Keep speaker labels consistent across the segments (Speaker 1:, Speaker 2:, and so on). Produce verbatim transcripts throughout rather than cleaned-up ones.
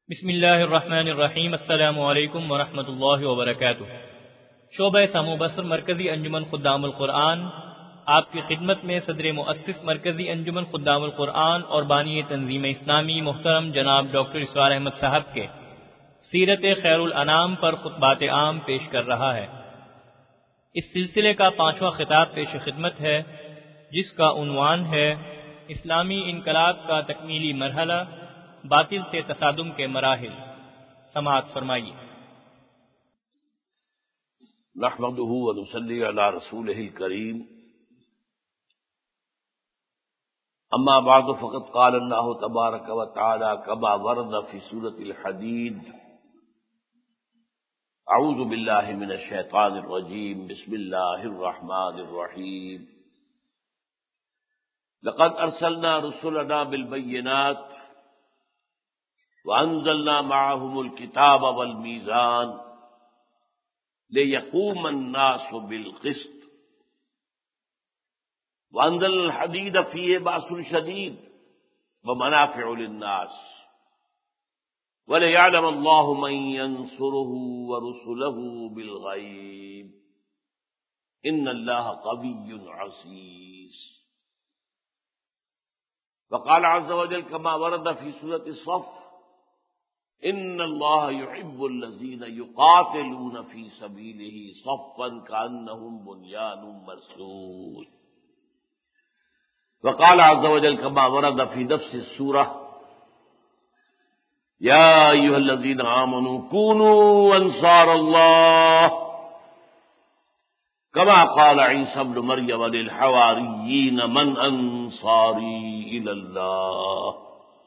Speaker 1: بسم اللہ الرحمن الرحیم۔ السلام علیکم ورحمۃ اللہ وبرکاتہ۔ شعبہ سمو بصر مرکزی انجمن خدام القرآن آپ کی خدمت میں صدر مؤسس مرکزی انجمن خدام القرآن اور بانی تنظیم اسلامی محترم جناب ڈاکٹر اسرار احمد صاحب کے سیرت خیر الانام پر خطبات عام پیش کر رہا ہے۔ اس سلسلے کا پانچواں خطاب پیش خدمت ہے، جس کا عنوان ہے اسلامی انقلاب کا تکمیلی مرحلہ، باطل سے تصادم کے مراحل۔ سماعت فرمائیے۔
Speaker 2: نحمده ونصلي على رسوله الكريم، اما بعد فقد قال الله تبارك وتعالى كما ورد في سورة الحديد: اعوذ بالله من الشيطان الرجيم، بسم الله الرحمن الرحيم، لقد ارسلنا رسلنا بالبينات وانزلنا معهم الكتاب والميزان ليقوم الناس بالقسط وانزلنا الحديد فيه بأس شديد ومنافع للناس وليعلم الله من ينصره ورسله بالغيب ان الله قوي عزيز۔ وقال عز وجل كما ورد في سورة الصف: ان اللہ يحب الذین یقاتلون فی سبیلہ صفا کأنہم بنیان مرصوص۔ وقال عز وجل كما ورد في نفس السورة: یا ایھا الذین آمنوا كونوا انصار اللہ كما قال عیسی ابن مریم للحواریین من انصاری الی اللہ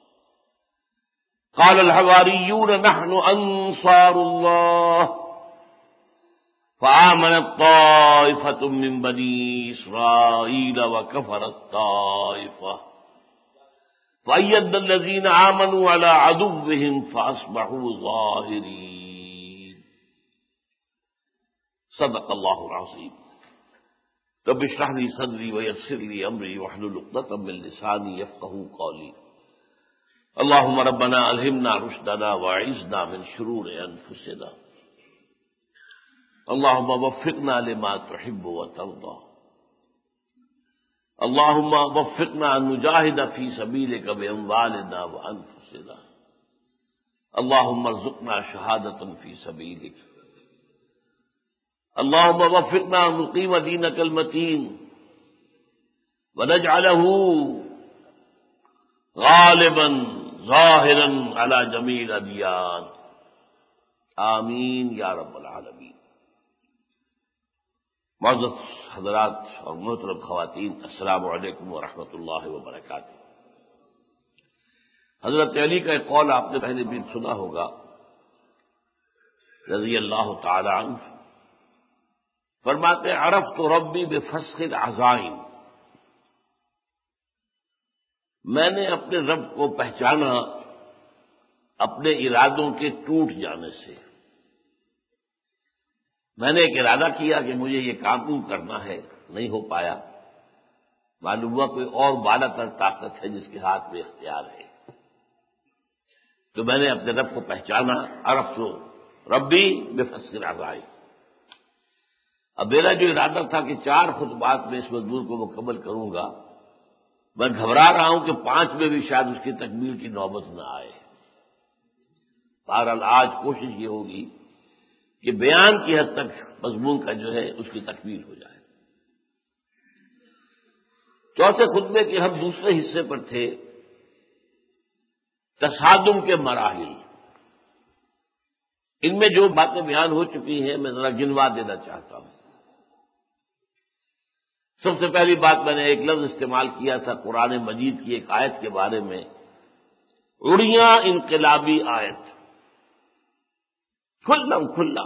Speaker 2: قال الحواریون نحن انصار اللہ فآمنت طائفة من بنی اسرائیل وکفرت طائفة فأیدنا الذین آمنوا علی عدوهم فأصبحوا ظاہرین۔ صدق اللہ العظیم۔ رب اشرح لی صدری ویسر لی امری واحلل عقدۃ من لسانی یفقہوا قولی۔ اللهم ربنا الہمنا رشدنا واعذنا من شرور انفسنا، اللهم وفقنا لما تحب وترضى، اللهم وفقنا ان نجاهد في سبيلك باموالنا وانفسنا، اللهم ارزقنا شهادة في سبيلك، اللهم وفقنا ان نقيم دينك المتين ونجعله غالبا ظاہرا علی جمیع الادیان، آمین یا رب العالمین۔ معزز حضرات اور محترم خواتین، السلام علیکم ورحمۃ اللہ وبرکاتہ۔ حضرت علی کا ایک قول آپ نے پہلے بھی سنا ہوگا رضی اللہ تعالی عنہ، فرماتے عرفت ربی بفسخ العزائم، میں نے اپنے رب کو پہچانا اپنے ارادوں کے ٹوٹ جانے سے۔ میں نے ایک ارادہ کیا کہ مجھے یہ کام یوں کرنا ہے، نہیں ہو پایا، معلوم ہوا کوئی اور بالا تر طاقت ہے جس کے ہاتھ میں اختیار ہے، تو میں نے اپنے رب کو پہچانا، عرفت ربی بفسخ العزائم۔ اب میرا جو ارادہ تھا کہ چار خطبات میں اس مضمون کو مکمل کروں گا، میں گھبرا رہا ہوں کہ پانچ میں بھی شاید اس کی تکمیل کی نوبت نہ آئے۔ بہرحال آج کوشش یہ ہوگی کہ بیان کی حد تک مضمون کا جو ہے اس کی تکمیل ہو جائے۔ چوتھے خطبے کے ہم دوسرے حصے پر تھے، تصادم کے مراحل۔ ان میں جو باتیں بیان ہو چکی ہیں میں ذرا گنوا دینا چاہتا ہوں۔ سب سے پہلی بات میں نے ایک لفظ استعمال کیا تھا قرآن مجید کی ایک آیت کے بارے میں، اڑیاں انقلابی آیت، کھلم کھلا،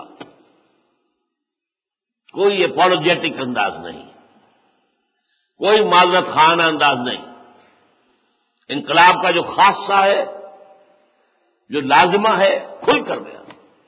Speaker 2: کوئی اپولوجیٹک انداز نہیں، کوئی معذرت خانہ انداز نہیں، انقلاب کا جو خاصہ ہے، جو لازمہ ہے، کھل کر بیان۔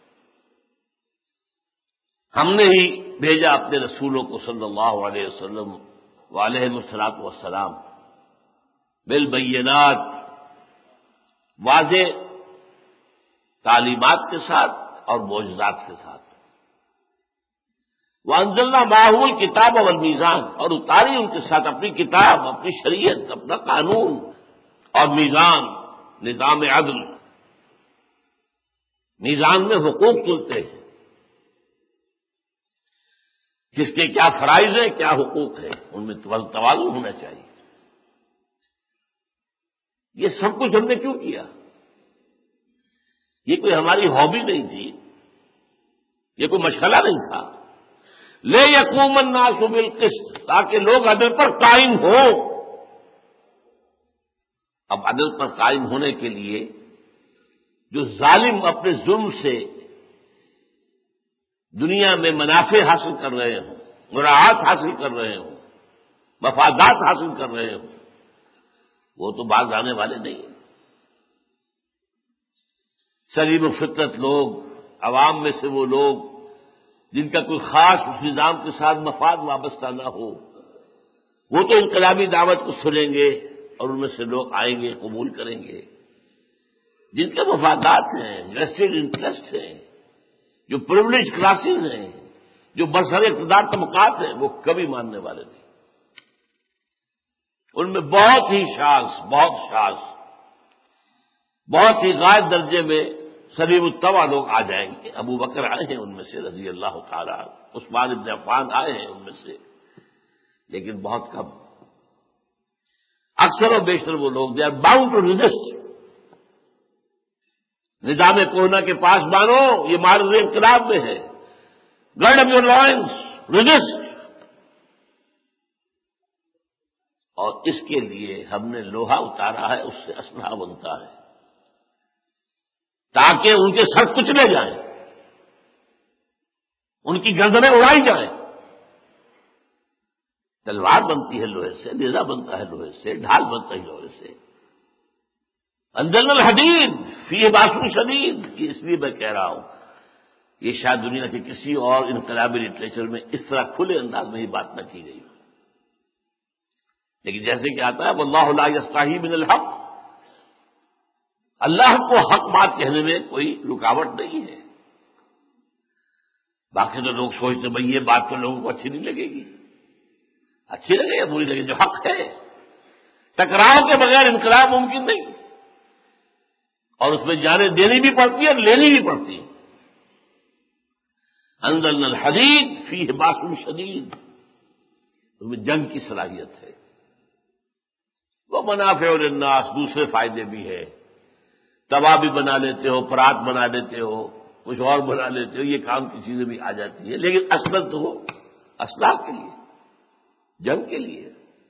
Speaker 2: ہم نے ہی بھیجا اپنے رسولوں کو صلی اللہ علیہ وسلم وعلیہ الصلوۃ والسلام بالبینات، واضح تعلیمات کے ساتھ اور معجزات کے ساتھ۔ وَأَنزَلْنَا مَعَهُ الْكِتَابَ وَالْمِيزَانَ، اور اتاری ان کے ساتھ اپنی کتاب، اپنی شریعت، اپنا قانون اور میزان، نظام عدل۔ میزان میں حقوق تلتے ہیں، کس کے کیا فرائض ہیں، کیا حقوق ہیں، ان میں توازن ہونا چاہیے۔ یہ سب کچھ ہم نے کیوں کیا؟ یہ کوئی ہماری ہابی نہیں تھی، یہ کوئی مشغلہ نہیں تھا۔ لے یقوم الناس بالقسط، تاکہ لوگ عدل پر قائم ہو۔ اب عدل پر قائم ہونے کے لیے جو ظالم اپنے ظلم سے دنیا میں منافع حاصل کر رہے ہوں، مراعات حاصل کر رہے ہوں، مفادات حاصل کر رہے ہوں، وہ تو باز آنے والے نہیں ہیں۔ سلیم و فطرت لوگ، عوام میں سے وہ لوگ جن کا کوئی خاص اس نظام کے ساتھ مفاد وابستہ نہ ہو، وہ تو انقلابی دعوت کو سنیں گے اور ان میں سے لوگ آئیں گے، قبول کریں گے۔ جن کے مفادات ہیں، ویسٹڈ انٹرسٹ ہیں، جو پریولیج کلاسز ہیں، جو برسر اقتدار طبقات ہیں، وہ کبھی ماننے والے نہیں۔ ان میں بہت ہی شاذ، بہت شاذ، بہت ہی غائب درجے میں سلیم الطبع لوگ آ جائیں گے۔ ابو بکر آئے ہیں ان میں سے رضی اللہ تعالیٰ، عثمان ابن عفان آئے ہیں ان میں سے، لیکن بہت کم۔ اکثر و بیشتر وہ لوگ they are bound to resist. نظام کوہنا کے پاس مانو، یہ معرض انقلاب میں ہے، gird up your loins, resist. اور اس کے لیے ہم نے لوہا اتارا ہے، اس سے اسلحہ بنتا ہے تاکہ ان کے سر کچلے جائیں، ان کی گردنیں اڑائی جائیں۔ تلوار بنتی ہے لوہے سے، نیزہ بنتا ہے لوہے سے، ڈھال بنتا ہے لوہے سے۔ انزلنا الحدید فیہ باس شدید، یہ اس لیے میں کہہ رہا ہوں، یہ شاید دنیا کے کسی اور انقلابی لٹریچر میں اس طرح کھلے انداز میں ہی بات نہ کی گئی ہو۔ لیکن جیسے کہ آتا ہے واللہ لا یستحی من الحق، اللہ کو حق بات کہنے میں کوئی رکاوٹ نہیں ہے۔ باقی تو لوگ سوچتے بھئی یہ بات تو لوگوں کو اچھی نہیں لگے گی، اچھی لگے یا بری لگے، جو حق ہے۔ ٹکراؤ کے بغیر انقلاب ممکن نہیں، اور اس میں جانیں دینی بھی پڑتی ہے اور لینی بھی پڑتی ہے۔ انزلنا الحدید فیہ باس شدید، اس میں جنگ کی صلاحیت ہے۔ وہ منافع للناس، دوسرے فائدے بھی ہیں، توا بھی بنا لیتے ہو، پرات بنا لیتے ہو، کچھ اور بنا لیتے ہو، یہ کام کی چیزیں بھی آ جاتی ہیں، لیکن اصل تو ہو اصلاح کے لیے، جنگ کے لیے۔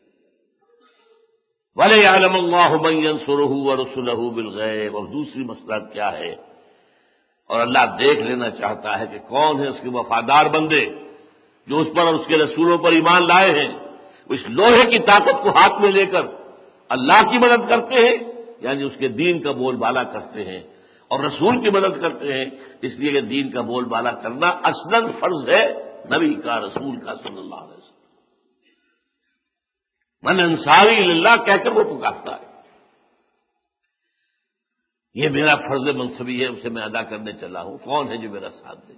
Speaker 2: وَلِيَعْلَمَ اللَّهُ مَن يَنصُرُهُ وَرُسُلَهُ بِالْغَيْبِ، اور دوسری مسئلہ کیا ہے، اور اللہ دیکھ لینا چاہتا ہے کہ کون ہے اس کے وفادار بندے جو اس پر اور اس کے رسولوں پر ایمان لائے ہیں، وہ اس لوہے کی طاقت کو ہاتھ میں لے کر اللہ کی مدد کرتے ہیں، یعنی اس کے دین کا بول بالا کرتے ہیں، اور رسول کی مدد کرتے ہیں، اس لیے کہ دین کا بول بالا کرنا اصلاً فرض ہے نبی کا، رسول کا صلی اللہ علیہ وسلم۔ من انصاری اللہ کہہ کر وہ پکارتا ہے، یہ میرا فرض منصبی ہے، اسے میں ادا کرنے چلا ہوں، کون ہے جو میرا ساتھ دے؟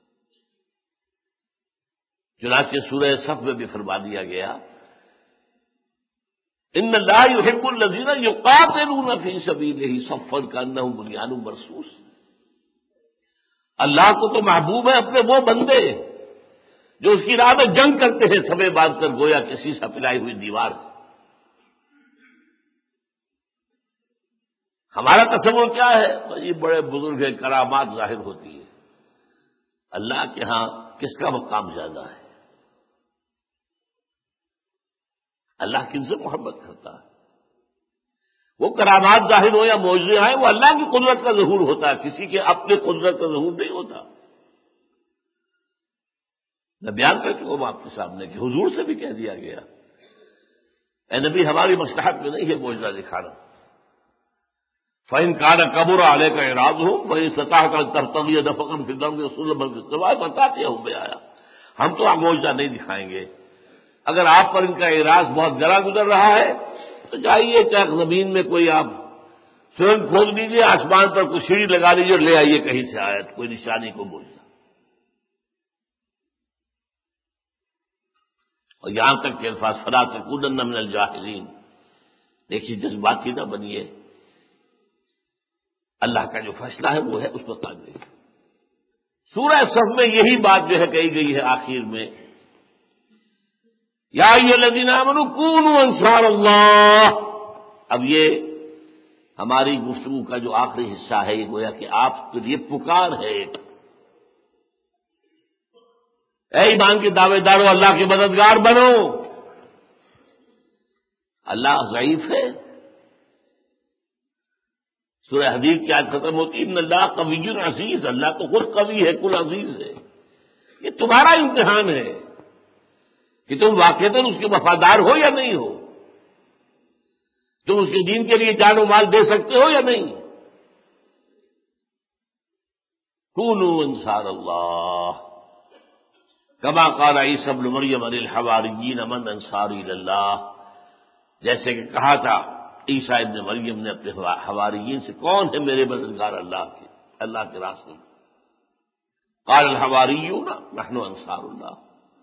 Speaker 2: چنانچہ سورہ صف میں بھی فرما دیا گیا ان اللہ یحب الذین یقاتلون فی سبیلہ صفا کانہم بنیان مرصوص، اللہ کو تو محبوب ہے اپنے وہ بندے جو اس کی راہ میں جنگ کرتے ہیں صفے باندھ کر، گویا کسی سے پلائی ہوئی دیوار۔ ہمارا تصور کیا ہے، یہ بڑے بزرگ ہیں، کرامات ظاہر ہوتی ہے، اللہ کے ہاں کس کا مقام زیادہ ہے؟ اللہ کن سے محبت کرتا ہے؟ وہ کرامات ظاہر ہو یا معجزے آئیں، وہ اللہ کی قدرت کا ظہور ہوتا ہے، کسی کے اپنے قدرت کا ظہور نہیں ہوتا۔ میں بیان کر چکا ہوں آپ کے سامنے کہ حضور سے بھی کہہ دیا گیا اے نبی ہماری مصلحت میں نہیں ہے معجزہ دکھانا، فَإِن كَانَ كَبُرَ عَلَيْكَ إِعْرَاضُهُمْ فَإِن اسْتَطَعْتَ أَن تَبْتَغِيَ نَفَقًا فِي الْأَرْضِ وَسُلَمًا فِي السَّمَاءِ فَاتَّبِعْهُمْ بِآيَاتِنَا، ہم تو معجزہ نہیں دکھائیں گے، اگر آپ پر ان کا اعراض بہت ذرا گزر رہا ہے تو جائیے چاہے زمین میں کوئی آپ سرنگ کھود لیجیے، آسمان پر کوئی سیڑھی لگا لیجیے اور لے آئیے کہیں سے آیت، کوئی نشانی کو بولنا. اور یہاں تک کہ الفاظ فلا تکونن من الجاہلین. دیکھیے جذباتی نہ بنیے، اللہ کا جو فیصلہ ہے وہ ہے، اس پر قائم رہیے. سورہ صف میں یہی بات جو ہے کہی گئی ہے آخر میں، یا ایھا الذین آمنوا کونوا انصار اللہ. اب یہ ہماری گفتگو کا جو آخری حصہ ہے، یہ گویا کہ آپ کے لیے پکار ہے ایک، اے ایمان کے دعوے دارو اللہ کے مددگار بنو. اللہ ضعیف ہے. سورہ حدید کی آیت ختم ہوتی ان اللہ قوی عزیز. اللہ تو خود قوی ہے، کل عزیز ہے. یہ تمہارا امتحان ہے کہ تم واقعتاً اس کے وفادار ہو یا نہیں ہو، تم اس کے دین کے لیے جان و مال دے سکتے ہو یا نہیں. کونوا انصار اللہ کما قال عیسی ابن مریم للحواریین من انصاری اللہ. جیسے کہ کہا تھا عیسیٰ ابن مریم نے اپنے حواریین سے، کون ہے میرے مددگار اللہ کے، اللہ کے راستے میں. قال الحواریون نحن انصار اللہ.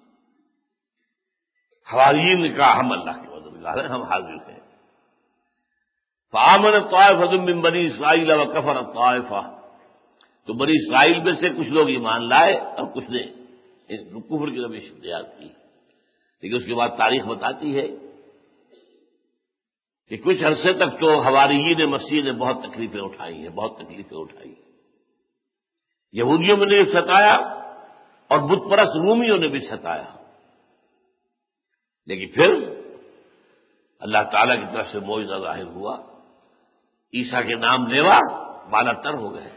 Speaker 2: حواریین نے کہا ہم اللہ کے مددگار ہیں، ہم حاضر ہیں. فآمنت طائفۃ من بنی اسرائیل وکفرت طائفہ. تو بنی اسرائیل میں سے کچھ لوگ ایمان لائے اور کچھ نے کفر کی روش اختیار کی. لیکن اس کے بعد تاریخ بتاتی ہے کہ کچھ عرصے تک تو حواریین مسیح نے بہت تکلیفیں اٹھائی ہیں، بہت تکلیفیں اٹھائی ہیں. یہودیوں میں نے ستایا اور بت پرست رومیوں نے بھی ستایا. لیکن پھر اللہ تعالی کی طرف سے معجزہ ظاہر ہوا، عیسیٰ کے نام لیوا بالا تر ہو گئے.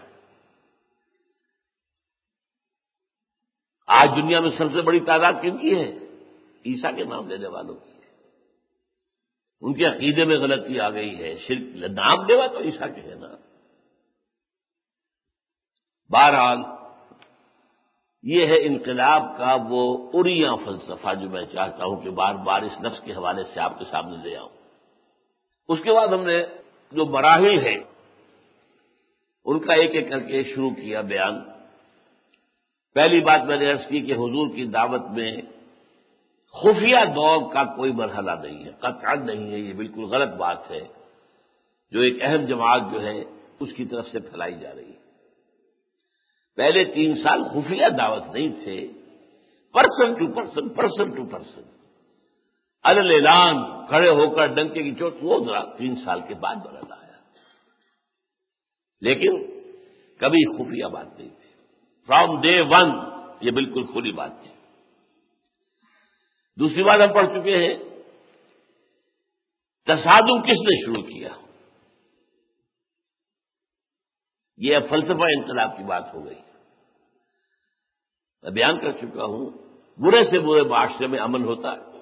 Speaker 2: آج دنیا میں سب سے بڑی تعداد کن کی ہے؟ عیسیٰ کے نام لینے والوں کی ہے. ان کے عقیدے میں غلطی آ گئی ہے، شرک. نام لیوا تو عیسیٰ کے ہے نا. بہرحال یہ ہے انقلاب کا وہ اریاں فلسفہ جو میں چاہتا ہوں کہ بار بار اس لفظ کے حوالے سے آپ کے سامنے لے آؤں. اس کے بعد ہم نے جو مراحل ہیں ان کا ایک ایک کر کے شروع کیا بیان. پہلی بات میں نے عرض کی کہ حضور کی دعوت میں خفیہ دور کا کوئی مرحلہ نہیں ہے، قطعا نہیں ہے. یہ بالکل غلط بات ہے جو ایک اہم جماعت جو ہے اس کی طرف سے پھیلائی جا رہی ہے. پہلے تین سال خفیہ دعوت نہیں تھے، person to person person to person اعلان کھڑے ہو کر ڈنکے کی چوٹ. وہ ذرا تین سال کے بعد مرحلہ آیا، لیکن کبھی خفیہ بات نہیں تھی. فرام ڈے ون یہ بالکل کھلی بات تھی. دوسری بات ہم پڑھ چکے ہیں تصادم کس نے شروع کیا. یہ اب فلسفہ انقلاب کی بات ہو گئی. میں بیان کر چکا ہوں برے سے برے معاشرے میں امن ہوتا ہے.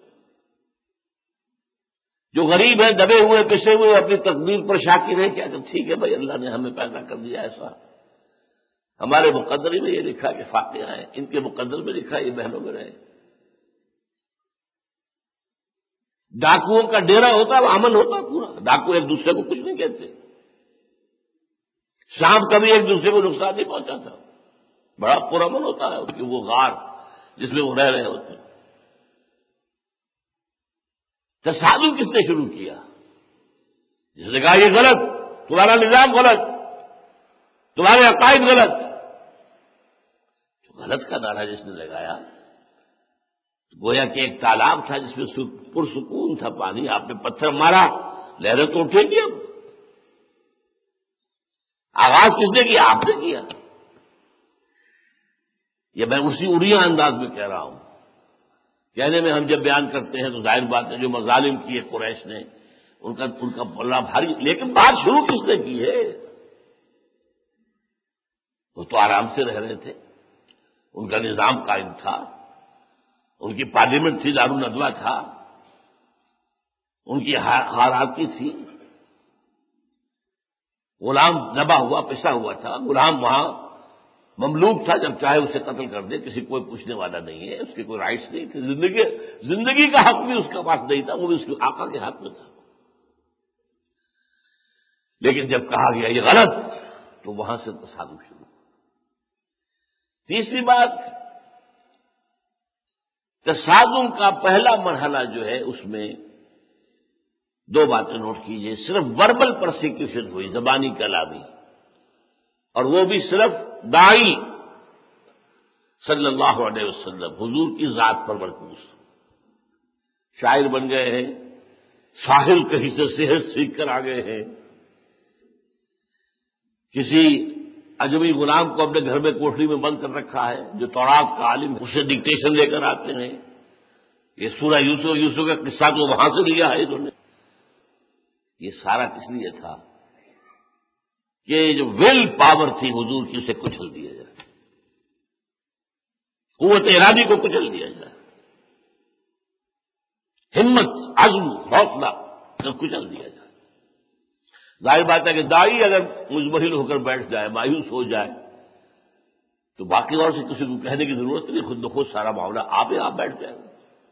Speaker 2: جو غریب ہیں، دبے ہوئے پسے ہوئے، اپنی تقدیر پر شاکر ہیں کہ اگر ٹھیک ہے بھائی اللہ نے ہمیں پیدا کر دیا ایسا. ہمارے مقدر میں یہ لکھا کہ فاقیہ ہیں، ان کے مقدر میں لکھا یہ بہنوں میں رہے. ڈاکوؤں کا ڈیرا ہوتا ہے، امن ہوتا ہے پورا. ڈاکو ایک دوسرے کو کچھ نہیں کہتے. شام کبھی ایک دوسرے کو نقصان نہیں پہنچاتا. بڑا پرامن ہوتا ہے کہ وہ غار جس میں وہ رہ رہے ہوتے ہیں. تصادم کس نے شروع کیا؟ جس نے کہا یہ غلط، تمہارا نظام غلط، تمہارے عقائد غلط. غلط کا نعرہ جس نے لگایا، گویا کہ ایک تالاب تھا جس میں پرسکون تھا پانی، آپ نے پتھر مارا، لہریں تو اٹھیں گی. اب آغاز کس نے کیا؟ آپ نے کیا. یہ میں اسی اڑیا انداز میں کہہ رہا ہوں. کہنے میں ہم جب بیان کرتے ہیں تو ظاہر بات ہے جو مظالم کیے قریش نے ان کا ان کا پلہ بھاری، لیکن بات شروع کس نے کی ہے؟ وہ تو آرام سے رہ رہے تھے، ان کا نظام قائم تھا، ان کی پارلیمنٹ تھی، دارالندوہ تھا، ان کی ہارارکی تھی. غلام دبا ہوا پسا ہوا تھا، غلام وہاں مملوک تھا، جب چاہے اسے قتل کر دے، کسی کوئی پوچھنے والا نہیں ہے، اس کے کوئی رائٹس نہیں تھے. زندگی زندگی کا حق بھی اس کے پاس نہیں تھا، وہ بھی اس کے آقا کے ہاتھ میں تھا. لیکن جب کہا گیا یہ غلط تو وہاں سے تصادم شروع۔ تیسری بات، تصادم کا پہلا مرحلہ جو ہے اس میں دو باتیں نوٹ کیجئے، صرف وربل پرسیکیوشن ہوئی، زبانی کلامی، اور وہ بھی صرف داعی صلی اللہ علیہ وسلم حضور کی ذات پر مرکوز۔ شاعر بن گئے ہیں، ساحل کہیں سے صحت سیکھ کر آ گئے ہیں، کسی اجمی غلام کو اپنے گھر میں کوٹری میں بند کر رکھا ہے جو تورات کا عالم ہے، اسے ڈکٹیشن لے کر آتے ہیں۔ یہ سورہ یوسف یوسف کا قصہ تو وہاں سے لیا ہے انہوں نے۔ یہ سارا کس لیے تھا کہ جو ول پاور تھی حضور کی اسے کچل دیا جائے، قوت ارادی کو کچل دیا جائے، ہمت، عزم، حوصلہ کو کچل دیا جائے۔ ظاہر بات ہے کہ داعی اگر مزمحل ہو کر بیٹھ جائے، مایوس ہو جائے، تو باقی اور سے کسی کو کہنے کی ضرورت نہیں، خود بخود سارا معاملہ آپ ہی آپ بیٹھ جائے گا۔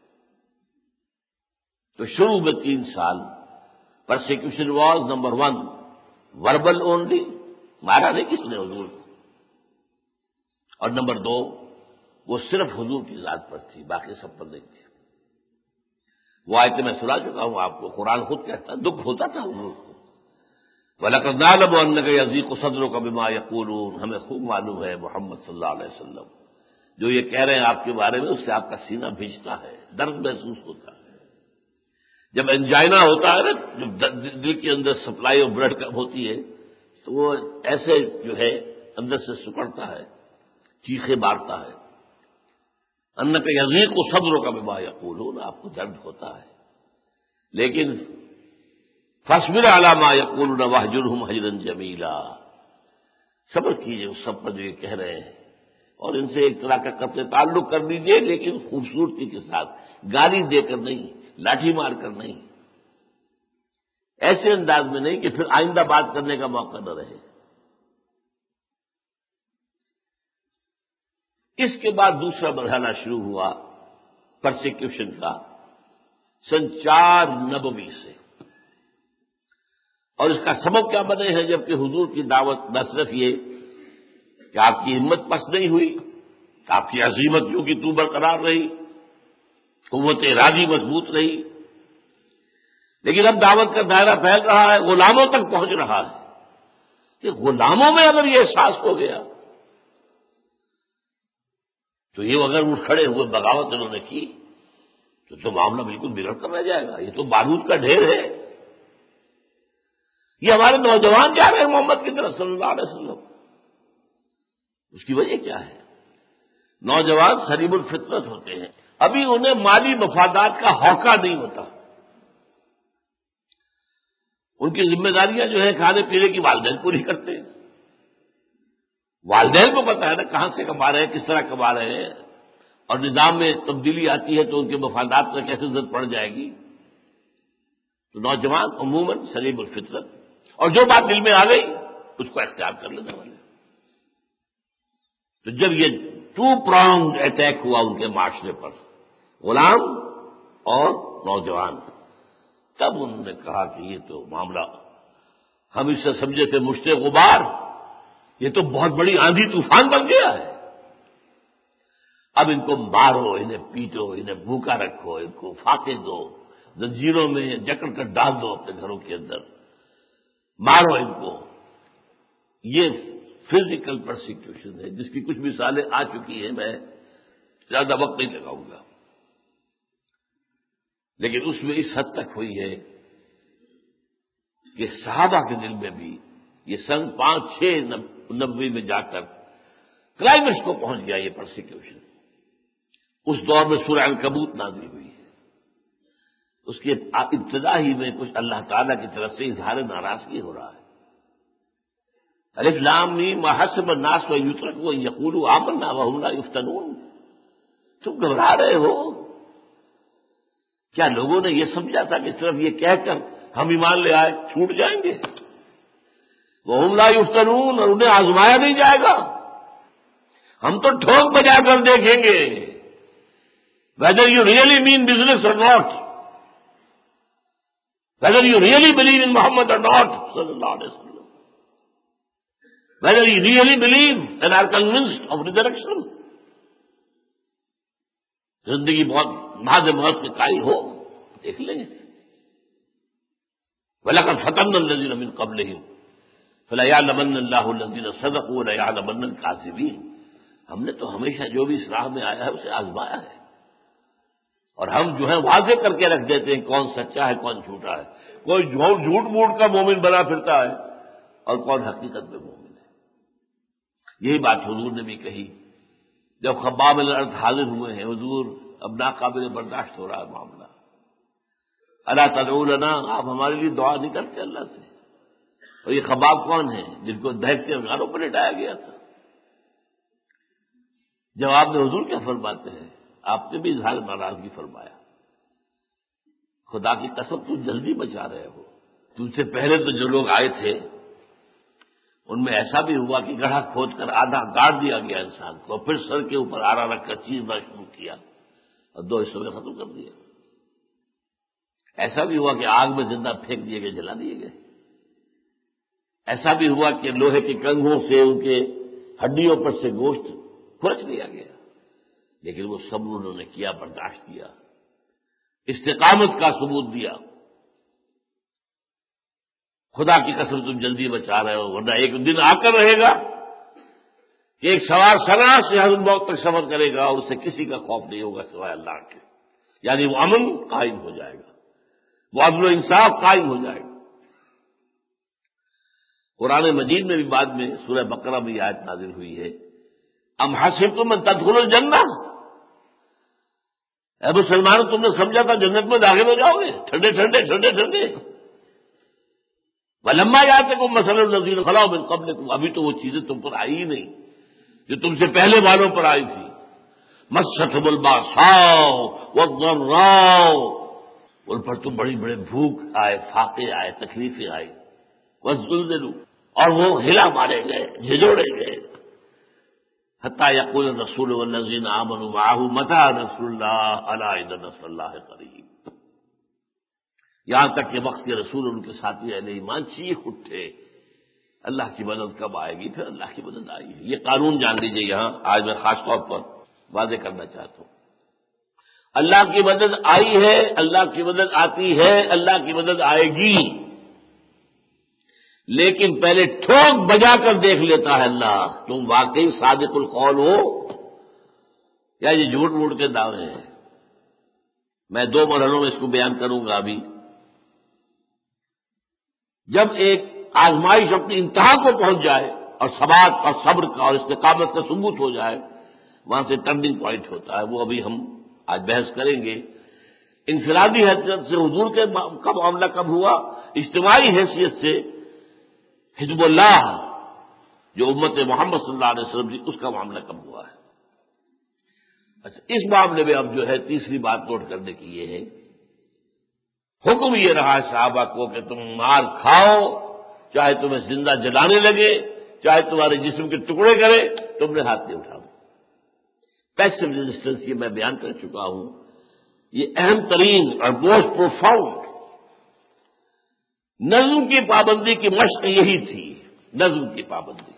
Speaker 2: تو شروع میں تین سال persecution was number one verbal only, مارا نہیں کس نے حضور کو، اور نمبر دو وہ صرف حضور کی ذات پر تھی، باقی سب پر نہیں تھی۔ وہ آیتیں میں سنا چکا ہوں آپ کو، قرآن خود کہتا ہے دکھ ہوتا تھا حضور کو۔ وَلَقَدْ نَعْلَمُ أَنَّكَ يَضِيقُ صَدْرُكَ بِمَا يَقُولُونَ، ہمیں خوب معلوم ہے محمد صلی اللہ علیہ وسلم جو یہ کہہ رہے ہیں آپ کے بارے میں، اس سے آپ کا سینہ بھیجتا ہے، درد محسوس ہوتا ہے۔ جب انجائنا ہوتا ہے نا، جب دل کے اندر سپلائی آف بلڈ کم ہوتی ہے تو وہ ایسے جو ہے اندر سے سکڑتا ہے، چیخے مارتا ہے۔ انک یضیق صدرک بما یقولون، آپ کو درد ہوتا ہے، لیکن فاصبر علی ما یقولون واہجرہم ہجرا جمیلا، صبر کیجئے اس سب پر جو یہ کہہ رہے ہیں، اور ان سے ایک طرح کا قطع تعلق کر لیجئے، لیکن خوبصورتی کے ساتھ، گالی دے کر نہیں، لاٹھی مار کر نہیں، ایسے انداز میں نہیں کہ پھر آئندہ بات کرنے کا موقع نہ رہے۔ اس کے بعد دوسرا مرحلہ شروع ہوا پرسیکیوشن کا سن چار نبوی سے، اور اس کا سبب کیا بنے ہیں، جبکہ حضور کی دعوت نہ صرف یہ کہ آپ کی ہمت پست نہیں ہوئی، کہ آپ کی عزیمت جو کہ تو برقرار رہی، قوت ارادی مضبوط رہی، لیکن اب دعوت کا دائرہ پھیل رہا ہے، غلاموں تک پہنچ رہا ہے کہ غلاموں میں اگر یہ احساس ہو گیا تو یہ اگر اٹھ کھڑے ہوئے بغاوت انہوں نے کی تو تو معاملہ بالکل بگڑ کر رہ جائے گا، یہ تو بارود کا ڈھیر ہے۔ یہ ہمارے نوجوان جا رہے ہیں محمد کی طرف صلی اللہ علیہ وسلم، اس کی وجہ کیا ہے؟ نوجوان سلیب الفطرت ہوتے ہیں، ابھی انہیں مالی مفادات کا ہوکا نہیں ہوتا، ان کی ذمہ داریاں جو ہے کھانے پینے کی والدین پوری کرتے ہیں، والدین کو پتا ہے نا کہاں سے کما رہے ہیں، کس طرح کما رہے ہیں، اور نظام میں تبدیلی آتی ہے تو ان کے مفادات پر کیسے ضرورت پڑ جائے گی۔ تو نوجوان عموماً سلیب الفطرت، اور جو بات دل میں آ گئی اس کو اختیار کر لینے والے۔ تو جب یہ ٹو پرانگ اٹیک ہوا ان کے معاشرے پر، غلام اور نوجوان، تب انہوں نے کہا کہ یہ تو معاملہ ہم اس سے سمجھے تھے مشت غبار، یہ تو بہت بڑی آندھی طوفان بن گیا ہے، اب ان کو مارو، انہیں پیٹو، انہیں بھوکا رکھو، ان کو فاقے دو، زنجیروں میں جکڑ کر ڈال دو اپنے گھروں کے اندر، مارو ان کو۔ یہ فزیکل پرسیکیوشن ہے جس کی کچھ مثالیں آ چکی ہیں، میں زیادہ وقت نہیں لگاؤں گا، لیکن اس میں اس حد تک ہوئی ہے کہ صحابہ کے دل میں بھی یہ سن پانچ چھ نبوی میں جا کر کلائمیکس کو پہنچ گیا یہ پرسیکیوشن۔ اس دور میں سورہ عنکبوت نازل ہوئی ہے، اس کی ابتدا ہی میں کچھ اللہ تعالیٰ کی طرف سے اظہار ناراضگی ہو رہا ہے۔ الف لام میم حسب الناس ان یترکوا ان یقولوا آمنا وهم لا یفتنون، تم گھبرا رہے ہو؟ کیا لوگوں نے یہ سمجھا تھا کہ صرف یہ کہہ کر ہم ایمان لے آئے چھوٹ جائیں گے؟ وهم لا یفتنون، اور انہیں آزمایا نہیں جائے گا، ہم تو ٹھوک بجا کر دیکھیں گے whether you really mean business or not۔ whether you really believe in Muhammad or not, sallallahu alaihi wasallam, whether you really believe and are convinced of resurrection. زندگی بہت بعد موت کے قائل ہو دیکھ لیں گے. وَلَقَدْ فَتَنَّا الَّذِينَ مِن قَبْلِهِمْ فَلَيَعْلَمَنَّ اللَّهُ الَّذِينَ صَدَقُوا وَلَيَعْلَمَنَّ الْكَاذِبِينَ. ہم نے تو ہمیشہ جو بھی اس راہ میں آیا ہے اسے آزمایا ہے، اور ہم جو ہے واضح کر کے رکھ دیتے ہیں کون سچا ہے کون جھوٹا ہے. کوئی جھوٹ جھوٹ موٹ کا مومن بنا پھرتا ہے اور کون حقیقت میں مومن ہے. یہی بات حضور نے بھی کہی جب خباب الارض حاضر ہوئے ہیں. حضور اب ناقابل برداشت ہو رہا ہے معاملہ. الا تدعو لنا، آپ ہمارے لیے دعا نہیں کرتے اللہ سے. اور یہ خباب کون ہیں جن کو دہتے انگاروں پر لٹایا گیا تھا. جواب میں حضور کیا فرماتے ہیں؟ آپ نے بھی اظہار ناراضگی فرمایا. خدا کی قسم تم جلدی بچا رہے ہو. تم سے پہلے تو جو لوگ آئے تھے ان میں ایسا بھی ہوا کہ گڑھا کھود کر آدھا گاڑ دیا گیا انسان کو، پھر سر کے اوپر آرا رکھ کر چیرنا شروع کیا اور دو حصوں میں ختم کر دیا. ایسا بھی ہوا کہ آگ میں زندہ پھینک دیے گئے، جلا دیے گئے. ایسا بھی ہوا کہ لوہے کے کنگھوں سے ان کے ہڈیوں پر سے گوشت کھرچ لیا گیا. لیکن وہ صبر انہوں نے کیا، برداشت کیا، استقامت کا ثبوت دیا. خدا کی قسم تم جلدی بچا رہے ہو، ورنہ ایک دن آ کر رہے گا کہ ایک سوار سنا سے حضرت موت تک سفر کرے گا اور اسے کسی کا خوف نہیں ہوگا سوائے اللہ کے. یعنی وہ امن قائم ہو جائے گا، وہ عدل و انصاف قائم ہو جائے گا. قرآن مجید میں بھی بعد میں سورہ بقرہ میں یہ آیت نازل ہوئی ہے، ام حسبتم ان تدخلوا الجنہ. اے مسلمانوں، تم نے سمجھا تھا جنت میں داخل ہو جاؤ گے ٹھنڈے ٹھنڈے ٹھنڈے ٹھنڈے. وَلَمَّا يَأْتِكُم مَّثَلُ الَّذِينَ خَلَوْا مِن قَبْلِكُم. ابھی تو وہ چیزیں تم پر آئی ہی نہیں جو تم سے پہلے والوں پر آئی تھی. مَسَّتْهُمُ الْبَأْسَاءُ وَالضَّرَّاءُ. ان پر تو بڑی بڑے بھوک آئے، فاقے آئے، تکلیفیں آئی. وَزُلْزِلُوا، اور وہ ہلا مارے گئے، جھجوڑے گئے. حَتَّىٰ يَقُولَ الرَّسُولُ وَالَّذِينَ آمَنُوا مَعَهُ مَتَىٰ نَصْرُ اللَّهِ أَلَا إِنَّ نَصْرَ اللَّهِ قَرِيبٌ. یہاں تک کہ وقت کے رسول اور ان کے ساتھی اہل ایمان چیخ اٹھے، اللہ کی مدد کب آئے گی؟ پھر اللہ کی مدد آئی ہے. یہ قانون جان لیجیے، یہاں آج میں خاص طور پر واضح کرنا چاہتا ہوں. اللہ کی مدد آئی ہے، اللہ کی مدد آتی ہے، اللہ کی مدد آئے گی. لیکن پہلے ٹھوک بجا کر دیکھ لیتا ہے اللہ تم واقعی صادق القول ہو یا یہ جھوٹ موٹ کے دعوے ہیں. میں دو مرحلوں میں اس کو بیان کروں گا. ابھی جب ایک آزمائش اپنی انتہا کو پہنچ جائے اور ثبات اور صبر کا اور استقامت کا ثبوت ہو جائے، وہاں سے ٹرننگ پوائنٹ ہوتا ہے. وہ ابھی ہم آج بحث کریں گے. انفرادی حیثیت سے حضور کے کا معاملہ کب ہوا، اجتماعی حیثیت سے حزب اللہ جو امت محمد صلی اللہ علیہ وسلم تھی اس کا معاملہ کب ہوا ہے. اچھا، اس معاملے میں اب جو ہے تیسری بات نوٹ کرنے کی یہ ہے، حکم یہ رہا ہے صحابہ کو کہ تم مار کھاؤ، چاہے تمہیں زندہ جلانے لگے، چاہے تمہارے جسم کے ٹکڑے کرے، تم نے ہاتھ نہیں اٹھانا. پیسو ریزسٹنس یہ میں بیان کر چکا ہوں. یہ اہم ترین اور موسٹ پروفاؤنڈ نظم کی پابندی کی مشق یہی تھی. نظم کی پابندی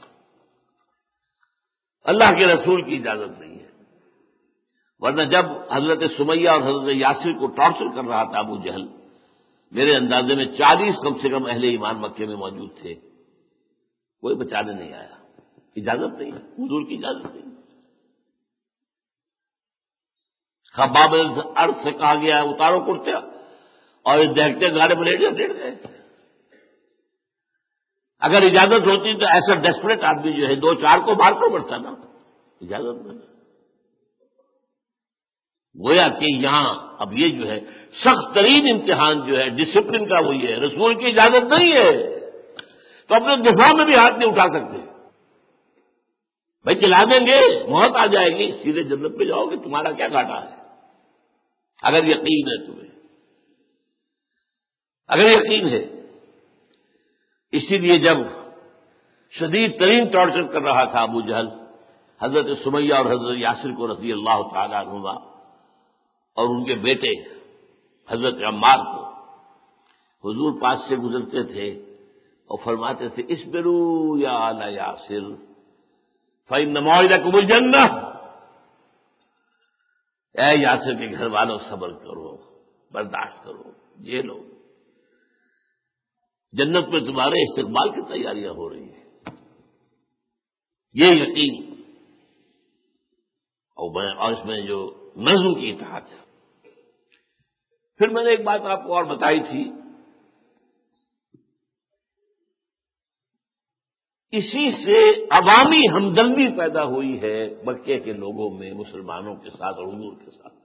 Speaker 2: اللہ کے رسول کی اجازت نہیں ہے. ورنہ جب حضرت سمیہ اور حضرت یاسر کو ٹارچر کر رہا تھا ابو جہل، میرے اندازے میں چالیس کم سے کم اہل ایمان مکے میں موجود تھے، کوئی بچانے نہیں آیا. اجازت نہیں، حضور کی اجازت نہیں. خباب ارض سے کہا گیا ہے اتارو کرتے، اور اس دیکھتے گاڑی میں لیٹ لیٹ گئے. اگر اجازت ہوتی تو ایسا ڈیسپریٹ آدمی جو ہے دو چار کو مار کر مرتا نا. اجازت نہیں. گویا کہ یہاں اب یہ جو ہے سخت ترین امتحان جو ہے ڈسپلن کا وہی ہے. رسول کی اجازت نہیں ہے تو اپنے دفاع میں بھی ہاتھ نہیں اٹھا سکتے. بھائی چلا دیں گے، موت آ جائے گی، سیدھے جنت پہ جاؤ گے، تمہارا کیا گھاٹا ہے اگر یقین ہے تمہیں، اگر یقین ہے. اسی لیے جب شدید ترین ٹارچر کر رہا تھا ابو جہل حضرت سمیہ اور حضرت یاسر کو رضی اللہ تعالیٰ عنہما اور ان کے بیٹے حضرت عمار کو، حضور پاس سے گزرتے تھے اور فرماتے تھے اصبروا یا آل یاسر فإن موعدکم الجنہ، اے یاسر کے گھر والوں صبر کرو، برداشت کرو، یہ لو، جنت میں تمہارے استقبال کی تیاریاں ہو رہی ہیں، یہ یقین اور اس میں جو نظم کی اطاعت ہے۔ پھر میں نے ایک بات آپ کو اور بتائی تھی، اسی سے عوامی ہمدردی پیدا ہوئی ہے مکے کے لوگوں میں مسلمانوں کے ساتھ اور حضور کے ساتھ۔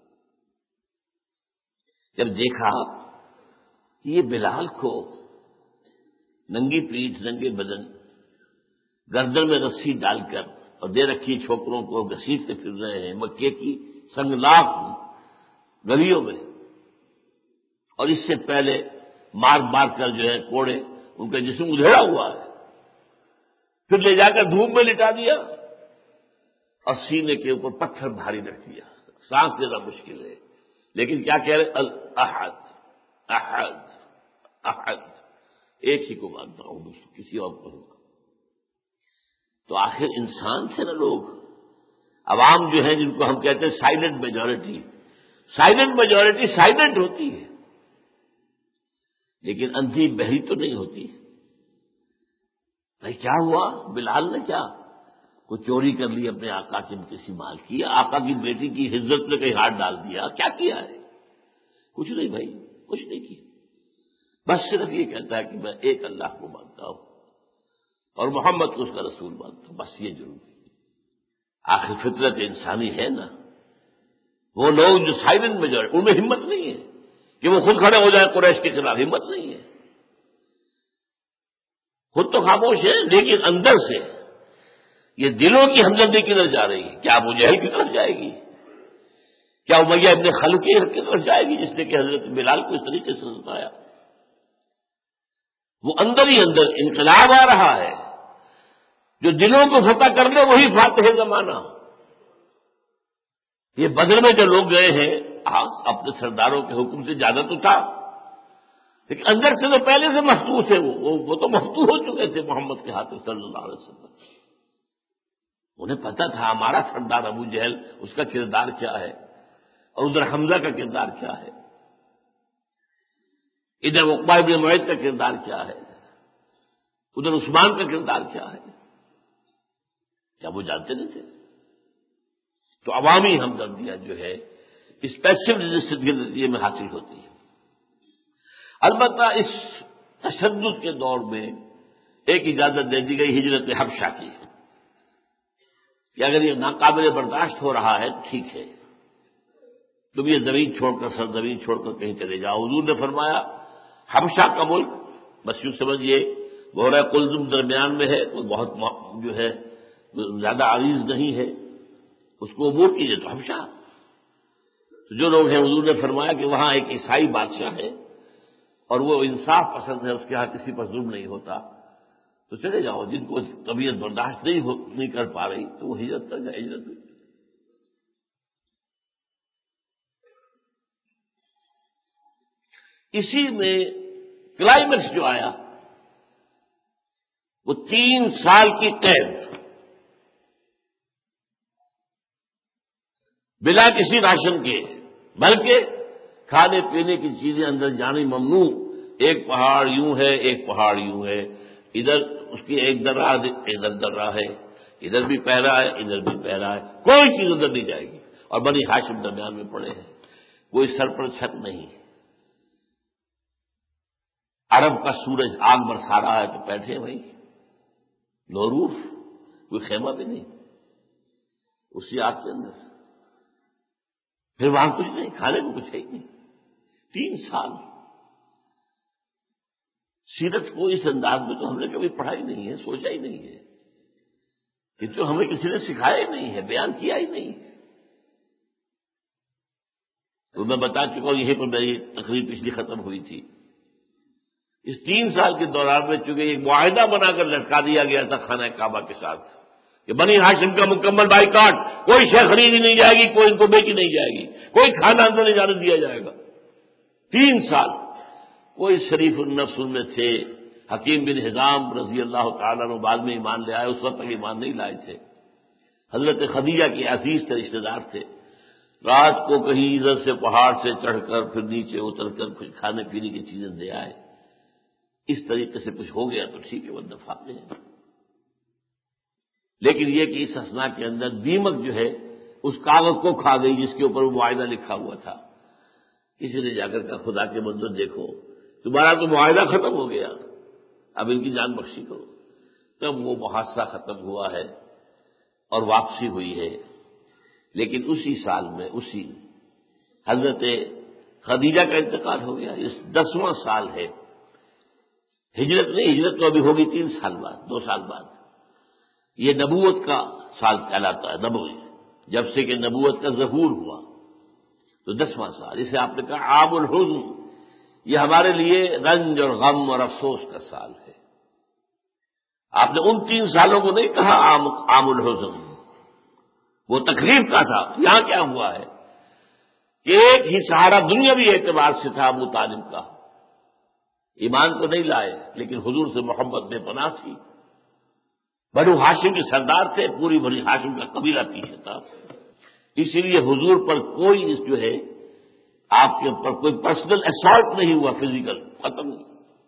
Speaker 2: جب دیکھا کہ یہ بلال کو ننگی پیٹھ ننگے بدن گردن میں رسی ڈال کر اور دے رکھی چھوکروں کو گھسیٹتے پھر رہے ہیں مکے کی سنگلاخ گلیوں میں، اور اس سے پہلے مار مار کر جو ہے کوڑے ان کا جسم ادھیڑا ہوا ہے، پھر لے جا کر دھوپ میں لٹا دیا اور سینے کے اوپر پتھر بھاری رکھ دیا، سانس لینا مشکل ہے، لیکن کیا کہہ رہے الاحد احد احد، ایک ہی کو مانتا ہوں، دوسرے کسی اور کو نہیں۔ تو آخر انسان تھے نا لوگ، عوام جو ہیں جن کو ہم کہتے ہیں silent majority, silent majority silent ہوتی ہے لیکن اندھی بہری تو نہیں ہوتی۔ بھائی کیا ہوا؟ بلال نے کیا کوئی چوری کر لی اپنے آقا کے کسی مال کی، آقا کی بیٹی کی عزت میں کہیں ہاتھ ڈال دیا، کیا کیا ہے؟ کچھ نہیں بھائی، کچھ نہیں کیا، بس صرف یہ کہتا ہے کہ میں ایک اللہ کو مانتا ہوں اور محمد کو اس کا رسول مانتا ہوں، بس یہ ضرور ہے۔ آخر فطرت انسانی ہے نا، وہ لوگ جو سائلنٹ میجورٹی، ان میں ہمت نہیں ہے کہ وہ خود کھڑے ہو جائیں قریش کے خلاف، ہمت نہیں ہے، خود تو خاموش ہے لیکن اندر سے یہ دلوں کی ہمدردی کدھر جا رہی ہے؟ کیا ابو جہل کی طرف جائے گی؟ کیا امیہ ابن خلف کی طرف جائے گی جس نے کہ حضرت بلال کو اس طریقے سے ستایا؟ وہ اندر ہی اندر انقلاب آ رہا ہے، جو دلوں کو فتح کر لے وہی فاتح زمانہ۔ یہ بدر میں جو لوگ گئے ہیں، ہاں اپنے سرداروں کے حکم سے زیادہ تو تھا لیکن اندر سے تو پہلے سے مفتوح تھے، وہ وہ تو مفتوح ہو چکے تھے محمد کے ہاتھ صلی اللہ علیہ وسلم۔ انہیں پتا تھا ہمارا سردار ابو جہل اس کا کردار کیا ہے اور ادھر حمزہ کا کردار کیا ہے، ادھر عقبہ بن معیط کا کردار کیا ہے، ادھر عثمان کا کردار کیا ہے، کیا وہ جانتے نہیں تھے؟ تو عوامی ہمدردیاں جو ہے اسپیسیو رجسٹر کے نتیجے میں حاصل ہوتی ہے۔ البتہ اس تشدد کے دور میں ایک اجازت دے دی گئی ہجرت حبشہ کی کہ اگر یہ ناقابل برداشت ہو رہا ہے تو ٹھیک ہے، تم یہ زمین چھوڑ کر سرزمین چھوڑ کر کہیں چلے جاؤ۔ حضور نے فرمایا حبشہ کا ملک بس یوں سمجھیے بحیرہ قلزم درمیان میں ہے، کوئی بہت جو ہے زیادہ عریض نہیں ہے، اس کو عبور کیجیے تو حبشہ۔ تو جو لوگ ہیں حضور نے فرمایا کہ وہاں ایک عیسائی بادشاہ ہے اور وہ انصاف پسند ہے، اس کے ہاں کسی پر ظلم نہیں ہوتا، تو چلے جاؤ۔ جن کو طبیعت برداشت نہیں ہو نہیں کر پا رہی تو وہ ہجرت کر جائے، ہجرت ہوئی۔ اسی میں کلائمیکس جو آیا وہ تین سال کی قید، بلا کسی راشن کے، بلکہ کھانے پینے کی چیزیں اندر جانی ممنوع۔ ایک پہاڑ یوں ہے، ایک پہاڑ یوں ہے، ادھر اس کی ایک درہ ادھر درہ ہے، ادھر بھی پہرا ہے ادھر بھی پہرا ہے، کوئی چیز ادھر نہیں جائے گی، اور بنی ہاشم درمیان میں پڑے ہیں، کوئی سر پر چھت نہیں۔ عرب کا سورج آگ برسا رہا ہے تو بیٹھے بھائی، نوروف، کوئی خیمہ بھی نہیں اسی آگ کے اندر، پھر وہاں کچھ نہیں، کھانے کو کچھ ہے ہی نہیں۔ تین سال سیرت کو اس انداز میں تو ہم نے کبھی پڑھا ہی نہیں ہے، سوچا ہی نہیں ہے، یہ تو ہمیں کسی نے سکھایا ہی نہیں ہے، بیان کیا ہی نہیں ہے۔ تو میں بتا چکا ہوں، یہیں پر میری تقریر پچھلی ختم ہوئی تھی۔ اس تین سال کے دوران میں چونکہ ایک معاہدہ بنا کر لٹکا دیا گیا تھا خانہ کعبہ کے ساتھ کہ بنی ہاشم کا مکمل بائیکاٹ، کوئی شے خریدی نہیں جائے گی، کوئی ان کو بیچی نہیں جائے گی، کوئی کھانا اندر نہیں جانے دیا جائے گا۔ تین سال کوئی شریف النفس ان میں تھے. حکیم بن حزام رضی اللہ تعالیٰ عنہ بعد میں ایمان لے آئے، اس وقت تک ایمان نہیں لائے تھے. حضرت خدیجہ کے عزیز تھے، رشتے دار تھے. رات کو کہیں ادھر سے پہاڑ سے چڑھ کر پھر نیچے اتر کر کچھ کھانے پینے کی چیزیں دے آئے. اس طریقے سے کچھ ہو گیا تو ٹھیک ہے، ورنہ فاقے ہیں. لیکن یہ کہ اس اثنا کے اندر دیمک جو ہے اس کاغذ کو کھا گئی جس کے اوپر وہ معاہدہ لکھا ہوا تھا. کسی نے جا کر کہا خدا کے بندو دیکھو تمہارا تو معاہدہ ختم ہو گیا، اب ان کی جان بخشی کرو. تب وہ محاصرہ ختم ہوا ہے اور واپسی ہوئی ہے. لیکن اسی سال میں اسی حضرت خدیجہ کا انتقال ہو گیا. اس دسواں سال ہے، ہجرت نہیں، ہجرت تو ابھی ہوگی تین سال بعد، دو سال بعد. یہ نبوت کا سال کہلاتا ہے، نبوی، جب سے کہ نبوت کا ظہور ہوا تو دسواں سال. اسے آپ نے کہا عام الحزن، یہ ہمارے لیے رنج اور غم اور افسوس کا سال ہے. آپ نے ان تین سالوں کو نہیں کہا عام عام الحزن، وہ تکلیف کا تھا. یہاں کیا ہوا ہے کہ ایک ہی سہارا دنیاوی اعتبار سے تھا ابو طالب کا. ایمان تو نہیں لائے لیکن حضور سے محبت بے پناہ تھی. بنو ہاشم کے سردار تھے، پوری بنی ہاشم کا قبیلہ پیچھے تھا. اسی لیے حضور پر کوئی جو ہے آپ کے اوپر کوئی پرسنل اسالٹ نہیں ہوا، فزیکل ختم نہیں.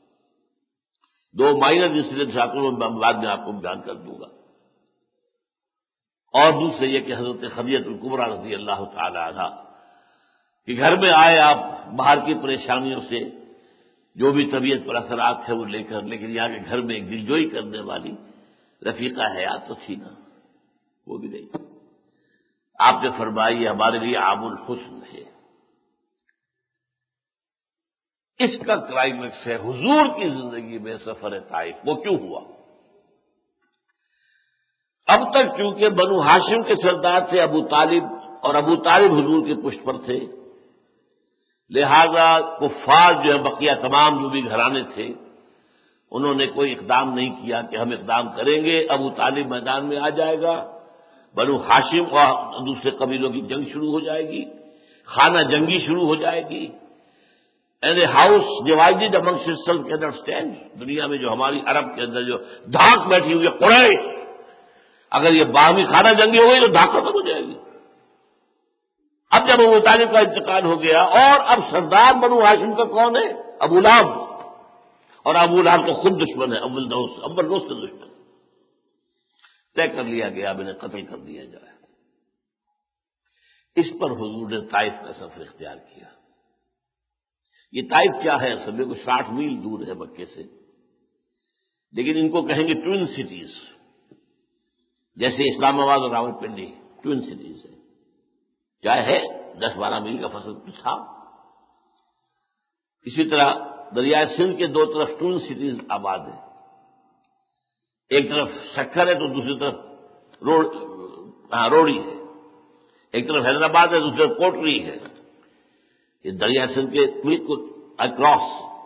Speaker 2: دو مائنر انسیڈنٹس آپ کو میں بعد میں آپ کو بیان کر دوں گا. اور دوسرے یہ کہ حضرت خدیجہ الکبریٰ رضی اللہ تعالی عنہا کہ گھر میں آئے آپ باہر کی پریشانیوں سے، جو بھی طبیعت پر اثرات ہے وہ لے کر، لیکن یہاں کے گھر میں ایک دلجوئی کرنے والی رفیقہ حیات تو تھی نا، وہ بھی نہیں. آپ نے فرمایا یہ ہمارے لیے عام الحسن ہے. اس کا کلائمیکس ہے حضور کی زندگی میں سفر طائف. وہ کیوں ہوا؟ اب تک چونکہ بنو ہاشم کے سردار تھے ابو طالب، اور ابو طالب حضور کے پشت پر تھے، لہذا کفار جو ہے بقیہ تمام جو بھی گھرانے تھے انہوں نے کوئی اقدام نہیں کیا کہ ہم اقدام کریں گے. ابو طالب میدان میں آ جائے گا، بنو ہاشم اور دوسرے قبیلوں کی جنگ شروع ہو جائے گی، خانہ جنگی شروع ہو جائے گی. And a house divided amongst itself cannot stand. دنیا میں جو ہماری عرب کے اندر جو دھاک بیٹھی ہوئی ہے قریش، اگر یہ باہمی خانہ جنگی ہو گئی تو دھاک ختم ہو جائے گی. اب جب ابو طالب کا انتقال ہو گیا اور اب سردار بنو ہاشم کا کون ہے؟ ابو لہب. اور ابو لہب تو خود دشمن ہے، اول دوست اول دوست کا دشمن. طے کر لیا گیا اب انہیں قتل کر دیا جائے. اس پر حضور نے طائف کا سفر اختیار کیا. یہ طائف کیا ہے؟ اصل میں کوئی ساٹھ میل دور ہے مکے سے، لیکن ان کو کہیں گے ٹوین سٹیز، جیسے اسلام آباد اور راول پنڈی ٹوین سٹیز ہے. کیا ہے؟ دس بارہ میل کا فاصلہ تھا. اسی طرح دریائے سندھ کے دو طرف ٹوین سٹیز آباد ہیں. ایک طرف سکھر ہے تو دوسری طرف روڑ ہاں روڑی ہے. ایک طرف حیدرآباد ہے دوسری طرف کوٹری ہے. یہ دریا سندھ کے بالکل اکراس.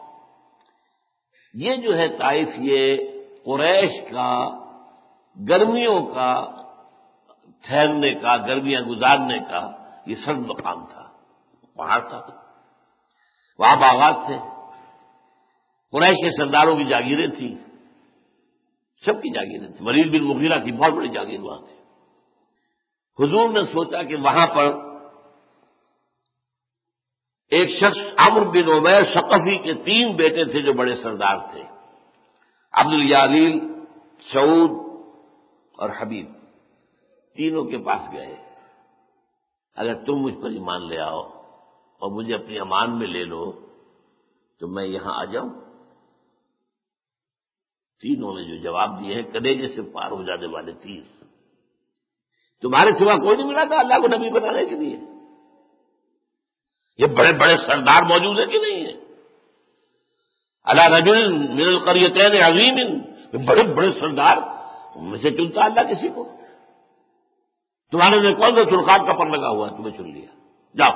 Speaker 2: یہ جو ہے طائف یہ قریش کا گرمیوں کا ٹھہرنے کا، گرمیاں گزارنے کا یہ سرد مقام تھا، پہاڑ تھا. وہاں باغات تھے، قریش کے سرداروں کی جاگیریں تھیں، سب کی جاگیریں تھیں. ولید بن مغیرہ کی بہت بڑی جاگیر وہاں تھی. حضور نے سوچا کہ وہاں پر ایک شخص عمرو بن عمیر ثقفی کے تین بیٹے تھے جو بڑے سردار تھے، عبد الیالیل، سعود اور حبیب. تینوں کے پاس گئے، اگر تم مجھ پر ایمان لے آؤ اور مجھے اپنی امان میں لے لو تو میں یہاں آ جاؤں. تینوں نے جو جواب دیے ہیں کلیجے سے پار ہو جانے والے تیر. تمہارے سوا کوئی نہیں ملا تھا اللہ کو نبی بنانے کے لیے؟ یہ بڑے بڑے سردار موجود ہیں کہ نہیں ہے؟ اللہ رجل من القریتین عظیم، بڑے بڑے سردار میں سے چنتا اللہ کسی کو. تمہارے نے کون سا سرخاب کا پر لگا ہوا ہے، تمہیں چن لیا، جاؤ.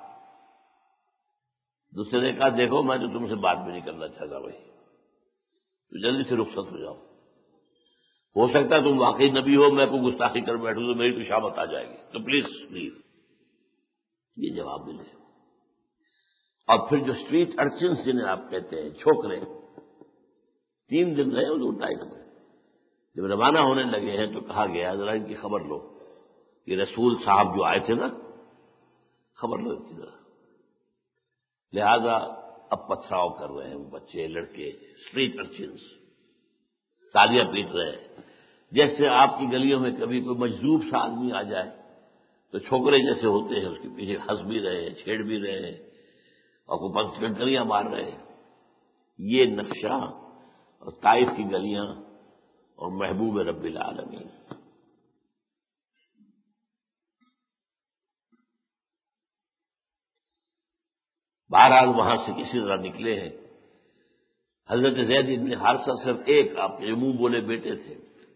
Speaker 2: دوسرے نے کہا دیکھو میں تو تم سے بات بھی نہیں کرنا چاہتا بھائی، تو جلدی سے رخصت ہو جاؤ. ہو سکتا ہے تم واقعی نبی ہو، میں کوئی گستاخی کر بیٹھوں تو میری تو شامت آ جائے گی، تو پلیز پلیز. یہ جواب ملے. اور پھر جو اسٹریٹ ارچنس جنہیں آپ کہتے ہیں، چھوکرے، تین دن رہے حضور طائف میں. جب روانہ ہونے لگے ہیں تو کہا گیا ذرا ان کی خبر لو، یہ رسول صاحب جو آئے تھے نا، خبر لو ان کی ذرا. لہذا اب پتھراؤ کر رہے ہیں وہ بچے، لڑکے، اسٹریٹ ارچنس، تالیاں پیٹ رہے ہیں. جیسے آپ کی گلیوں میں کبھی کوئی مجذوب سا آدمی آ جائے تو چھوکرے جیسے ہوتے ہیں اس کے پیچھے ہنس بھی رہے ہیں، چھیڑ بھی رہے ہیں اور کوئی پنکھ کنکریاں مار رہے ہیں. یہ نقشہ اور طائف کی گلیاں اور محبوب رب العالمین. بہرحال وہاں سے کسی طرح نکلے ہیں. حضرت زید بن حارثہ صرف ایک آپ کے منہ بولے بیٹے تھے،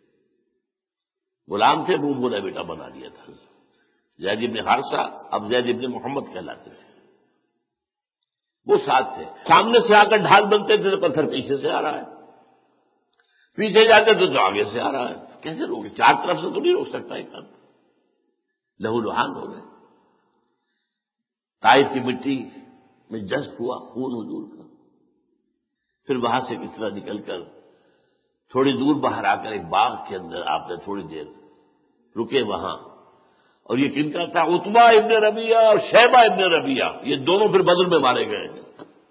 Speaker 2: غلام تھے، منہ بولا بیٹا بنا دیا تھا. زید بن حارثہ اب زید بن محمد کہلاتے تھے. وہ ساتھ تھے. سامنے سے آ کر ڈھال بنتے تھے تو پتھر پیچھے سے آ رہا ہے، پیچھے جاتے تھے تو آگے سے آ رہا ہے. کیسے روکے؟ چار طرف سے تو نہیں روک سکتا ایک آدمی. لہو لہان ہو گئے. طائف کی مٹی میں جذب ہوا خون حضور کا. پھر وہاں سے کس طرح نکل کر تھوڑی دور باہر آ کر ایک باغ کے اندر آپ نے تھوڑی دیر رکے وہاں. اور یہ کن کا تھا؟ عتبہ ابن ربیعہ اور شیبہ ابن ربیعہ. یہ دونوں پھر بدر میں مارے گئے ہیں.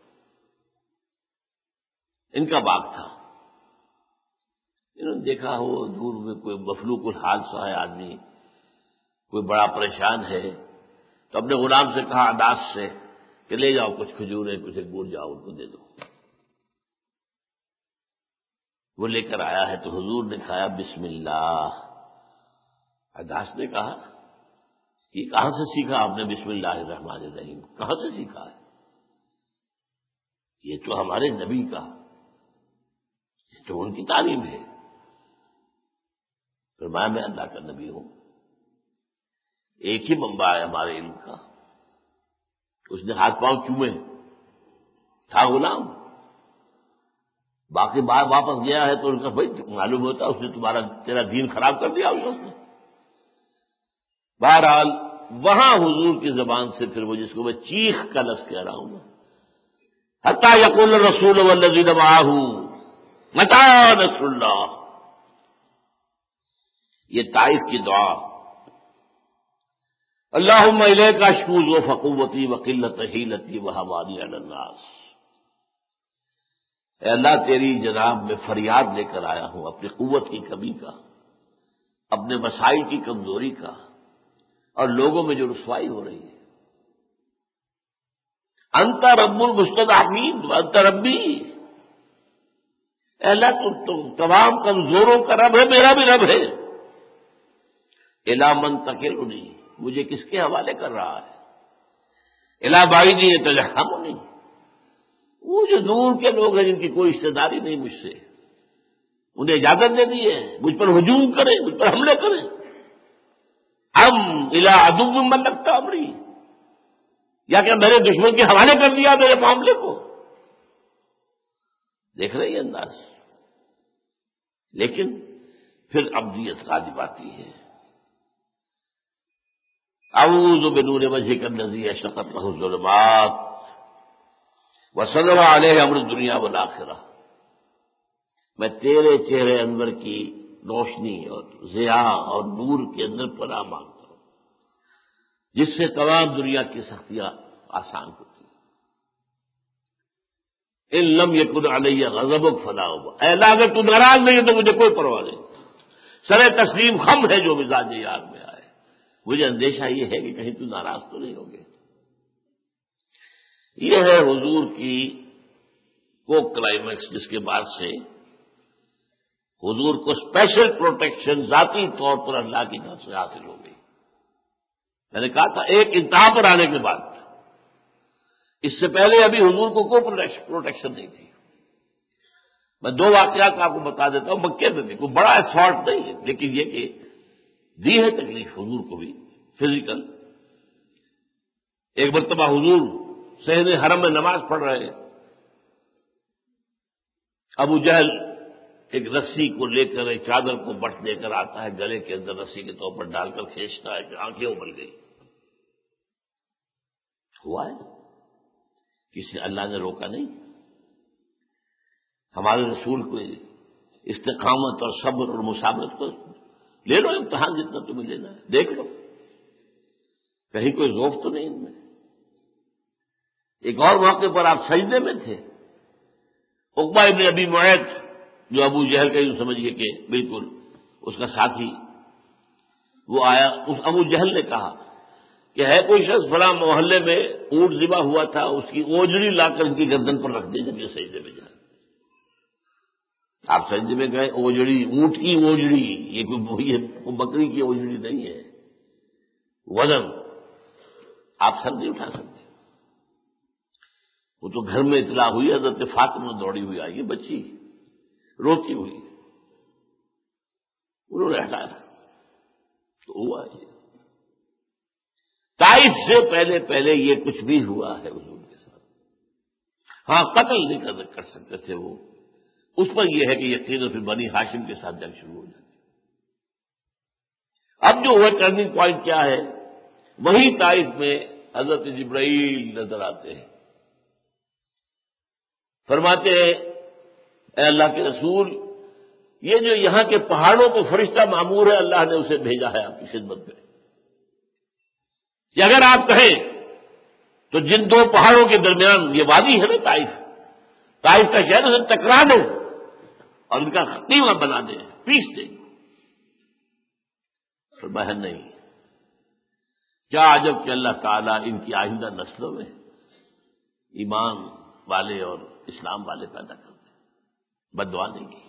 Speaker 2: ان کا باغ تھا. انہوں نے دیکھا ہو دور میں کوئی مفلوق الحال سا ہے آدمی، کوئی بڑا پریشان ہے، تو اپنے غلام سے کہا عداس سے کہ لے جاؤ کچھ کھجوریں، کچھ انگور جاؤ ان کو دے دو. وہ لے کر آیا ہے تو حضور نے کھایا بسم اللہ. عداس نے کہا یہ کہاں سے سیکھا آپ نے بسم اللہ الرحمن الرحیم؟ کہاں سے سیکھا ہے؟ یہ تو ہمارے نبی کا، یہ تو ان کی تعلیم ہے. فرمایا میں اللہ کا نبی ہوں، ایک ہی منبع ہے ہمارے علم کا. اس نے ہاتھ پاؤں چومے، تھا غلام. باقی بات واپس گیا ہے تو ان کا بھائی معلوم ہوتا اس نے تمہارا تیرا دین خراب کر دیا اس نے. بہرحال وہاں حضور کی زبان سے پھر وہ جس کو میں چیخ کا لفظ کہہ رہا ہوں، حتی یقول الرسول والذین معہ متی نصر اللہ، یہ طائف کی دعا. اللہم الیک اشکو ضعف قوتی وقلت حیلتی وہوانی علی الناس. اے اللہ تیری جناب میں فریاد لے کر آیا ہوں اپنی قوت کی کمی کا، اپنے مسائل کی کمزوری کا، اور لوگوں میں جو رسوائی ہو رہی ہے. انت رب المستضعفین وانت ربی. اے اللہ تو تمام کمزوروں کا رب ہے، میرا بھی رب ہے. الی من تکلنی، مجھے کس کے حوالے کر رہا ہے؟ الی بعیدی یتجہمنی، وہ جو دور کے لوگ ہیں جن کی کوئی رشتے داری نہیں مجھ سے، انہیں اجازت دے دی ہے مجھ پر ہجوم کریں، مجھ پر حملے کریں. ام الی عدو من لگتا امری، یا کہ میرے دشمن کے حوالے کر دیا میرے معاملے کو. دیکھ رہی ہے انداز. لیکن پھر ابدیت غالب آتی ہے. اعوذ بنور وجهک الذی اشرقت له الظلمات وصلى علیہ امر الدنیا والآخرہ. میں تیرے چہرے انور کی روشنی اور ضیاء اور نور کے اندر پناہ مانگتا ہوں جس سے تمام دنیا کی سختیاں آسان ہوتی ہیں. ان لم یکن علی غضبک فلا ابا، اے اللہ اگر تو ناراض نہیں ہے تو مجھے کوئی پرواہ نہیں. سر تسلیم خم ہے جو مزاج یار میں آئے. مجھے اندیشہ یہ ہے کہ کہیں تو ناراض تو نہیں ہوگے. یہ ہے حضور کی وہ کلائمیکس جس کے بعد سے حضور کو اسپیشل پروٹیکشن ذاتی طور پر اللہ کی طرف سے حاصل ہو گئی. میں نے کہا تھا ایک انتہا پر آنے کے بعد، اس سے پہلے ابھی حضور کو کوئی پروٹیکشن نہیں تھی. میں دو واقعات آپ کو بتا دیتا ہوں. مکے میں بھی کوئی بڑا اسالٹ نہیں ہے، لیکن یہ کہ دی ہے تکلیف حضور کو بھی فزیکل. ایک مرتبہ حضور صحن حرم میں نماز پڑھ رہے ہیں. ابو جہل ایک رسی کو لے کر ایک چادر کو بٹ لے کر آتا ہے، گلے کے اندر رسی کے طور پر ڈال کر کھینچتا ہے کہ آنکھیں ابل گئی. ہوا ہے کسی اللہ نے روکا نہیں. ہمارے رسول کو استقامت اور صبر اور مثابرت کو لے لو امتحان جتنا تمہیں لینا ہے, دیکھ لو کہیں کوئی ذوق تو نہیں ان میں. ایک اور موقع پر آپ سجدے میں تھے, عقبہ ابن ابی معیط جو ابو جہل کا یوں سمجھیے کہ بالکل اس کا ساتھی, وہ آیا. اس ابو جہل نے کہا کہ ہے کوئی شخص فلاں محلے میں اونٹ ذبح ہوا تھا, اس کی اوجڑی لا کر ان کی گردن پر رکھ دے جب یہ سجدے میں جائے. آپ سجدے میں گئے, اوجڑی اونٹ کی اوجڑی, یہ کوئی بکری کی اوجڑی نہیں ہے, وزن آپ سر نہیں اٹھا سکتے. وہ تو گھر میں اطلاع ہوئی, حضرت فاطمہ دوڑی ہوئی آئی, یہ بچی روتی ہوئی, انہوں نے ہٹایا تو ہوا ہے. طائف سے پہلے پہلے یہ کچھ بھی ہوا ہے حضور کے ساتھ. ہاں قتل نہیں کر سکتے تھے وہ, اس پر یہ ہے کہ یقیناً پھر بنی ہاشم کے ساتھ جنگ شروع ہو جاتی. اب جو ہوا ٹرننگ پوائنٹ کیا ہے, وہی طائف میں حضرت جبرائیل نظر آتے ہیں, فرماتے ہیں اے اللہ کے رسول, یہ جو یہاں کے پہاڑوں کو فرشتہ مامور ہے, اللہ نے اسے بھیجا ہے آپ کی خدمت میں, کہ اگر آپ کہیں تو جن دو پہاڑوں کے درمیان یہ وادی ہے نا طائف, طائف کا شہر, اسے ٹکرا دو اور ان کا قیمہ بنا دیں, پیس دیں. تو بہن نہیں, کیا عجب کہ اللہ تعالیٰ ان کی آئندہ نسلوں میں ایمان والے اور اسلام والے پیدا کر دیں, بددعا نہیں کی.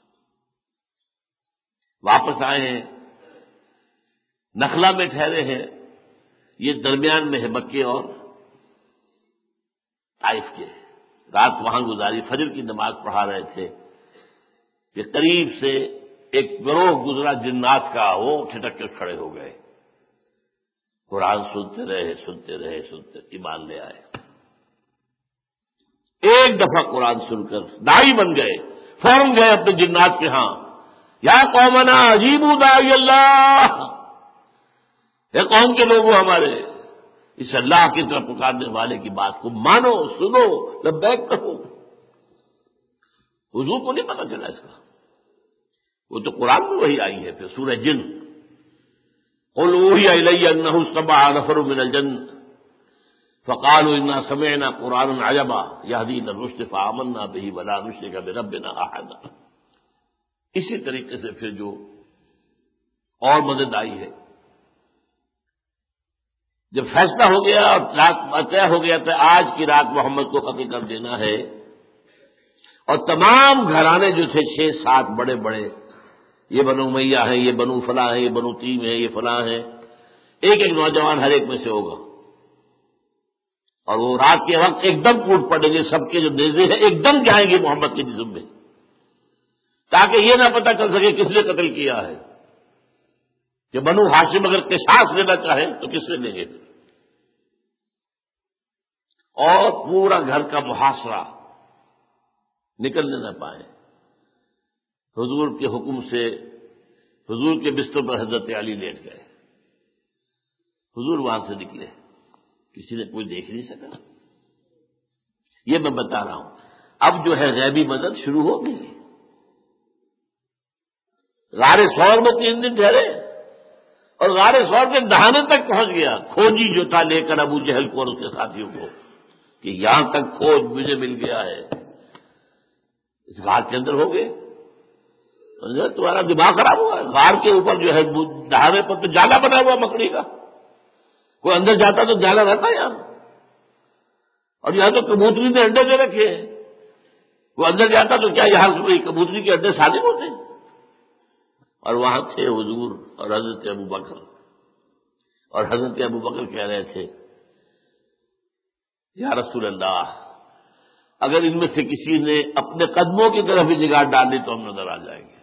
Speaker 2: واپس آئے ہیں, نخلا میں ٹھہرے ہیں, یہ درمیان میں ہے مکے اور طائف کے. رات وہاں گزاری, فجر کی نماز پڑھا رہے تھے کہ قریب سے ایک گروہ گزرا جنات کا, وہ ٹھٹک کر کھڑے ہو گئے. قرآن سنتے رہے سنتے رہے سنتے ایمان لے آئے. ایک دفعہ قرآن سن کر داعی بن گئے, فوراً گئے اپنے جنات کے ہاں, یا قومنا اجیبوا داعی اللہ, اے قوم کے لوگوں ہمارے, اس اللہ کی طرف پکارنے والے کی بات کو مانو, سنو, لبیک کہو. حضور کو نہیں پتا چلا اس کا, وہ تو قرآن میں وہی آئی ہے. پھر سورہ جن, قل اوحی الی انہ استمع نفر من الجن فقالوا انا سمعنا قرآنا عجبا یہدی الی الرشد فآمنا بہ ولا نشرک بربنا احدا. اسی طریقے سے پھر جو اور مدد آئی ہے, جب فیصلہ ہو گیا اور رات طے ہو گیا تو آج کی رات محمد کو قتل کر دینا ہے, اور تمام گھرانے جو تھے چھ سات بڑے بڑے, یہ بنو امیہ ہیں, یہ بنو فلاں ہیں, یہ بنو تیم ہیں, یہ فلاں ہیں, ایک ایک نوجوان ہر ایک میں سے ہوگا, اور وہ رات کے وقت ایک دم ٹوٹ پڑیں گے. سب کے جو نیزے ہیں ایک دم جائیں گے محمد کے جسم میں, تاکہ یہ نہ پتہ چل سکے کس نے قتل کیا ہے. کہ بنو ہاشم اگر قصاص لینا چاہیں تو کس سے لیں گے, اور پورا گھر کا محاصرہ, نکلنے نہ پائیں. حضور کے حکم سے حضور کے بستر پر حضرت علی لیٹ گئے. حضور وہاں سے نکلے, کسی نے کوئی دیکھ نہیں سکا. یہ میں بتا رہا ہوں, اب جو ہے غیبی مدد شروع ہو گئی. غار ثور میں تین دن ٹھہرے اور غار ثور کے دہانے تک پہنچ گیا. کھوجی جو تھا لے کر ابو جہل کو اور اس کے ساتھیوں کو کہ یہاں تک کھوج مجھے مل گیا ہے. اس غار کے اندر ہو گئے, تمہارا دماغ خراب ہوا ہے. غار کے اوپر جو ہے دہانے پر تو جالا بنا ہوا مکڑی کا, کوئی اندر جاتا تو جالا رہتا یہاں, اور یہاں تو کبوتری نے انڈے دے رکھے ہیں. کوئی اندر جاتا تو کیا یہاں سے کبوتری کے انڈے سالم ہوتے ہیں. اور وہاں تھے حضور اور حضرت ابو بکر, اور حضرت ابو بکر کہہ رہے تھے یا رسول اللہ, اگر ان میں سے کسی نے اپنے قدموں کی طرف بھی نگاہ ڈالی تو ہم نظر آ جائیں گے.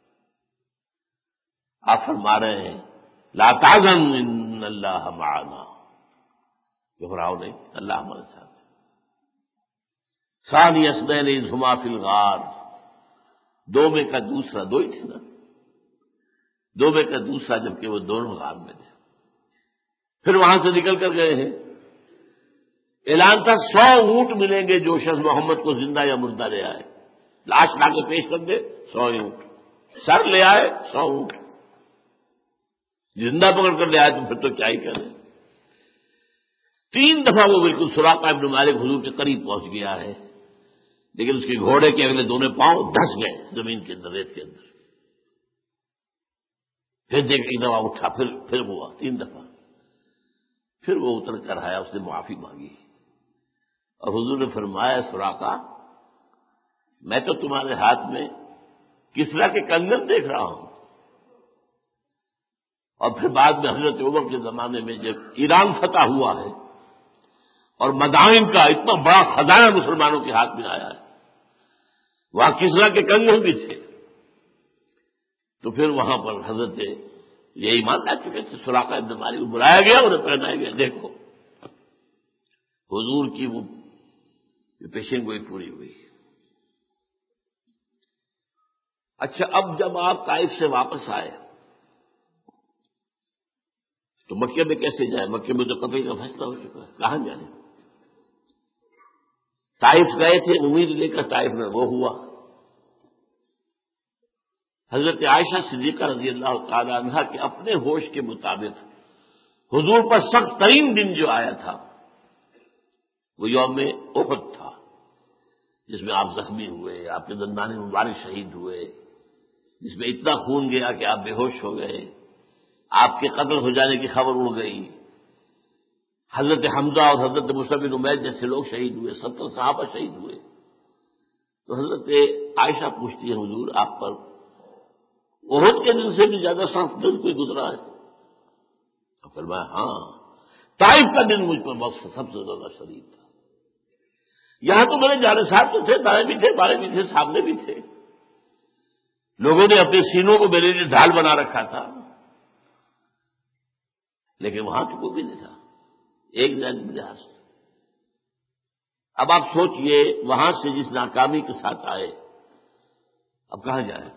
Speaker 2: آپ فرما رہے ہیں لا تحزن ان اللہ معنا, گھبراؤ نہیں, اللہ ہمارے ساتھ. ثانی اثنین اذ ہما فی الغار, دو میں کا دوسرا, دو ہی تھے نا, دو میں کا دوسرا جبکہ وہ دونوں غار میں تھے. پھر وہاں سے نکل کر گئے ہیں, اعلان تھا سو اونٹ ملیں گے جو شخص محمد کو زندہ یا مردہ لے آئے، لاش لا کے پیش کر دے سو اونٹ، سر لے آئے سو اونٹ، زندہ پکڑ کر لے آئے تو پھر تو کیا ہی کریں۔ تین دفعہ وہ بالکل سراقہ ابن مالک حضور کے قریب پہنچ گیا ہے، لیکن اس کے گھوڑے کے اگلے دونوں پاؤں دھس گئے زمین کے اندر، ریت کے اندر۔ پھر دیکھ ایک دفعہ اٹھا، پھر پھر ہوا تین دفعہ، پھر وہ اتر کر آیا، اس نے معافی مانگی اور حضور نے فرمایا سراقہ میں تو تمہارے ہاتھ میں کسرا کے کنگن دیکھ رہا ہوں۔ اور پھر بعد میں حضرت عمر کے زمانے میں جب ایران فتح ہوا ہے اور مدائن کا اتنا بڑا خزانہ مسلمانوں کے ہاتھ میں آیا ہے، وہاں کسرا کے کنگن بھی تھے، تو پھر وہاں پر حضرت یہ ایمان لا چکے تھے، سراقہ ابن مالک کو بلایا گیا اور پہنایا گیا، دیکھو حضور کی وہ پیشن گوئی پوری ہوئی۔ اچھا، اب جب آپ طائف سے واپس آئے تو مکے میں کیسے جائے؟ مکے میں تو قطعی کا فیصلہ ہو چکا ہے، کہاں جائیں؟ طائف گئے تھے امید لے کر، طائف میں وہ ہوا۔ حضرت عائشہ صدیقہ رضی اللہ تعالی عنہا کے اپنے ہوش کے مطابق حضور پر سخت ترین دن جو آیا تھا وہ یوم احد تھا، جس میں آپ زخمی ہوئے، آپ کے دندان مبارک شہید ہوئے، جس میں اتنا خون گیا کہ آپ بے ہوش ہو گئے، آپ کے قتل ہو جانے کی خبر اڑ گئی، حضرت حمزہ اور حضرت مصعب بن عمیر جیسے لوگ شہید ہوئے، ستر صحابہ شہید ہوئے۔ تو حضرت عائشہ پوچھتی ہے حضور آپ پر احد کے دن سے بھی زیادہ سخت دن کوئی گزرا ہے؟ تو فرمایا ہاں، طائف کا دن مجھ پر وقت سب سے زیادہ شدید تھا۔ یہاں تو میرے جانثار تو تھے، دائیں بھی تھے، بائیں بھی تھے، سامنے بھی تھے، لوگوں نے اپنے سینوں کو میرے لیے ڈھال بنا رکھا تھا، لیکن وہاں تو کوئی بھی نہیں تھا، ایک جانب لحاظ سے۔ اب آپ سوچئے وہاں سے جس ناکامی کے ساتھ آئے، اب کہاں جائیں؟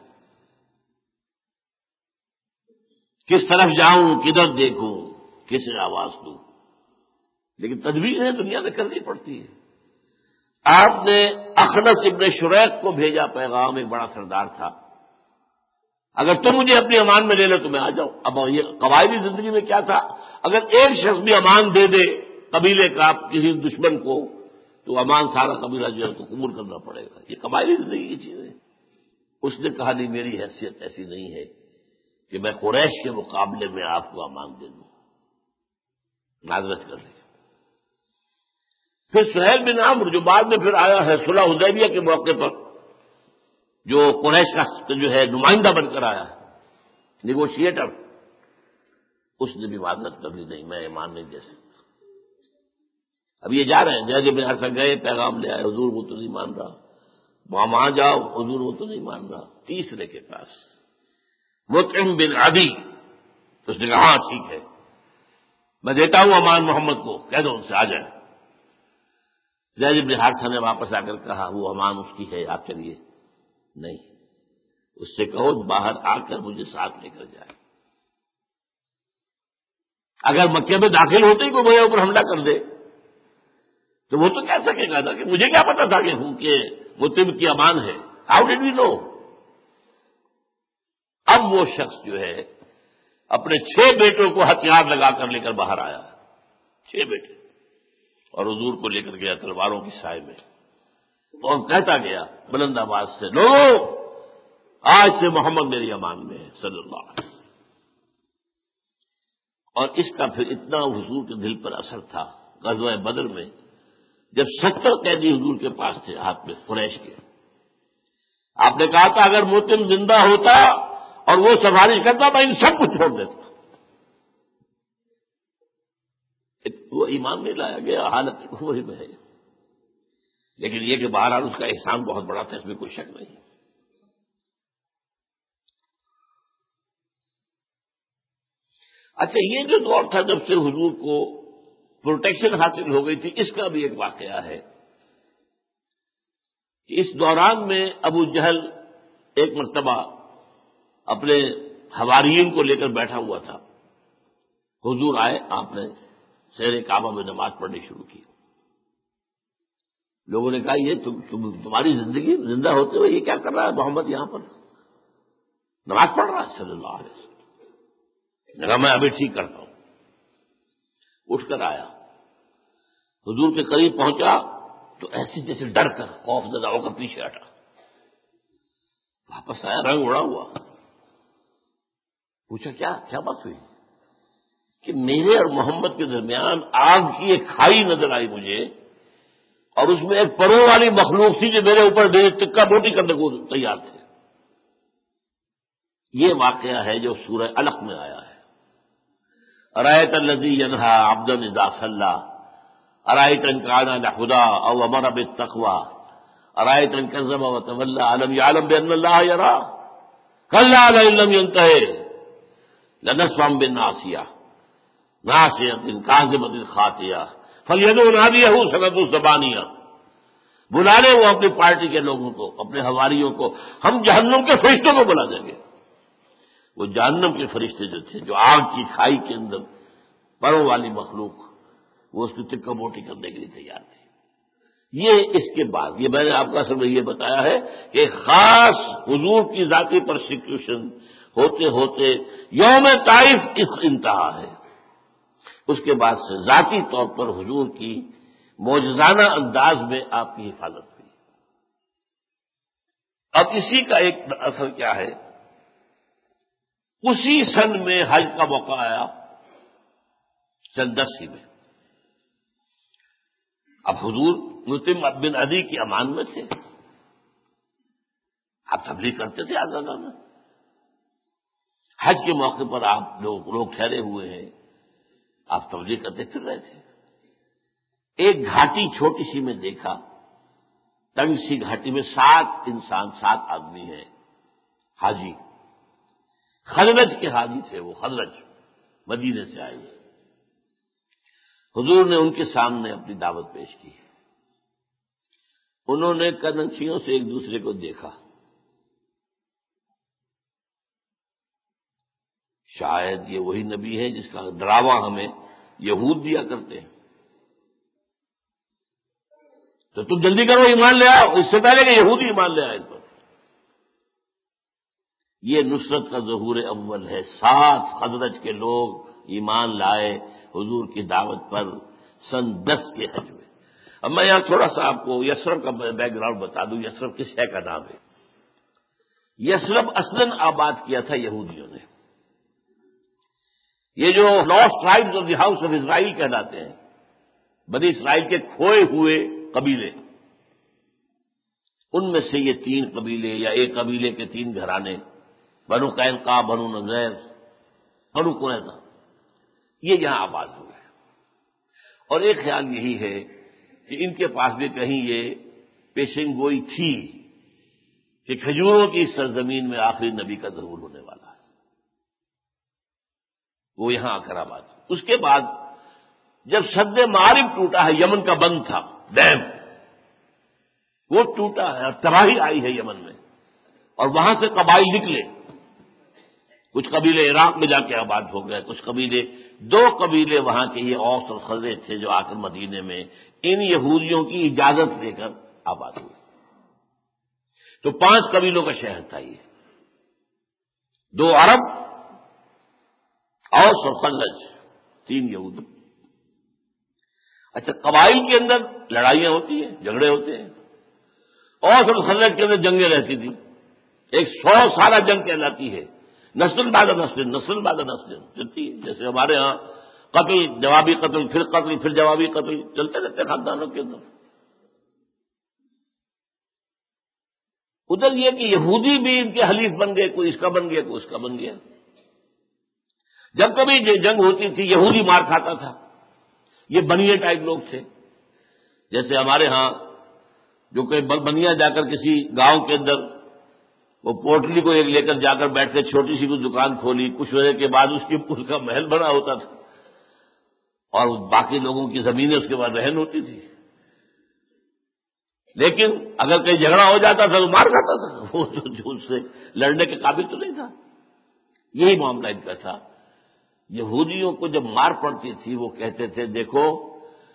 Speaker 2: کس طرف جاؤں، کدھر دیکھوں، کسے آواز دوں؟ لیکن تدبیر ہے، دنیا میں کرنی پڑتی ہے۔ آپ نے اخنس ابن شریق کو بھیجا پیغام، ایک بڑا سردار تھا، اگر تم مجھے اپنی امان میں لے لو تو میں آ جاؤں۔ اب یہ قبائلی زندگی میں کیا تھا، اگر ایک شخص بھی امان دے دے قبیلے کا کسی دشمن کو تو امان سارا قبیلہ جو ہے تو قبول کرنا پڑے گا، یہ قبائلی زندگی کی چیزیں۔ اس نے کہا نہیں، میری حیثیت ایسی نہیں ہے کہ میں قریش کے مقابلے میں آپ کو امان دے دوں، معذرت کر لیں۔ پھر سہیل بن عمرو جو بعد میں پھر آیا ہے صلح حدیبیہ کے موقع پر، جو قریش کا جو ہے نمائندہ بن کر آیا ہے، نیگوشیٹر، اس نے بھی معذرت کر لی، نہیں میں ایمان نہیں دے سکتا۔ اب یہ جا رہے ہیں، جیسے بن حرثہ گئے، پیغام لے آئے، حضور وہ تو نہیں مان رہا، وہاں وہاں جاؤ، حضور وہ تو نہیں مان رہا۔ تیسرے کے پاس مطعم بن عدی، تو اس نے کہا ہاں ٹھیک ہے، میں دیتا ہوں امان محمد کو، کہہ دو ان سے آ جائے۔ زید بن حارثہ نے واپس آ کر کہا وہ امان اس کی ہے، آپ چلیے۔ نہیں، اس سے کہو باہر آ کر مجھے ساتھ لے کر جائے۔ اگر مکے میں داخل ہوتے ہی کوئی میرے اوپر حملہ کر دے تو وہ تو کہہ سکے گا نا کہ مجھے کیا پتا تھا کہ کہ مطعم کی امان ہے، ہاؤ ڈڈ وی نو؟ اب وہ شخص جو ہے اپنے چھ بیٹوں کو ہتھیار لگا کر لے کر باہر آیا، چھ بیٹے، اور حضور کو لے کر گیا تلواروں کی سائے میں، اور کہتا گیا بلند آواز سے، لوگوں آج سے محمد میری امان میں ہے صلی اللہ علیہ وسلم۔ اور اس کا پھر اتنا حضور کے دل پر اثر تھا غزوہ بدر میں، جب ستر قیدی حضور کے پاس تھے ہاتھ میں قریش کے، آپ نے کہا تھا اگر مطعم زندہ ہوتا اور وہ سفارش کرتا میں ان سب کو چھوڑ دیتا۔ وہ ایمان نہیں لایا گیا، حالت وہی میں ہے، لیکن یہ کہ بہرحال اس کا احسان بہت بڑا تھا، اس میں کوئی شک نہیں۔ اچھا، یہ جو دور تھا جب سے حضور کو پروٹیکشن حاصل ہو گئی تھی، اس کا بھی ایک واقعہ ہے کہ اس دوران میں ابو جہل ایک مرتبہ اپنے حواریین کو لے کر بیٹھا ہوا تھا، حضور آئے، آپ نے سیر کعبہ میں نماز پڑھنی شروع کی، لوگوں نے کہا یہ تم, تم تمہاری زندگی زندہ ہوتے ہوئے یہ کیا کر رہا ہے محمد یہاں پر؟ نماز پڑھ رہا ہے صلی اللہ علیہ وسلم. کہا میں ابھی ٹھیک کرتا ہوں. اٹھ کر آیا, حضور کے قریب پہنچا تو ایسے جیسے ڈر کر خوف زدہ ہو کر پیچھے ہٹا. واپس آیا رنگ اڑا ہوا. پوچھا کیا کیا بات ہوئی؟ کہ میرے اور محمد کے درمیان آگ کی ایک کھائی نظر آئی مجھے, اور اس میں ایک پروں والی مخلوق تھی جو میرے اوپر ٹکا بوٹی کرنے کو تیار تھے. یہ واقعہ ہے جو سورہ علق میں آیا ہے. ارایت الذی ینہا عبدا اذا صلی ارایت ان کان لہدی او امر بالتقوی ارایت ان کذب وتولی الم یعلم بان اللہ یری کلا لئن لم ینتہ لنسفعا بالناصیہ ناصیۃ کاذبۃ خاطیہ فلیدع نادیہ سندع الزبانیہ. بلا لے وہ اپنی پارٹی کے لوگوں کو, اپنے حواریوں کو. ہم جہنم کے فرشتوں کو بلا دیں گے. وہ جہنم کے فرشتے جو تھے, جو آگ کی کھائی کے اندر پروں والی مخلوق, وہ اس کی ٹکا موٹی کرنے کے لیے تیار تھے. یہ اس کے بعد یہ میں نے آپ کو اصل میں یہ بتایا ہے کہ خاص حضور کی ذاتی پرسیکیوشن ہوتے ہوتے یوم طائف اس انتہا ہے. اس کے بعد سے ذاتی طور پر حضور کی معجزانہ انداز میں آپ کی حفاظت ہوئی. اب اسی کا ایک اثر کیا ہے, اسی سن میں حج کا موقع آیا, سن دس ہی میں. اب حضور مطعم بن عدی کی امان میں تھے, آپ تبلیغ کرتے تھے آزادانہ. حج کے موقع پر آپ لوگ لوگ ٹھہرے ہوئے ہیں, آپ تبلیغ کرتے پھر رہے تھے. ایک گھاٹی چھوٹی سی میں دیکھا, تنگ سی گھاٹی میں سات انسان سات آدمی ہیں حاجی. خزرج کے حاجی تھے وہ, خزرج مدینے سے آئے. حضور نے ان کے سامنے اپنی دعوت پیش کی. انہوں نے کننچیوں سے ایک دوسرے کو دیکھا. شاید یہ وہی نبی ہے جس کا ڈراوا ہمیں یہود دیا کرتے ہیں, تو تم جلدی کرو ایمان لے آؤ, اس سے پہلے کہ یہودی ایمان لے آئے ان پر. یہ نصرت کا ظہور اول ہے. سات خزرج کے لوگ ایمان لائے حضور کی دعوت پر سن دس کے حج میں. اب میں یہاں تھوڑا سا آپ کو یثرب کا بیک گراؤنڈ بتا دوں. یثرب کس شے کا نام ہے؟ یثرب اصلاً آباد کیا تھا یہودیوں نے. یہ جو lost tribes of the house of Israel کہلاتے ہیں, بنی اسرائیل کے کھوئے ہوئے قبیلے, ان میں سے یہ تین قبیلے یا ایک قبیلے کے تین گھرانے, بنو قینقاع, بنو نذیر, بنو قریظہ, یہ یہاں آباد ہوئے. اور ایک خیال یہی ہے کہ ان کے پاس بھی کہیں یہ پیشن گوئی تھی کہ کھجوروں کی اس سرزمین میں آخری نبی کا ظہور ہونے والا ہے. وہ یہاں آ کر آباد. اس کے بعد جب سد معارب ٹوٹا ہے, یمن کا بند تھا ڈیم, وہ ٹوٹا ہے اور تباہی آئی ہے یمن میں, اور وہاں سے قبائل نکلے. کچھ قبیلے عراق میں جا کے آباد ہو گئے, کچھ قبیلے, دو قبیلے وہاں کے یہ اوس اور خزرج تھے جو آ کر مدینے میں ان یہودیوں کی اجازت لے کر آباد ہوئے. تو پانچ قبیلوں کا شہر تھا یہ, دو عرب, اوس اور خزرج, تین یہود. اچھا, قبائل کے اندر لڑائیاں ہوتی ہیں, جھگڑے ہوتے ہیں. اوس اور خزرج کے اندر جنگیں رہتی تھیں. ایک سو سالہ جنگ کہلاتی ہے, نسل بعد نسل, نسل بعد نسل چلتی ہے. جیسے ہمارے ہاں قتل, جوابی قتل, پھر قتل, پھر جوابی قتل چلتے رہتے خاندانوں کے اندر. ادھر یہ کہ یہودی بھی ان کے حلیف بن گئے, کوئی اس کا بن گیا, کوئی اس کا بن گیا. جب کبھی جنگ ہوتی تھی یہودی مار کھاتا تھا. یہ بنیے ٹائپ لوگ تھے. جیسے ہمارے ہاں جو کوئی بنیا جا کر کسی گاؤں کے اندر وہ پوٹلی کو ایک لے کر جا کر بیٹھ کے چھوٹی سی کوئی دکان کھولی, کچھ وجہ کے بعد اس کی اس کا محل بنا ہوتا تھا, اور باقی لوگوں کی زمینیں اس کے بعد رہن ہوتی تھی. لیکن اگر کہیں جھگڑا ہو جاتا تھا تو مار کھاتا تھا, وہ تو اس سے لڑنے کے قابل تو نہیں تھا. یہی معاملہ ان کا تھا. یہودیوں کو جب مار پڑتی تھی وہ کہتے تھے دیکھو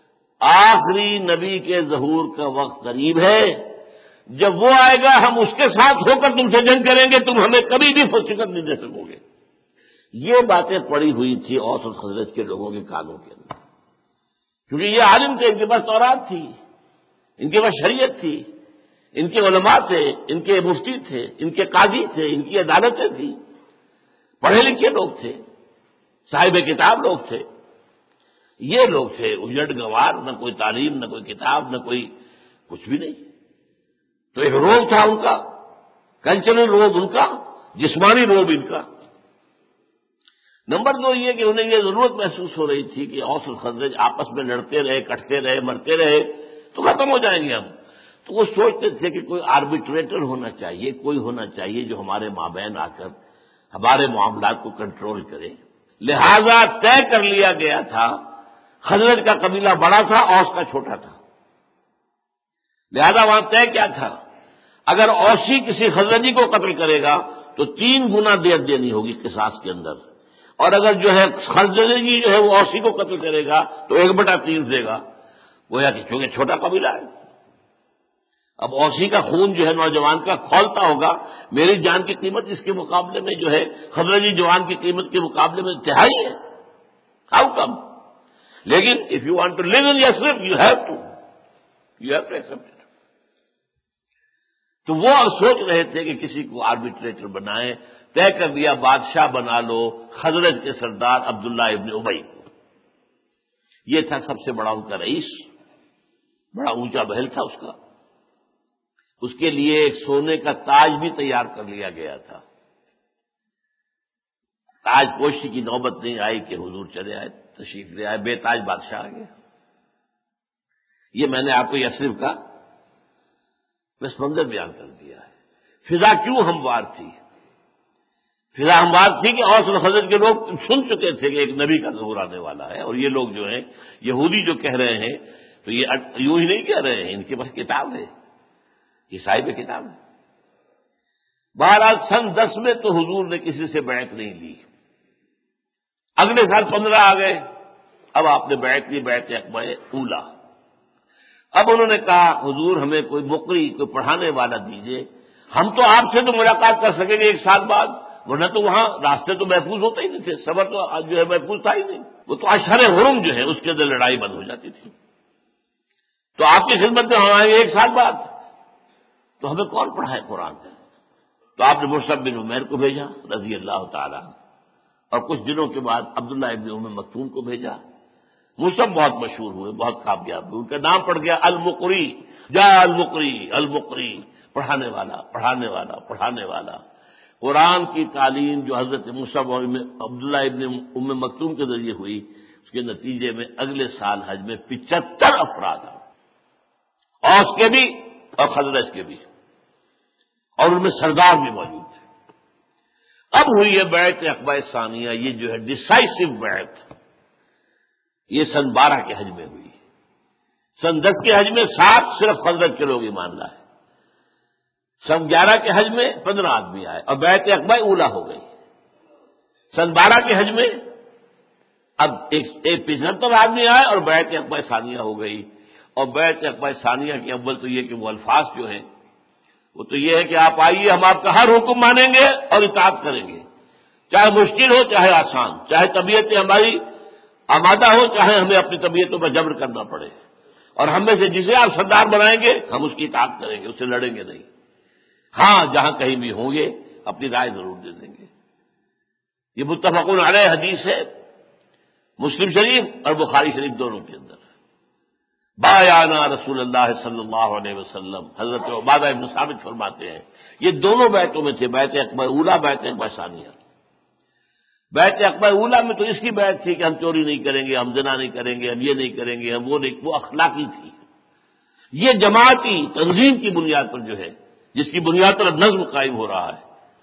Speaker 2: آخری نبی کے ظہور کا وقت قریب ہے، جب وہ آئے گا ہم اس کے ساتھ ہو کر تم سے جنگ کریں گے، تم ہمیں کبھی بھی فرصت نہیں دے سکو گے۔ یہ باتیں پڑی ہوئی تھی اوس اور خزرج کے لوگوں کے کانوں کے اندر، کیونکہ یہ عالم تھے، ان کے پاس تورات تھی، ان کے پاس شریعت تھی، ان کے علماء تھے، ان کے مفتی تھے، ان کے قاضی تھے، ان کی عدالتیں تھیں، پڑھے لکھے لوگ تھے، صاحب کتاب لوگ تھے۔ یہ لوگ تھے اجڑ گوار، نہ کوئی تعلیم، نہ کوئی کتاب، نہ کوئی کچھ بھی نہیں۔ تو ایک روب تھا ان کا، کلچرل روب ان کا، جسمانی روب ان کا۔ نمبر دو یہ کہ انہیں یہ ضرورت محسوس ہو رہی تھی کہ اوس اور خزرج آپس میں لڑتے رہے، کٹتے رہے، مرتے رہے تو ختم ہو جائیں گے ہم۔ تو وہ سوچتے تھے کہ کوئی آربیٹریٹر ہونا چاہیے، کوئی ہونا چاہیے جو ہمارے مابین آ کر ہمارے معاملات کو کنٹرول کرے۔ لہذا طے کر لیا گیا تھا، خزرج کا قبیلہ بڑا تھا، اوس کا چھوٹا تھا، لہذا وہاں طے کیا تھا، اگر اوسی کسی خزرجی کو قتل کرے گا تو تین گنا دیت دینی ہوگی قصاص کے اندر، اور اگر جو ہے خزرجی جو ہے وہ اوسی کو قتل کرے گا تو ایک بٹا تین دے گا، گویا کہ چونکہ چھوٹا قبیلہ ہے۔ اب اوسی کا خون جو ہے نوجوان کا کھولتا ہوگا، میری جان کی قیمت اس کے مقابلے میں جو ہے خزرجی جوان کی قیمت کے مقابلے میں تہائی ہے، ہاؤ کم؟ لیکن if you want to live in Yathrib you have to you have to accept it. تو وہ اب سوچ رہے تھے کہ کسی کو آربیٹریٹر بنائیں، طے کر دیا بادشاہ بنا لو خزرج کے سردار عبداللہ ابن ابی کو۔ یہ تھا سب سے بڑا ان کا رئیس، بڑا اونچا محل تھا اس کا، اس کے لیے ایک سونے کا تاج بھی تیار کر لیا گیا تھا۔ تاج پوشی کی نوبت نہیں آئی کہ حضور چلے آئے، تشریف لے آئے، بے تاج بادشاہ آ گیا۔ یہ میں نے آپ کو یثرب کا پس منظر بیان کر دیا ہے۔ فضا کیوں ہموار تھی؟ فضا ہموار تھی کہ اوس اور خزرج کے لوگ سن چکے تھے کہ ایک نبی کا ظہور آنے والا ہے، اور یہ لوگ جو ہیں یہودی جو کہہ رہے ہیں تو یہ یوں ہی نہیں کہہ رہے ہیں، ان کے پاس کتاب ہے، یہ صاحب کتاب ہے۔ بہرحال سن دس میں تو حضور نے کسی سے بیعت نہیں لی، اگلے سال پندرہ آ گئے، اب آپ نے بیعت لی، بیعت عقبہ اولا۔ اب انہوں نے کہا حضور ہمیں کوئی مقری، کوئی پڑھانے والا دیجئے، ہم تو آپ سے تو ملاقات کر سکیں گے ایک سال بعد، ورنہ تو وہاں راستے تو محفوظ ہوتے ہی نہیں تھے، سفر تو جو ہے محفوظ تھا ہی نہیں، وہ تو اشہر حرم جو ہے اس کے اندر لڑائی بند ہو جاتی تھی۔ تو آپ کی خدمت میں ہم آئیں گے ایک سال بعد، تو ہمیں کون پڑھائے قرآن؟ تو آپ نے مصعب بن عمیر کو بھیجا رضی اللہ تعالیٰ، اور کچھ دنوں کے بعد عبداللہ ابن ام مکتوم کو بھیجا۔ مصعب بہت مشہور ہوئے، بہت کامیاب ہوئے، ان کا نام پڑ گیا المقری، جا المقری، المقری، پڑھانے والا، پڑھانے والا، پڑھانے والا۔ قرآن کی تعلیم جو حضرت مصعب اور عبداللہ ابن ام مکتوم کے ذریعے ہوئی، اس کے نتیجے میں اگلے سال حج میں پچہتر افراد ہیں، اوس کے بھی اور خزرج کے بھی، اور ان میں سردار بھی موجود تھے۔ اب ہوئی ہے بیعت عقبہ ثانیہ، یہ جو ہے ڈسائسو بیعت، یہ سن بارہ کے حج میں ہوئی۔ سن دس کے حج میں سات صرف خزرج کے لوگ ایمان لائے، سن گیارہ کے حج میں پندرہ آدمی آئے، اور بیعت عقبہ اولا ہو گئی۔ سن بارہ کے حج میں اب ایک پچہتر آدمی آئے اور بیعت عقبہ ثانیہ ہو گئی۔ اور بیعت عقبہ ثانیہ کے اول تو یہ کہ وہ الفاظ جو ہیں وہ تو یہ ہے کہ آپ آئیے، ہم آپ کا ہر حکم مانیں گے اور اطاعت کریں گے، چاہے مشکل ہو چاہے آسان، چاہے طبیعتیں ہماری آمادہ ہو چاہے ہمیں اپنی طبیعتوں پر جبر کرنا پڑے، اور ہم میں سے جسے آپ سردار بنائیں گے ہم اس کی اطاعت کریں گے، اس سے لڑیں گے نہیں۔ ہاں جہاں کہیں بھی ہوں گے اپنی رائے ضرور دے دیں گے۔ یہ متفق علیہ حدیث ہے، مسلم شریف اور بخاری شریف دونوں کے اندر۔ بایعنا رسول اللہ صلی اللہ علیہ وسلم، حضرت عبادہ بن ثابت فرماتے ہیں یہ دونوں بیعتوں میں تھے، بیعت عقبہ اولا، بیعت عقبہ ثانیہ۔ بیعت عقبہ اولا میں تو اس کی بیعت تھی کہ ہم چوری نہیں کریں گے، ہم زنا نہیں کریں گے، ہم یہ نہیں کریں گے، ہم وہ نہیں، وہ اخلاقی تھی۔ یہ جماعتی تنظیم کی بنیاد پر جو ہے، جس کی بنیاد پر نظم قائم ہو رہا ہے۔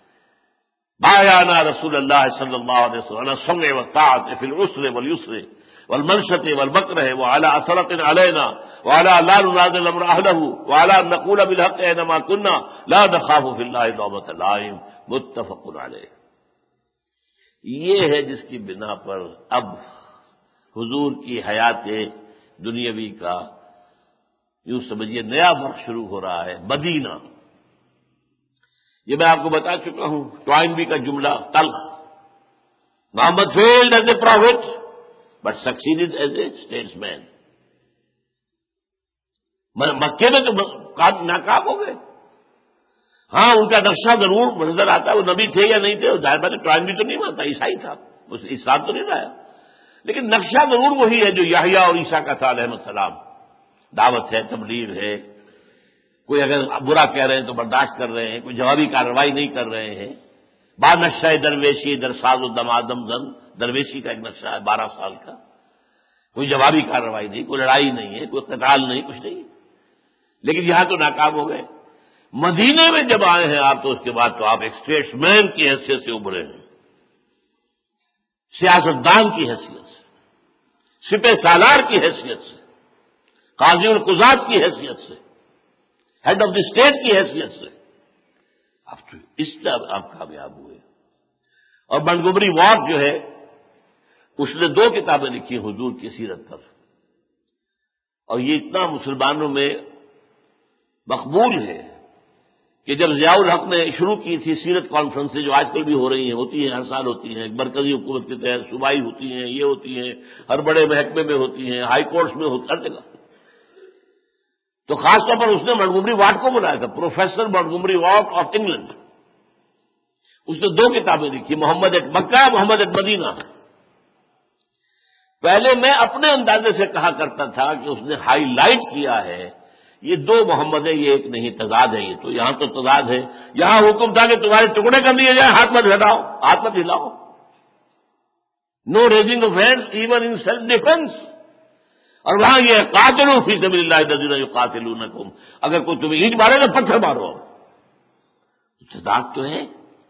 Speaker 2: بایعنا رسول اللہ صلی اللہ علیہ وسلم السمع والطاعۃ فی العسر والیسر والمنشط والمکرہ وعلی اثرۃ علینا وعلی لا ننازل امر اہلہ وعلی ان نقول بالحق اینما کنا لا نخاف فی اللہ لومۃ لائم، متفق علیہ۔ یہ ہے جس کی بنا پر اب حضور کی حیات دنیاوی کا یوں سمجھیے نیا وقت شروع ہو رہا ہے، مدینہ۔ یہ میں آپ کو بتا چکا ہوں، ٹوائنبی کا جملہ تلخ، Muhammad failed as a prophet but succeeded as a statesman. مکے میں تو ناکام ہو گئے، ہاں ان کا نقشہ ضرور نظر آتا ہے، وہ نبی تھے یا نہیں تھے، ظاہر بات ہے ٹوائنبی تو نہیں مانتا، عیسائی تھا، اس اسلام تو نہیں لایا، لیکن نقشہ ضرور وہی ہے جو یحییٰ اور عیسیٰ کا تھا علیہ السلام۔ دعوت ہے، تبلیغ ہے، کوئی اگر برا کہہ رہے ہیں تو برداشت کر رہے ہیں، کوئی جوابی کارروائی نہیں کر رہے ہیں۔ با نقشہ درویشی در ساز و دمادم زن، درویشی کا ایک نقشہ ہے بارہ سال کا، کوئی جوابی کارروائی نہیں، کوئی لڑائی نہیں ہے، کوئی قتال نہیں، کچھ نہیں، لیکن یہاں تو ناکام ہو گئے۔ مدینے میں جب آئے ہیں آپ تو اس کے بعد تو آپ ایک اسٹیٹس مین کی حیثیت سے ابھرے ہیں، سیاستدان کی حیثیت سے، سپہ سالار کی حیثیت سے، قاضی القضات کی حیثیت سے، ہیڈ آف دی اسٹیٹ کی حیثیت سے، اب تو اس طرح آپ کامیاب ہوئے۔ اور منٹگومری واٹ جو ہے اس نے دو کتابیں لکھی حضور کی سیرت پر، اور یہ اتنا مسلمانوں میں مقبول ہے کہ جب ضیاء الحق نے شروع کی تھی سیرت کانفرنسیں جو آج کل بھی ہو رہی ہیں، ہوتی ہیں، ہر سال ہوتی ہیں، مرکزی حکومت کے تحت صوبائی ہوتی ہیں، یہ ہوتی ہیں، ہر بڑے محکمے میں ہوتی ہیں، ہائی کورٹس میں ہوتی، ہر جگہ، تو خاص طور پر اس نے منٹگومری واٹ کو بلایا تھا، professor Montgomery Watt of England. اس نے دو کتابیں لکھی، محمد at Mecca, Muhammad at Medina. پہلے میں اپنے اندازے سے کہا کرتا تھا کہ اس نے ہائی لائٹ کیا ہے یہ دو محمد ہے، یہ ایک نہیں، تضاد ہے، یہ تو یہاں تو تضاد ہے، یہاں حکم تھا کہ تمہارے ٹکڑے کر لیے جائیں، ہاتھ مت ہٹاؤ، ہاتھ مت ہلاؤ، no raising of hand even in self defence, اور وہاں یہ قاتلوا فی سبیل اللہ الذین یقاتلونکم، اگر کوئی تمہیں اینٹ مارے تو پتھر مارو، تضاد تو ہے،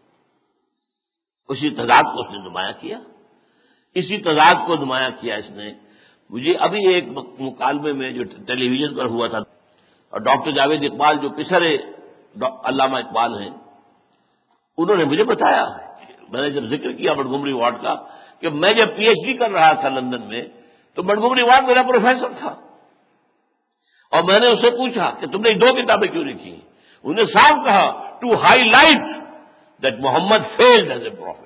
Speaker 2: اسی تضاد کو اس نے نمایاں کیا، اسی تضاد کو نمایاں کیا اس نے۔ مجھے ابھی ایک مکالمے میں جو ٹیلی ویژن پر ہوا تھا، اور ڈاکٹر جاوید اقبال جو پسر علامہ اقبال ہیں، انہوں نے مجھے بتایا، میں نے جب ذکر کیا منٹگومری واٹ کا، کہ میں جب پی ایچ ڈی کر رہا تھا لندن میں تو منٹگومری واٹ میرا پروفیسر تھا، اور میں نے اسے پوچھا کہ تم نے دو کتابیں کیوں لکھی؟ انہوں نے صاف کہا to highlight that Muhammad failed as a prophet.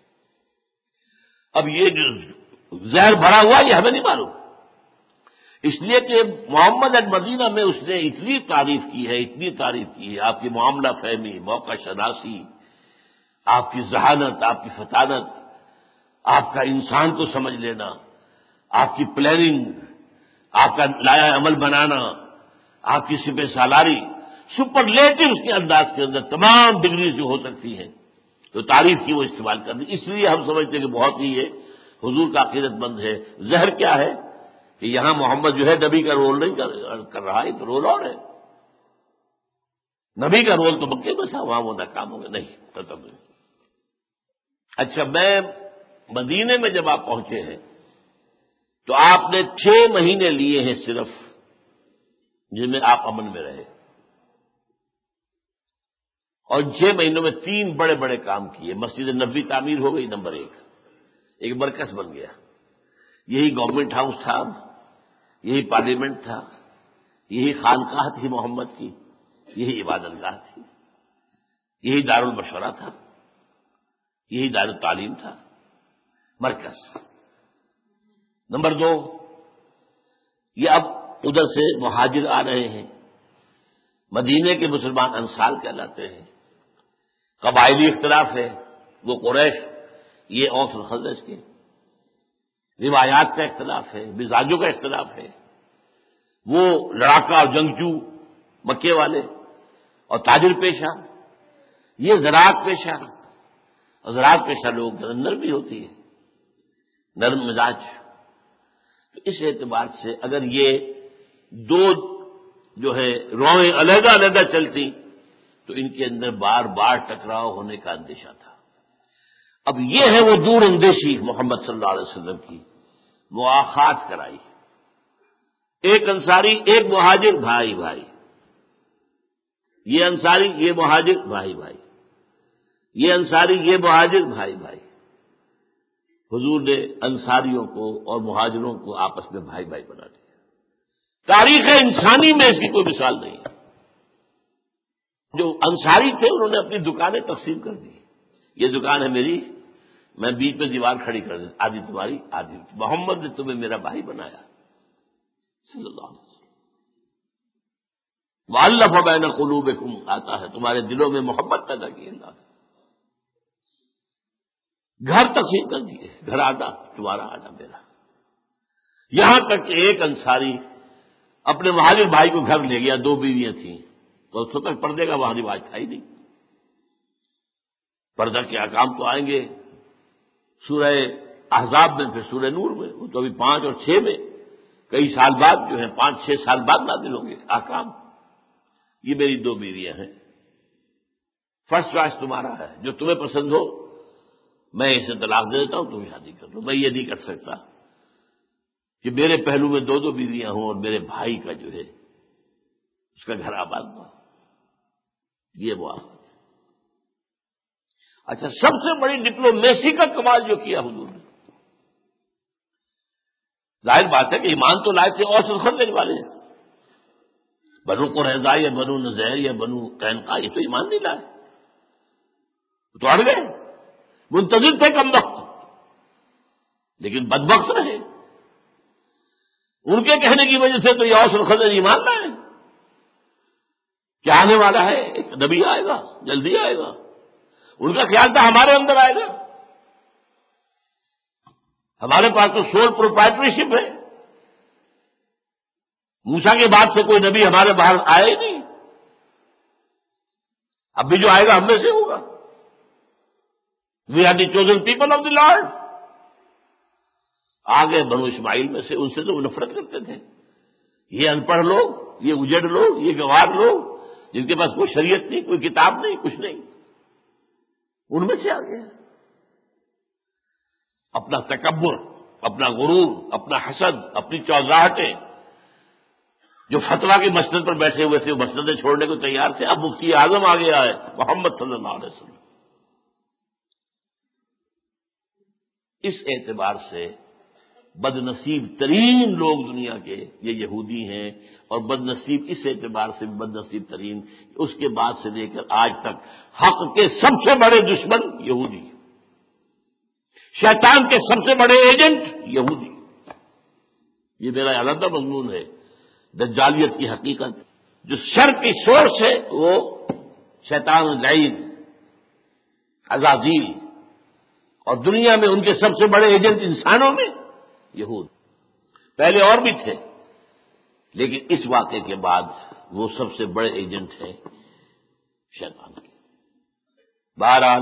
Speaker 2: اب یہ جو زہر بھرا ہوا یہ ہمیں نہیں معلوم، اس لیے کہ محمد ایٹ مدینہ میں اس نے اتنی تعریف کی ہے، اتنی تعریف کی ہے، آپ کی معاملہ فہمی، موقع شناسی، آپ کی ذہانت، آپ کی فطانت، آپ کا انسان کو سمجھ لینا، آپ کی پلاننگ، آپ کا لایا عمل بنانا، آپ کی سپہ سالاری، سپرلیٹو اس کے انداز کے اندر تمام ڈگریز جو ہو سکتی ہیں تو تعریف کی وہ استعمال کر دی، اس لیے ہم سمجھتے ہیں کہ بہت ہی یہ حضور کا عقیدت مند ہے۔ زہر کیا ہے کہ یہاں محمد جو ہے نبی کا رول نہیں کر رہا، یہ تو رول اور ہے، نبی کا رول تو مکے میں تھا، وہاں وہ ناکام ہو گئے، نہیں ختم نہیں۔ اچھا، میں مدینے میں جب آپ پہنچے ہیں تو آپ نے چھ مہینے لیے ہیں صرف، جن میں آپ امن میں رہے، اور چھ مہینوں میں تین بڑے بڑے کام کیے۔ مسجد نبوی تعمیر ہو گئی، نمبر ایک، ایک مرکز بن گیا، یہی گورنمنٹ ہاؤس تھا، یہی پارلیمنٹ تھا، یہی خانقاہ تھی محمد کی، یہی عبادت گاہ تھی، یہی دار المشورہ تھا، یہی دار التعلیم تھا، مرکز۔ نمبر دو، یہ اب ادھر سے مہاجر آ رہے ہیں، مدینے کے مسلمان انصار کہلاتے ہیں، قبائلی اختلاف ہے، وہ قریش، یہ اوس اور خزرج کے، روایات کا اختلاف ہے، مزاجوں کا اختلاف ہے، وہ لڑاکا اور جنگجو مکے والے اور تاجر پیشہ، یہ زراعت پیشہ، اور زراعت پیشہ لوگ نرمی ہوتی ہے، نرم مزاج۔ تو اس اعتبار سے اگر یہ دو جو ہے روئیں علیحدہ علیحدہ چلتی تو ان کے اندر بار بار ٹکراؤ ہونے کا اندیشہ تھا۔ اب یہ ہے وہ دور اندیشی محمد صلی اللہ علیہ وسلم کی، مواخات کرائی، ایک انصاری ایک مہاجر بھائی بھائی، یہ انصاری یہ مہاجر بھائی بھائی، یہ انصاری یہ مہاجر بھائی بھائی۔ حضور نے انصاریوں کو اور مہاجروں کو آپس میں بھائی بھائی بنا دیا۔ تاریخ انسانی میں اس کی کوئی مثال نہیں. جو انصاری تھے انہوں نے اپنی دکانیں تقسیم کر دی. یہ دکان ہے میری، میں بیچ میں دیوار کھڑی کر دی، آدھی تمہاری آدھی. محمد نے تمہیں میرا بھائی بنایا صلی اللہ علیہ وسلم. وَأَلَّفَ بَيْنَ قُلُوبِكُمْ آتا ہے تمہارے دلوں میں محبت پیدا کی اللہ نے. گھر تقسیم کر دیے، گھر آدھا تمہارا آدھا میرا. یہاں تک کہ ایک انصاری اپنے مہاجر بھائی کو گھر لے گیا، دو بیویاں تھیں، تو اس وقت پردے کا وہاں رواج تھا ہی نہیں. پردہ کے احکام تو آئیں گے سورہ احزاب میں، پھر سورہ نور میں. وہ تو ابھی پانچ اور چھ میں کئی سال بعد جو ہے پانچ چھ سال بعد نازل ہوں گے احکام. یہ میری دو بیویاں ہیں، فرسٹ چوائس تمہارا ہے، جو تمہیں پسند ہو میں اسے طلاق دے دیتا ہوں، تم شادی کر لو. میں یہ نہیں کر سکتا کہ میرے پہلو میں دو دو بیویاں ہوں اور میرے بھائی کا جو ہے اس کا گھر آباد ہو. یہ وہ آباد. اچھا، سب سے بڑی ڈپلومیسی کا کمال جو کیا حضور نے، ظاہر بات ہے کہ ایمان تو لائے تھے اور خزرج والے، بنو قریظہ یا بنو نذیر یا بنو قینقاع، یہ تو ایمان نہیں لائے، تو اڑ گئے، منتظر تھے کم وقت، لیکن بدبخت رہے. ان کے کہنے کی وجہ سے تو یہ اوس اور خزرج ایمان لائے. کیا آنے والا ہے؟ ایک نبی آئے گا، جلدی آئے گا. ان کا خیال تھا ہمارے اندر آئے گا، ہمارے پاس تو سول پروپرائٹریشپ ہے. موسیٰ کے بعد سے کوئی نبی ہمارے باہر آیا ہی نہیں. اب بھی جو آئے گا ہم میں سے ہوگا. We are the chosen people of the Lord. آگے بنو اسماعیل میں سے، ان سے تو وہ نفرت کرتے تھے. یہ ان پڑھ لوگ، یہ اجڑ لوگ، یہ گوار لوگ جن کے پاس کوئی شریعت نہیں، کوئی کتاب نہیں، کچھ نہیں، ان میں سے آ گیا. اپنا تکبر، اپنا غرور، اپنا حسد، اپنی چوزاہٹیں. جو فتویٰ کی مسجد پر بیٹھے ہوئے تھے وہ مسجدیں چھوڑنے کو تیار تھے. اب مفتی اعظم آ گیا ہے محمد صلی اللہ علیہ وسلم. اس اعتبار سے بد نصیب ترین لوگ دنیا کے یہ یہودی ہیں، اور بد نصیب اس اعتبار سے بد نصیب ترین اس کے بعد سے لے کر آج تک حق کے سب سے بڑے دشمن یہودی، شیطان کے سب سے بڑے ایجنٹ یہودی. یہ میرا علیحدہ مضمون ہے. دجالیت کی حقیقت، جو شر کی سورس ہے وہ شیطان لعین عزازیل، اور دنیا میں ان کے سب سے بڑے ایجنٹ انسانوں میں یہود. پہلے اور بھی تھے، لیکن اس واقعے کے بعد وہ سب سے بڑے ایجنٹ ہیں شیطان کے. بہرحال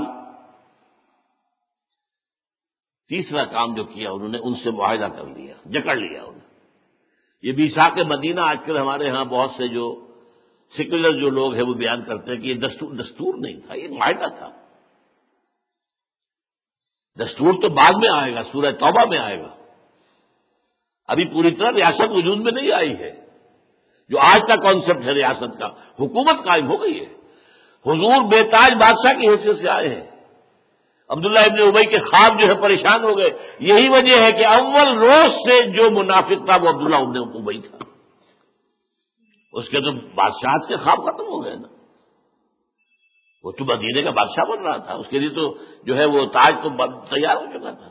Speaker 2: تیسرا کام جو کیا انہوں نے، ان سے معاہدہ کر لیا، جکڑ لیا انہوں نے. یہ میثاق مدینہ آج کل ہمارے ہاں بہت سے جو سیکولر جو لوگ ہیں وہ بیان کرتے ہیں کہ یہ دستور دستور نہیں تھا، یہ معاہدہ تھا. دستور تو بعد میں آئے گا، سورہ توبہ میں آئے گا. ابھی پوری طرح ریاست وجود میں نہیں آئی ہے. جو آج کا کانسیپٹ ہے ریاست کا، حکومت قائم ہو گئی ہے. حضور بے تاج بادشاہ کی حیثیت سے آئے ہیں. عبداللہ ابن ابی کے خواب جو ہے پریشان ہو گئے. یہی وجہ ہے کہ اول روز سے جو منافق تھا وہ عبداللہ ابن ابی تھا. اس کے تو بادشاہت کے خواب ختم ہو گئے نا. وہ تو مدینے کا بادشاہ بن رہا تھا، اس کے لیے تو جو ہے وہ تاج تو تیار ہو چکا تھا.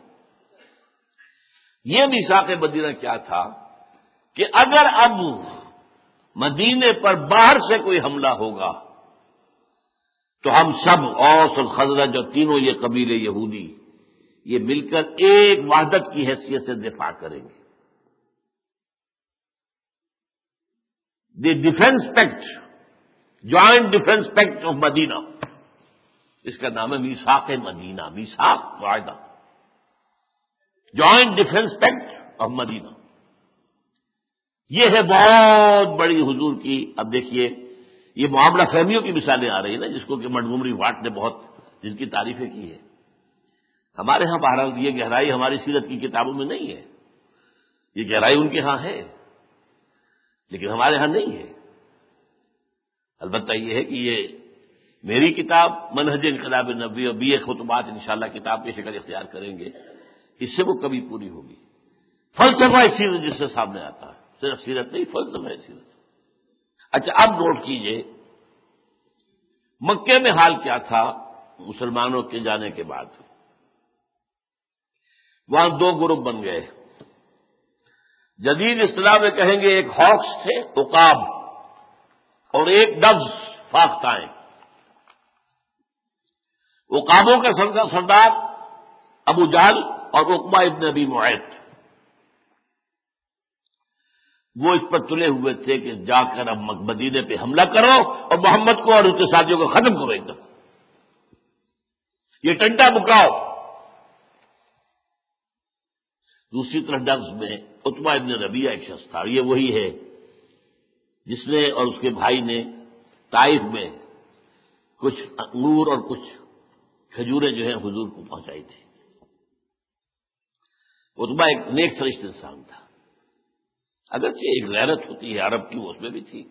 Speaker 2: یہ میثاق مدینہ کیا تھا کہ اگر اب مدینے پر باہر سے کوئی حملہ ہوگا تو ہم سب اوس اور خزرج اور تینوں یہ قبیلے یہودی یہ مل کر ایک وحدت کی حیثیت سے دفاع کریں گے. The defence pact, joint defence pact of Medina, اس کا نام ہے میثاق مدینہ. میثاق معاہدہ، joint defence pact of Medina. یہ ہے بہت بڑی حضور کی. اب دیکھیے یہ معاملہ فہمیوں کی مثالیں آ رہی ہیں نا، جس کو کہ منٹگومری واٹ نے بہت جن کی تعریفیں کی ہے. ہمارے ہاں بہرحال یہ گہرائی ہماری سیرت کی کتابوں میں نہیں ہے. یہ گہرائی ان کے ہاں ہے لیکن ہمارے ہاں نہیں ہے. البتہ یہ ہے کہ یہ میری کتاب منہج انقلاب نبوی اور بی اے خطبات انشاءاللہ کتاب کی شکل اختیار کریں گے، اس سے وہ کبھی پوری ہوگی. فلسفہ اسی وجہ سے سامنے آتا ہے. صرف سیرت نہیں، فلسفہ ہے سیرت۔ اچھا اب نوٹ کیجئے مکے میں حال کیا تھا مسلمانوں کے جانے کے بعد۔ وہاں دو گروپ بن گئے، جدید اصطلاح میں کہیں گے ایک ہاکس تھے عقاب، اور ایک ڈوز فاختائیں۔ عقابوں کا سردار ابو جہل اور عقبہ ابن ابی معیط، وہ اس پر تلے ہوئے تھے کہ جا کر اب مدینے پہ حملہ کرو اور محمد کو اور اس کے ساتھیوں کو ختم کرو ایک دم، یہ ٹنٹا بکاؤ۔ دوسری طرف ڈگز میں عتبہ ابن ربیعہ ایک شخص تھا، یہ وہی ہے جس نے اور اس کے بھائی نے طائف میں کچھ انگور اور کچھ کھجوریں جو ہیں حضور کو پہنچائی تھی۔ عتبہ ایک نیک سرشت انسان تھا، اگرچہ ایک غیرت ہوتی ہے عرب کی، وہ اس میں بھی تھی،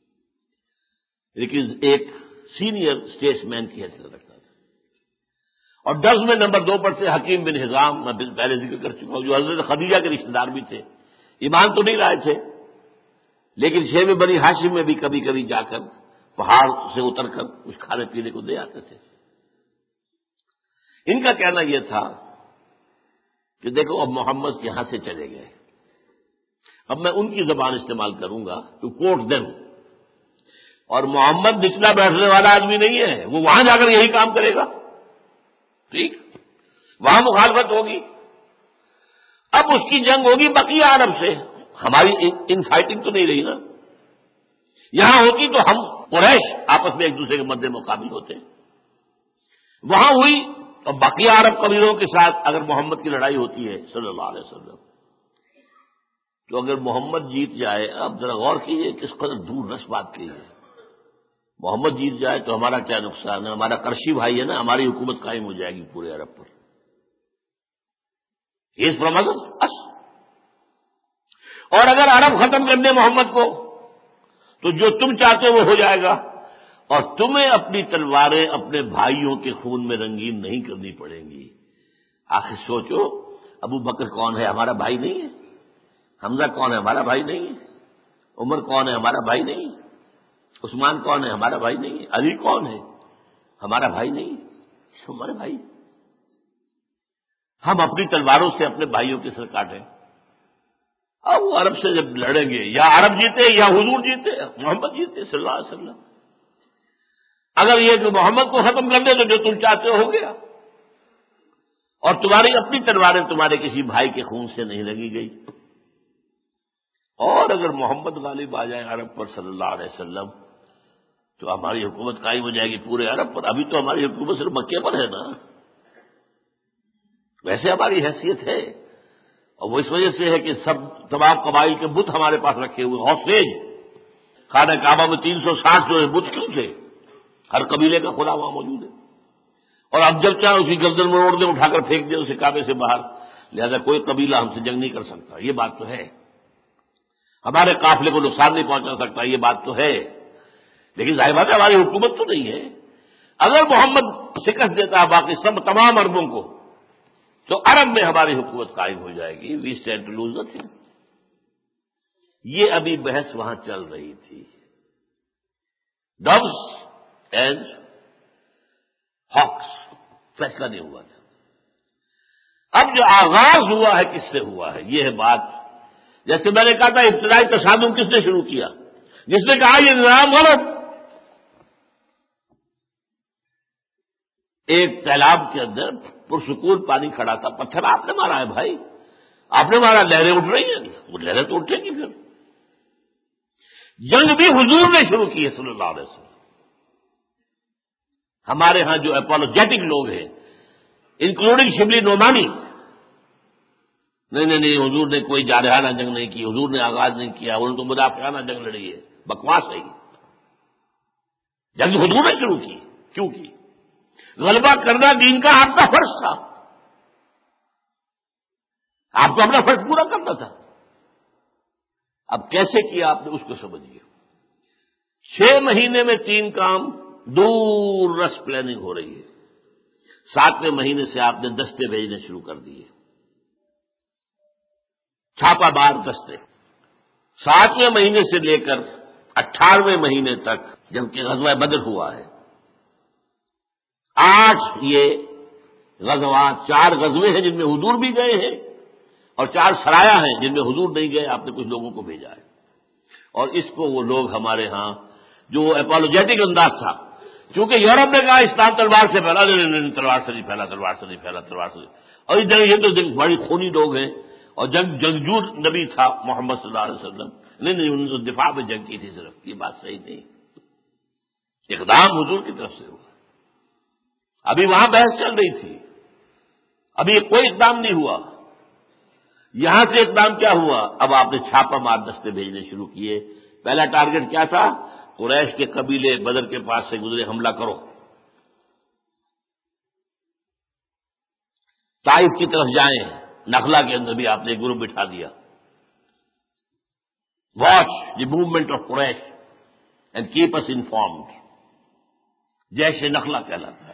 Speaker 2: لیکن ایک سینئر اسٹیٹس مین کی حیثیت رکھتا تھا۔ اور ڈز میں نمبر دو پر سے حکیم بن حزام، میں پہلے ذکر کر چکا ہوں، جو حضرت خدیجہ کے رشتے دار بھی تھے، ایمان تو نہیں لائے تھے لیکن شیب بنی ہاشم میں بھی کبھی کبھی جا کر پہاڑ سے اتر کر کچھ کھانے پینے کو دے آتے تھے۔ ان کا کہنا یہ تھا کہ دیکھو اب محمد یہاں سے چلے گئے، اب میں ان کی زبان استعمال کروں گا ٹو کوٹ دیم، اور محمد نچلا بیٹھنے والا آدمی نہیں ہے، وہ وہاں جا کر یہی کام کرے گا، ٹھیک، وہاں مخالفت ہوگی، اب اس کی جنگ ہوگی بقیہ عرب سے، ہماری ان فائٹنگ تو نہیں رہی نا، یہاں ہوتی تو ہم قریش آپس میں ایک دوسرے کے مد مقابل ہوتے، وہاں ہوئی اور بقیہ عرب قبیلوں کے ساتھ اگر محمد کی لڑائی ہوتی ہے صلی اللہ علیہ وسلم، تو اگر محمد جیت جائے، اب ذرا غور کیجیے کس قدر دور رس بات کی ہے، محمد جیت جائے تو ہمارا کیا نقصان ہے، ہمارا کرشی بھائی ہے نا، ہماری حکومت قائم ہو جائے گی پورے عرب پر، اس پرمس اس اور اگر عرب ختم کر دے محمد کو تو جو تم چاہتے ہو وہ ہو جائے گا، اور تمہیں اپنی تلواریں اپنے بھائیوں کے خون میں رنگین نہیں کرنی پڑیں گی۔ آخر سوچو، ابو بکر کون ہے، ہمارا بھائی نہیں ہے؟ حمزہ کون ہے، ہمارا بھائی نہیں ہے؟ عمر کون ہے، ہمارا بھائی نہیں ہے؟ عثمان کون ہے، ہمارا بھائی نہیں ہے؟ علی کون ہے، ہمارا بھائی نہیں ہے؟ ہمارے بھائی، ہم اپنی تلواروں سے اپنے بھائیوں کے سر کاٹیں، اب وہ عرب سے جب لڑیں گے، یا عرب جیتے یا حضور جیتے، محمد جیتے صلی اللہ علیہ وسلم، اگر یہ کہ محمد کو ختم کر دے تو جو تم چاہتے ہو ہو گیا، اور تمہاری اپنی تلواریں تمہارے کسی بھائی کے خون سے نہیں لگی گئی، اور اگر محمد غالب آ جائے عرب پر صلی اللہ علیہ وسلم تو ہماری حکومت قائم ہو جائے گی پورے عرب پر۔ ابھی تو ہماری حکومت صرف مکے پر ہے نا، ویسے ہماری حیثیت ہے، اور وہ اس وجہ سے ہے کہ سب تمام قبائل کے بت ہمارے پاس رکھے ہوئے، ہاسٹیج خانہ کعبہ میں تین سو ساٹھ جو ہے بت کیوں تھے، ہر قبیلے کا خدا وہاں موجود ہے، اور اب جب چاہے اسی گردن میں موڑ دیں، اٹھا کر پھینک دیں اسے کعبے سے باہر، لہذا کوئی قبیلہ ہم سے جنگ نہیں کر سکتا، یہ بات تو ہے، ہمارے قافلے کو نقصان نہیں پہنچا سکتا، یہ بات تو ہے، لیکن ظاہر بات ہے ہماری حکومت تو نہیں ہے۔ اگر محمد شکست دیتا ہے باقی سب تمام عربوں کو تو عرب میں ہماری حکومت قائم ہو جائے گی، we stand to lose nothing. یہ ابھی بحث وہاں چل رہی تھی، ڈوز اینڈ ہاکس، فیصلہ نہیں ہوا تھا۔ اب جو آغاز ہوا ہے کس سے ہوا ہے، یہ ہے بات، جیسے میں نے کہا تھا ابتدائی تصادم کس نے شروع کیا، جس نے کہا یہ نظام غلط، ایک تالاب کے اندر پرسکون پانی کھڑا تھا، پتھر آپ نے مارا ہے بھائی، آپ نے مارا، لہریں اٹھ رہی ہیں، وہ لہریں تو اٹھیں گی پھر۔ جنگ بھی حضور نے شروع کی ہے صلی اللہ علیہ وسلم۔ ہمارے ہاں جو اپولوجیٹک لوگ ہیں انکلوڈنگ شبلی نعمانی، نہیں نہیں نہیں حضور نے کوئی جارحانہ جنگ نہیں کی، حضور نے آغاز نہیں کیا، انہوں نے تو مدافعانہ جنگ لڑی ہے، بکواس ہے، جنگ حضور نے شروع کی، کیوں کی؟ غلبہ کرنا دین کا آپ کا فرض تھا، آپ کو اپنا فرض پورا کرنا تھا۔ اب کیسے کیا آپ نے اس کو سمجھیے۔ چھ مہینے میں تین کام، دور رس پلاننگ ہو رہی ہے، ساتویں مہینے سے آپ نے دستے بھیجنے شروع کر دیے، چھاپا مار دستے، ساتویں مہینے سے لے کر اٹھارہویں مہینے تک جبکہ غزوہ بدر ہوا ہے، آٹھ یہ غزوات، چار غزوے ہیں جن میں حضور بھی گئے ہیں اور چار سرایا ہیں جن میں حضور نہیں گئے، آپ نے کچھ لوگوں کو بھیجا ہے۔ اور اس کو وہ لوگ ہمارے ہاں جو اپالوجیٹک انداز تھا، چونکہ یورپ نے کہا اسلام تلوار سے پھیلا، نہیں نہیں تلوار سے نہیں پھیلا، تلوار سے نہیں پھیلا، تلوار سے نہیں، اور ادھر یہ تو بڑی خونی لوگ ہیں اور جنگ جنگجو نبی تھا محمد صلی اللہ علیہ وسلم، نہیں نہیں انہوں نے تو دفاع میں جنگ کی تھی صرف، یہ بات صحیح نہیں، اقدام حضور کی طرف سے ہوا۔ ابھی وہاں بحث چل رہی تھی، ابھی کوئی اقدام نہیں ہوا، یہاں سے اقدام کیا ہوا؟ اب آپ نے چھاپا مار دستے بھیجنے شروع کیے۔ پہلا ٹارگٹ کیا تھا؟ قریش کے قبیلے بدر کے پاس سے گزرے، حملہ کرو۔ طائف کی طرف جائیں، نخلا کے اندر بھی آپ نے ایک گروپ بٹھا دیا۔ Watch the movement of Quraysh and keep us informed, جیش نخلا کہلاتا ہے۔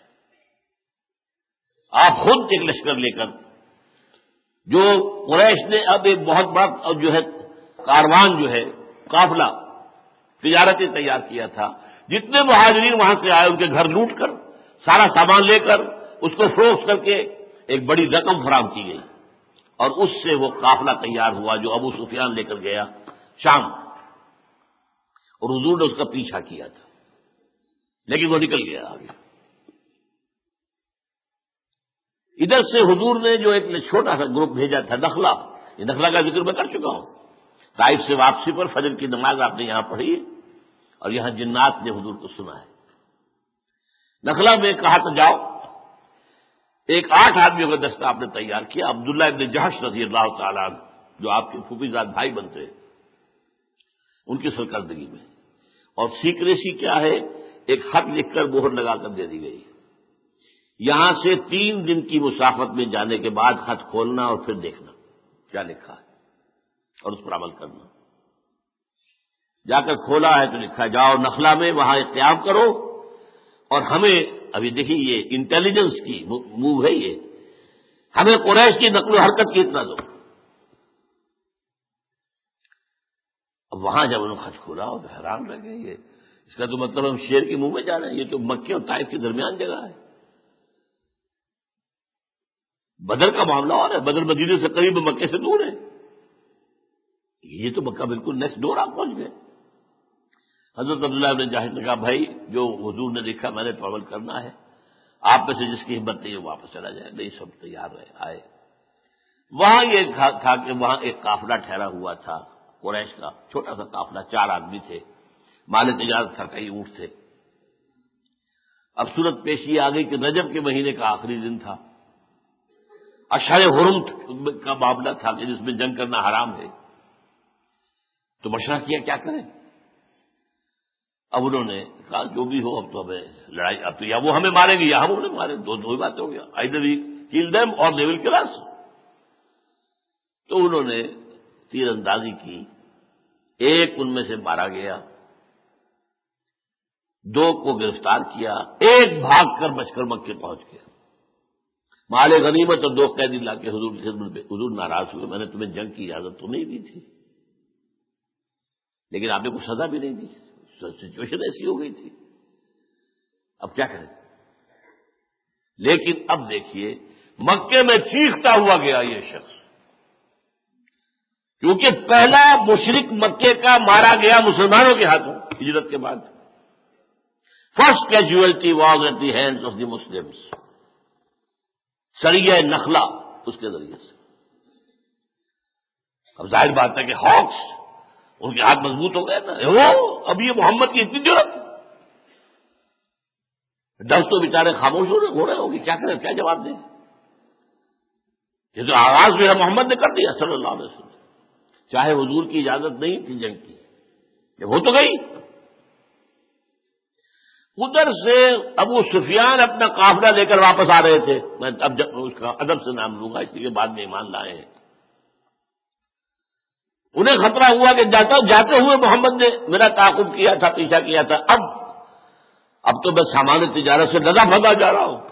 Speaker 2: آپ خود ایک لشکر لے کر، جو قریش نے اب ایک بہت بڑا جو ہے کاروان جو ہے قافلہ تجارتی تیار کیا تھا، جتنے مہاجرین وہاں سے آئے ان کے گھر لوٹ کر سارا سامان لے کر اس کو فروخت کر کے ایک بڑی رقم فراہم کی گئی، اور اس سے وہ قافلہ تیار ہوا جو ابو سفیان لے کر گیا شام، اور حضور نے اس کا پیچھا کیا تھا، لیکن وہ نکل گیا آگے۔ ادھر سے حضور نے جو ایک چھوٹا سا گروپ بھیجا تھا نخلا، یہ نخلا کا ذکر میں کر چکا ہوں، طائف سے واپسی پر فجر کی نماز آپ نے یہاں پڑھی اور یہاں جنات نے حضور کو سنا ہے۔ نخلا میں کہا تو جاؤ، ایک آٹھ آدمیوں کا دستہ آپ نے تیار کیا، عبداللہ ابن جہش رضی اللہ تعالیٰ عنہ جو آپ کے پھوپھی زاد بھائی بنتے ہیں، ان کی سرکردگی میں، اور سیکریسی کیا ہے؟ ایک خط لکھ کر مہر لگا کر دے دی گئی، یہاں سے تین دن کی مسافت میں جانے کے بعد خط کھولنا اور پھر دیکھنا کیا لکھا ہے اور اس پر عمل کرنا۔ جا کر کھولا ہے تو لکھا جاؤ نخلا میں، وہاں قیام کرو، اور ہمیں ابھی دیکھیے یہ انٹیلیجنس کی موو ہے، یہ ہمیں قریش کی نقل و حرکت کی اطلاع دو۔ اب وہاں جب انہوں نے خط کھولا تو حیران رہ گئے، یہ اس کا تو مطلب ہم شیر کے منہ میں جا رہے ہیں، یہ تو مکے اور طائف کے درمیان جگہ ہے، بدر کا معاملہ اور ہے، بدر مدینے سے قریب، مکے سے دور ہے، یہ تو مکہ بالکل نیکسٹ ڈور آپ پہنچ گئے۔ حضرت عبداللہ بن جاہش نے کہا بھائی جو حضور نے لکھا میں نے تو عمل کرنا ہے، آپ میں سے جس کی ہمت نہیں وہ واپس چلا جائے۔ نہیں، سب تیار رہے، آئے وہاں، یہ تھا کہ وہاں ایک قافلہ ٹھہرا ہوا تھا قریش کا، چھوٹا سا قافلہ، چار آدمی تھے، مال تجارت تھا، کئی اونٹ تھے۔ اب صورت پیشی آ گئی کہ رجب کے مہینے کا آخری دن تھا، اشہر حرم کا معاملہ تھا کہ جس میں جنگ کرنا حرام ہے، تو مشورہ کیا کیا کریں۔ اب انہوں نے کہا جو بھی ہو اب تو ہمیں لڑائی، اب تو یا وہ ہمیں ماریں گے یا ہم انہیں ماریں، دو دو ہی باتیں ہو گیا، آئدر وی کل دیم اور دے ول کل اس۔ تو انہوں نے تیر اندازی کی، ایک ان میں سے مارا گیا، دو کو گرفتار کیا، ایک بھاگ کر بچ کر مکے پہنچ گیا، مال غنیمت اور دو قیدی لا کے حضور کی خدمت میں۔ حضور ناراض ہوئے، میں نے تمہیں جنگ کی اجازت تو نہیں دی تھی، لیکن آپ نے کوئی سزا بھی نہیں دی، سچویشن ایسی ہو گئی تھی، اب کیا کریں۔ لیکن اب دیکھیے مکے میں چیختا ہوا گیا یہ شخص، کیونکہ پہلا مشرک مکے کا مارا گیا مسلمانوں کے ہاتھوں ہجرت کے بعد، first casualty was at the hands of the Muslims, سریہ نخلا اس کے ذریعے سے۔ اب ظاہر بات ہے کہ ہاکس ان کے ہاتھ مضبوط ہو گئے نا، وہ اب یہ محمد کی اتنی ضرورت، دس تو بیچارے خاموش ہو رہے ہوں گے، کیا کریں، کیا جواب دیں۔ یہ تو آغاز جو ہے محمد نے کر دیا صلی اللہ علیہ وسلم، چاہے حضور کی اجازت نہیں تھی جنگ کی، یہ ہو تو گئی۔ ادھر سے ابو سفیان اپنا قافلہ لے کر واپس آ رہے تھے، میں اب جب اس کا ادب سے نام لوں گا اس لیے بعد میں ایمان لائے ہیں۔ انہیں خطرہ ہوا کہ جاتا جاتے ہوئے محمد نے میرا تعاقب کیا تھا، پیچھا کیا تھا، اب اب تو میں سامان تجارت سے لدا بھگا جا رہا ہوں،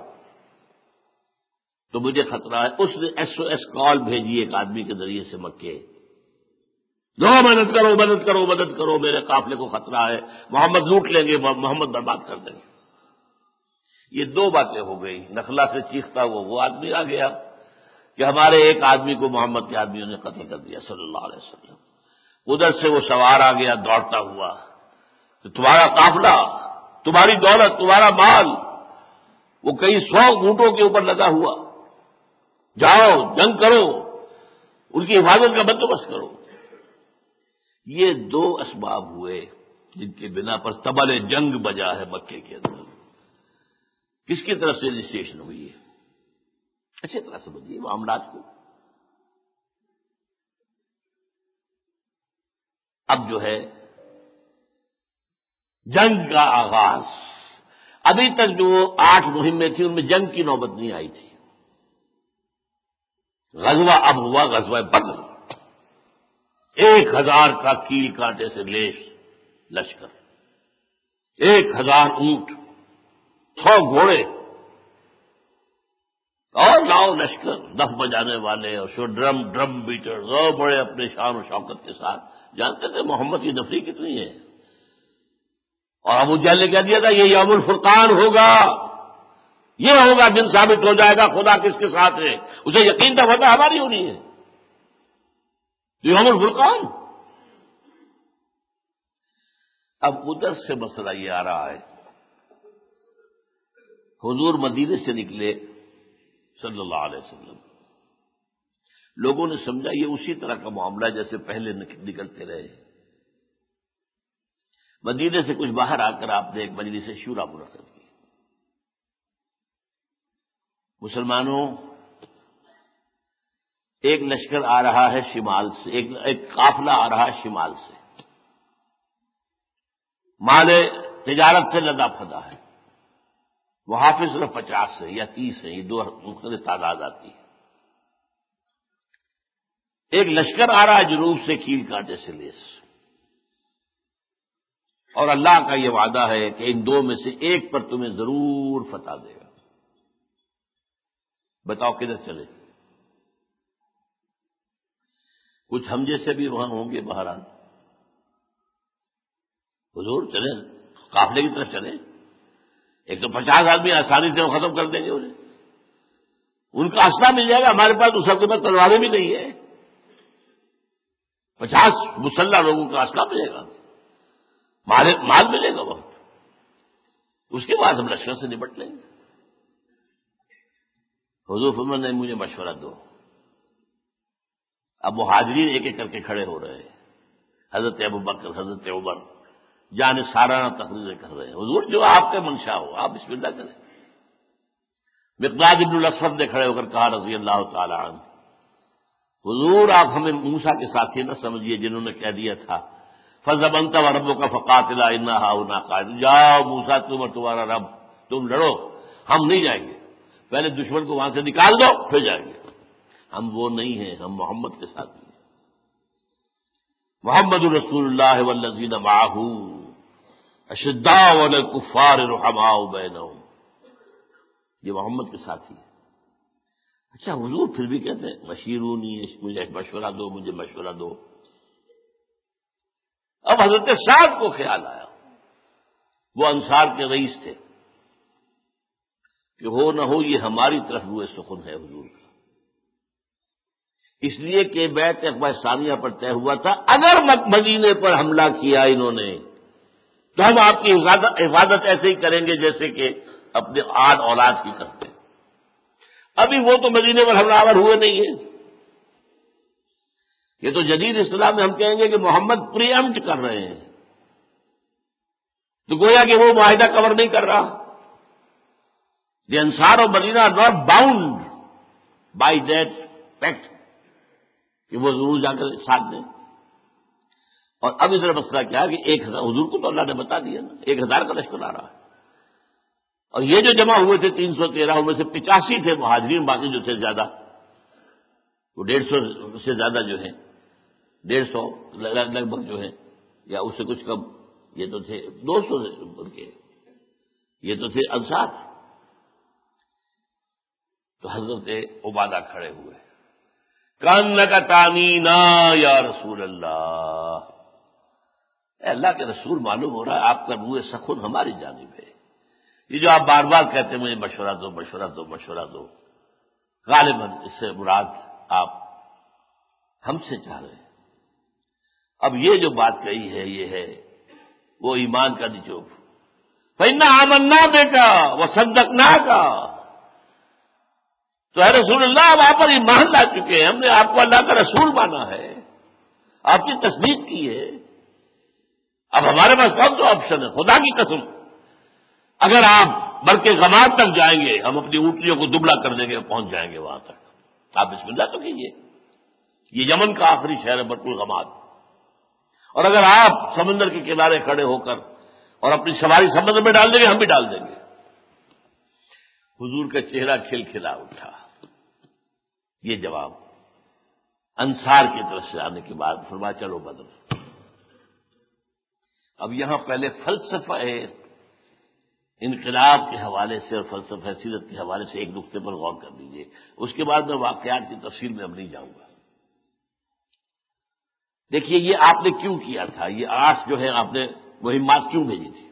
Speaker 2: تو مجھے خطرہ ہے۔ اس نے ایس او ایس کال بھیجی ایک آدمی کے ذریعے سے مکے دو مدد کرو مدد کرو مدد کرو، میرے قافلے کو خطرہ ہے، محمد لوٹ لیں گے، محمد برباد کر دیں گے۔ یہ دو باتیں ہو گئی۔ نخلا سے چیختا ہوا وہ آدمی آ گیا کہ ہمارے ایک آدمی کو محمد کے آدمیوں نے قتل کر دیا صلی اللہ علیہ وسلم۔ ادھر سے وہ سوار آ گیا دوڑتا ہوا کہ تمہارا قافلہ، تمہاری دولت، تمہارا مال وہ کئی سو اونٹوں کے اوپر لگا ہوا، جاؤ جنگ کرو، ان کی حفاظت کا بندوبست کرو۔ یہ دو اسباب ہوئے جن کے بنا پر طبل جنگ بجا ہے مکے کے اندر۔ کس کی طرف سے رجسٹریشن ہوئی ہے؟ اچھی طرح سمجھیے معاملات کو۔ اب جو ہے جنگ کا آغاز، ابھی تک جو آٹھ مہمیں تھیں ان میں جنگ کی نوبت نہیں آئی تھی۔ غزوہ اب ہوا غزوہ بدر، ایک ہزار کا کیل کانٹے سے لیس لشکر، ایک ہزار اونٹ، سو گھوڑے اور لاؤ لشکر، دف بجانے والے اور شو ڈرم ڈرم بیٹرز اور بڑے اپنے شان و شوکت کے ساتھ۔ جانتے تھے محمد کی نفری کتنی ہے؟ اور ابو جہل نے کہہ دیا تھا یہ یوم الفرقان ہوگا، یہ ہوگا دن ثابت ہو جائے گا خدا کس کے ساتھ ہے۔ اسے یقین تھا فتح ہماری ہونی ہے، یوم الفرقان۔ اب ادھر سے مسئلہ یہ آ رہا ہے، حضور مدینے سے نکلے صلی اللہ علیہ وسلم، لوگوں نے سمجھا یہ اسی طرح کا معاملہ ہے جیسے پہلے نکلتے رہے۔ مدینے سے کچھ باہر آ کر آپ نے ایک مجلس شورا منعقد کی۔ مسلمانوں، ایک لشکر آ رہا ہے شمال سے، ایک ایک قافلہ آ رہا ہے شمال سے، مال تجارت سے لدا پھدا ہے، محافظ صرف پچاس سے یا تیس ہے، یہ دو مختلف تعداد آتی ہے۔ ایک لشکر آ رہا ہے جنوب سے کیل کانٹے سے لیس، اور اللہ کا یہ وعدہ ہے کہ ان دو میں سے ایک پر تمہیں ضرور فتح دے گا۔ بتاؤ کدھر چلے؟ کچھ ہم جیسے بھی وہاں ہوں گے بہرحال، حضور چلیں قافلے کی طرف چلیں، ایک تو پچاس آدمی آسانی سے وہ ختم کر دیں گے انہیں، ان کا اسلحہ مل جائے گا، ہمارے پاس اس وقت میں تلواریں بھی نہیں ہے، پچاس مسلح لوگوں کا اسلحہ ملے گا، مال ملے گا بہت، اس کے بعد ہم لشکر سے نپٹ لیں گے۔ حضور فرمان نے مجھے مشورہ دو۔ اب مہاجرین ایک ایک کر کے کھڑے ہو رہے ہیں، حضرت ابوبکر، حضرت عمر جان سارانہ تقریریں کر رہے ہیں، حضور جو آپ کے منشا ہو آپ بسم اللہ کریں۔ مقداد ابن الاسود نے کھڑے ہو کر کہا رضی اللہ تعالی عنہ، حضور آپ ہمیں موسیٰ کے ساتھی نہ سمجھیے جنہوں نے کہہ دیا تھا فَذْهَبْ أَنْتَ وَرَبُّكَ فَقَاتِلَا إِنَّا هَاهُنَا قَاعِدُونَ، جاؤ موسیٰ تم اور تمہارا رب تم لڑو، ہم نہیں جائیں گے، پہلے دشمن کو وہاں سے نکال دو پھر جائیں گے۔ ہم وہ نہیں ہیں، ہم محمد کے ساتھ ہیں۔ محمد رسول اللہ والذین معہ اشداء علی الکفار رحماء بینہم، یہ محمد کے ساتھی ہے۔ اچھا حضور پھر بھی کہتے ہیں مشیرونی، مجھے ایک مشورہ دو، مجھے مشورہ دو۔ اب حضرت سعد کو خیال آیا، وہ انصار کے رئیس تھے، کہ ہو نہ ہو یہ ہماری طرف روئے سخن ہے حضور کا، اس لیے کہ بیعت عقبہ ثانیہ پر طے ہوا تھا اگر مدینے پر حملہ کیا انہوں نے تو ہم آپ کی حفاظت ایسے ہی کریں گے جیسے کہ اپنے آد اولاد کی کرتے ہیں۔ ابھی وہ تو مدینے پر حملہ آور ہوئے نہیں ہیں، یہ تو جدید اصطلاح میں ہم کہیں گے کہ محمد پری ایمپٹ کر رہے ہیں، تو گویا کہ وہ معاہدہ کور نہیں کر رہا۔ The Ansar of Medina are not bound by that pact کہ وہ ضرور جا کر ساتھ دیں۔ اور اب اس مسئلہ کیا ہے کہ ایک ہزار حضور کو تو اللہ نے بتا دیا نا، ایک ہزار کا لشکر آ رہا ہے، اور یہ جو جمع ہوئے تھے تین سو تیرہ ان میں سے پچاسی تھے مہاجرین، باقی جو تھے زیادہ وہ ڈیڑھ سو سے زیادہ جو ہیں، ڈیڑھ سو لگ بھگ جو ہے یا اس سے کچھ کم، یہ تو تھے دو سو کے، یہ تو تھے انصار۔ تو حضرت عبادہ کھڑے ہوئے، کانک تانینا یا رسول اللہ، اے اللہ کے رسول معلوم ہو رہا ہے آپ کا روح سخن ہماری جانب ہے. یہ جو آپ بار بار کہتے ہیں مجھے مشورہ دو مشورہ دو مشورہ دو، غالباً اس سے مراد آپ ہم سے چاہ رہے ہیں. اب یہ جو بات کہی ہے یہ ہے وہ ایمان کا نچوڑ. فَإِنَّا آمَنَّا بِكَ وَصَدَّقْنَاكَ، تو اے رسول اللہ اب آپ پر ایمان لا چکے ہیں، ہم نے آپ کو اللہ کا رسول مانا ہے، آپ کی تصدیق کی ہے. اب ہمارے پاس کون سا آپشن ہے؟ خدا کی قسم اگر آپ برق غمار تک جائیں گے ہم اپنی اونٹنیوں کو دبلا کر دیں گے، پہنچ جائیں گے وہاں تک. آپ بسم اللہ تو کیجیے. یہ یمن کا آخری شہر ہے برق الغمار. اور اگر آپ سمندر کے کنارے کھڑے ہو کر اور اپنی سواری سمندر میں ڈال دیں گے ہم بھی ڈال دیں گے. حضور کا چہرہ کھل کھلا اٹھا. یہ جواب انصار کی طرف سے آنے کے بعد فرمایا چلو بدر. اب یہاں پہلے فلسفہ انقلاب کے حوالے سے اور فلسفہ سیرت کے حوالے سے ایک نقطے پر غور کر لیجیے، اس کے بعد میں واقعات کی تفصیل میں اب نہیں جاؤں گا. دیکھیے یہ آپ نے کیوں کیا تھا، یہ آٹھ جو ہے آپ نے مہمات کیوں بھیجی تھی؟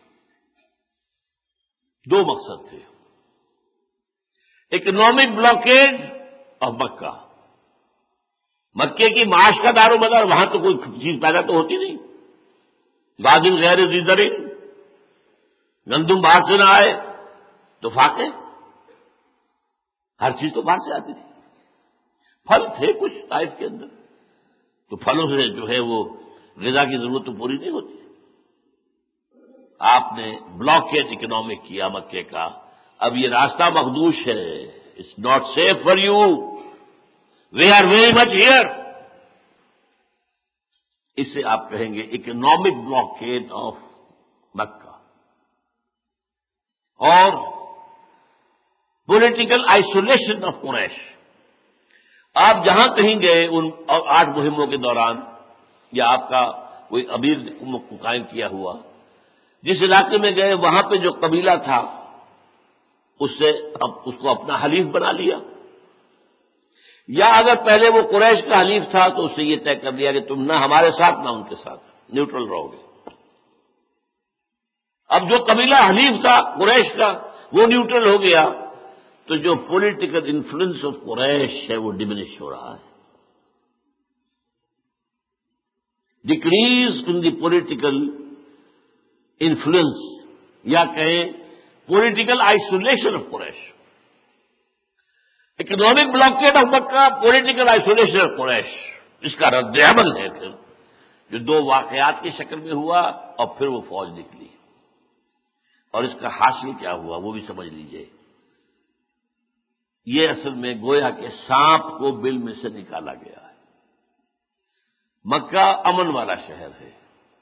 Speaker 2: دو مقصد تھے. اکنامک بلاکیڈ اور مکہ، مکے کی معاش کا دار و مدار، وہاں تو کوئی چیز پیدا تو ہوتی نہیں. بادل غیر ذی زرع، گندم باہر سے نہ آئے تو فاقے، ہر چیز تو باہر سے آتی تھی. پھل تھے کچھ طائف کے اندر، تو پھلوں سے جو ہے وہ غذا کی ضرورت تو پوری نہیں ہوتی. آپ نے بلاکیڈ اکنامک کیا مکے کا. اب یہ راستہ مخدوش ہے، it's not safe for you, we are very much here. اسے آپ کہیں گے اکنامک بلاکیڈ آف مکہ. اور پولیٹیکل آئسولیشن آف قریش. آپ جہاں کہیں گئے ان آٹھ مہموں کے دوران، یا آپ کا کوئی امیر کو قائم کیا ہوا، جس علاقے میں گئے وہاں پہ جو قبیلہ تھا اس سے اب اس کو اپنا حلیف بنا لیا، یا اگر پہلے وہ قریش کا حلیف تھا تو اس سے یہ طے کر لیا کہ تم نہ ہمارے ساتھ نہ ان کے ساتھ، نیوٹرل رہو گے. اب جو قبیلہ حلیف تھا قریش کا وہ نیوٹرل ہو گیا، تو جو پولیٹیکل انفلوئنس آف قریش ہے وہ ڈیمینش ہو رہا ہے. ڈکریز ان دی پولیٹیکل انفلوئنس، یا کہیں political isolation of Quraysh. Economic blockade of Mecca, political isolation of Quraysh. اس کا رد عمل ہے پھر جو دو واقعات کی شکل میں ہوا اور پھر وہ فوج نکلی. اور اس کا حاصل کیا ہوا وہ بھی سمجھ لیجئے. یہ اصل میں گویا کہ سانپ کو بل میں سے نکالا گیا ہے. مکہ امن والا شہر ہے،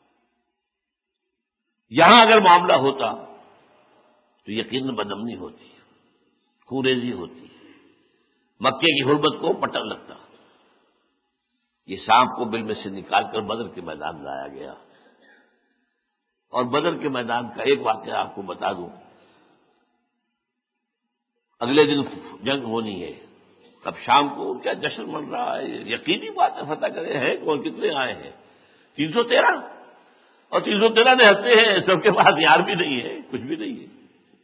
Speaker 2: یہاں اگر معاملہ ہوتا تو یقیناً بدامنی ہوتی، خوریزی ہوتی، مکے کی حرمت کو پٹک لگتا. یہ سانپ کو بل میں سے نکال کر بدر کے میدان لایا گیا. اور بدر کے میدان کا ایک واقعہ آپ کو بتا دوں. اگلے دن جنگ ہونی ہے، اب شام کو کیا جشن من رہا ہے، یقینی بات ہے فتح کرے ہیں کون، کتنے آئے ہیں؟ تین سو تیرہ. اور تین سو تیرہ میں ہنستے ہیں، سب کے پاس یار بھی نہیں ہے، کچھ بھی نہیں ہے.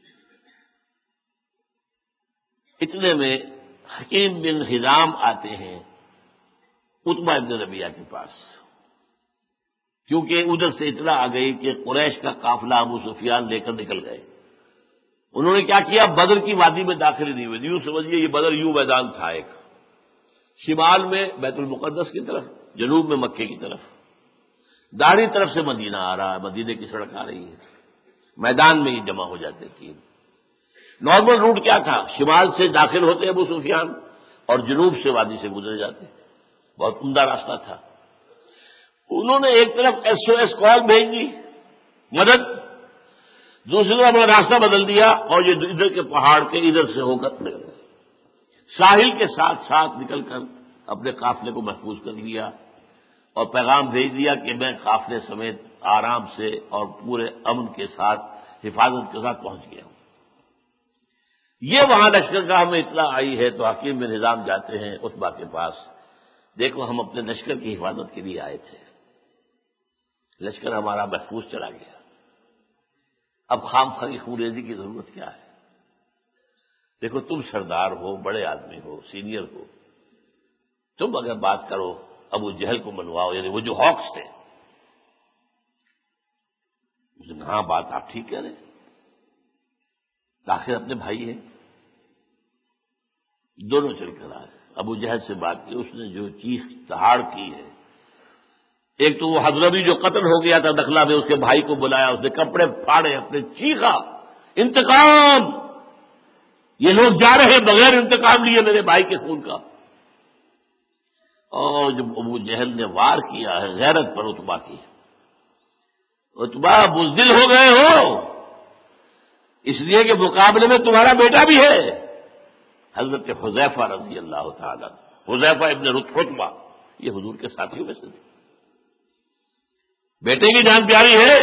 Speaker 2: اتنے میں حکیم بن حزام آتے ہیں عتبہ بن ربیعہ کے پاس، کیونکہ ادھر سے اطلاع آ گئی کہ قریش کا قافلہ ابو سفیان لے کر نکل گئے. انہوں نے کیا کیا، بدر کی وادی میں داخل نہیں ہوئے. یوں سمجھیے یہ بدر یوں میدان تھا، ایک شمال میں بیت المقدس کی طرف، جنوب میں مکے کی طرف. داہنی طرف سے مدینہ آ رہا ہے، مدینے کی سڑک آ رہی ہے، میدان میں یہ جمع ہو جاتے تھے. نارمل روٹ کیا تھا، شمال سے داخل ہوتے ابو سفیان اور جنوب سے وادی سے گزر جاتے. بہت عمدہ راستہ تھا. انہوں نے ایک طرف ایس او ایس کال بھیج دی مدد، دوسری طرف اپنا راستہ بدل دیا اور یہ ادھر کے پہاڑ کے ادھر سے ہو کر نکل گئے. ساحل کے ساتھ ساتھ نکل کر اپنے قافلے کو محفوظ کر لیا اور پیغام بھیج دیا کہ میں قافلے سمیت آرام سے اور پورے امن کے ساتھ، حفاظت کے ساتھ پہنچ گیا ہوں. یہ وہاں لشکر کا ہمیں اطلاع آئی ہے تو حکیم بن حزام جاتے ہیں عتبہ کے پاس، دیکھو ہم اپنے لشکر کی حفاظت کے لیے آئے تھے، لشکر ہمارا محفوظ چلا گیا، اب خام خری خوریزی کی ضرورت کیا ہے؟ دیکھو تم سردار ہو، بڑے آدمی ہو، سینئر ہو، تم اگر بات کرو ابو جہل کو منواؤ، یعنی وہ جو ہاکس تھے، ہاں بات آپ ٹھیک کہہ رہے ہیں، آخر اپنے بھائی ہیں۔ دونوں چل کر آئے، ابو جہل سے بات کی، اس نے جو چیخ دہاڑ کی ہے، ایک تو وہ حضربی جو قتل ہو گیا تھا دخلا میں، اس کے بھائی کو بلایا، اس نے کپڑے پھاڑے اپنے، چیخا انتقام، یہ لوگ جا رہے ہیں بغیر انتقام لیے میرے بھائی کے خون کا۔ اور جب ابو جہل نے وار کیا ہے غیرت پر عتبہ کی، عتبہ بزدل ہو گئے ہو اس لیے کہ مقابلے میں تمہارا بیٹا بھی ہے، حضرت حذیفہ رضی اللہ تعالی، حذیفہ ابن عتبہ، یہ حضور کے ساتھیوں میں سے تھے، بیٹے کی جان پیاری ہے۔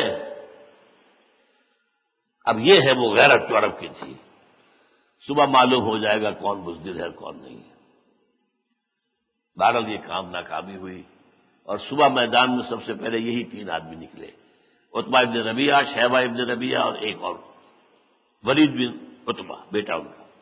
Speaker 2: اب یہ ہے وہ غیرت جو عرب کی تھی، صبح معلوم ہو جائے گا کون بزدل ہے کون نہیں ہے۔ بہرحال یہ کام ناکامی ہوئی، اور صبح میدان میں سب سے پہلے یہی تین آدمی نکلے، عتبہ ابن ربیعہ، شیبہ ابن ربیعہ اور ایک اور ولید بن عتبہ، بیٹا ان کا۔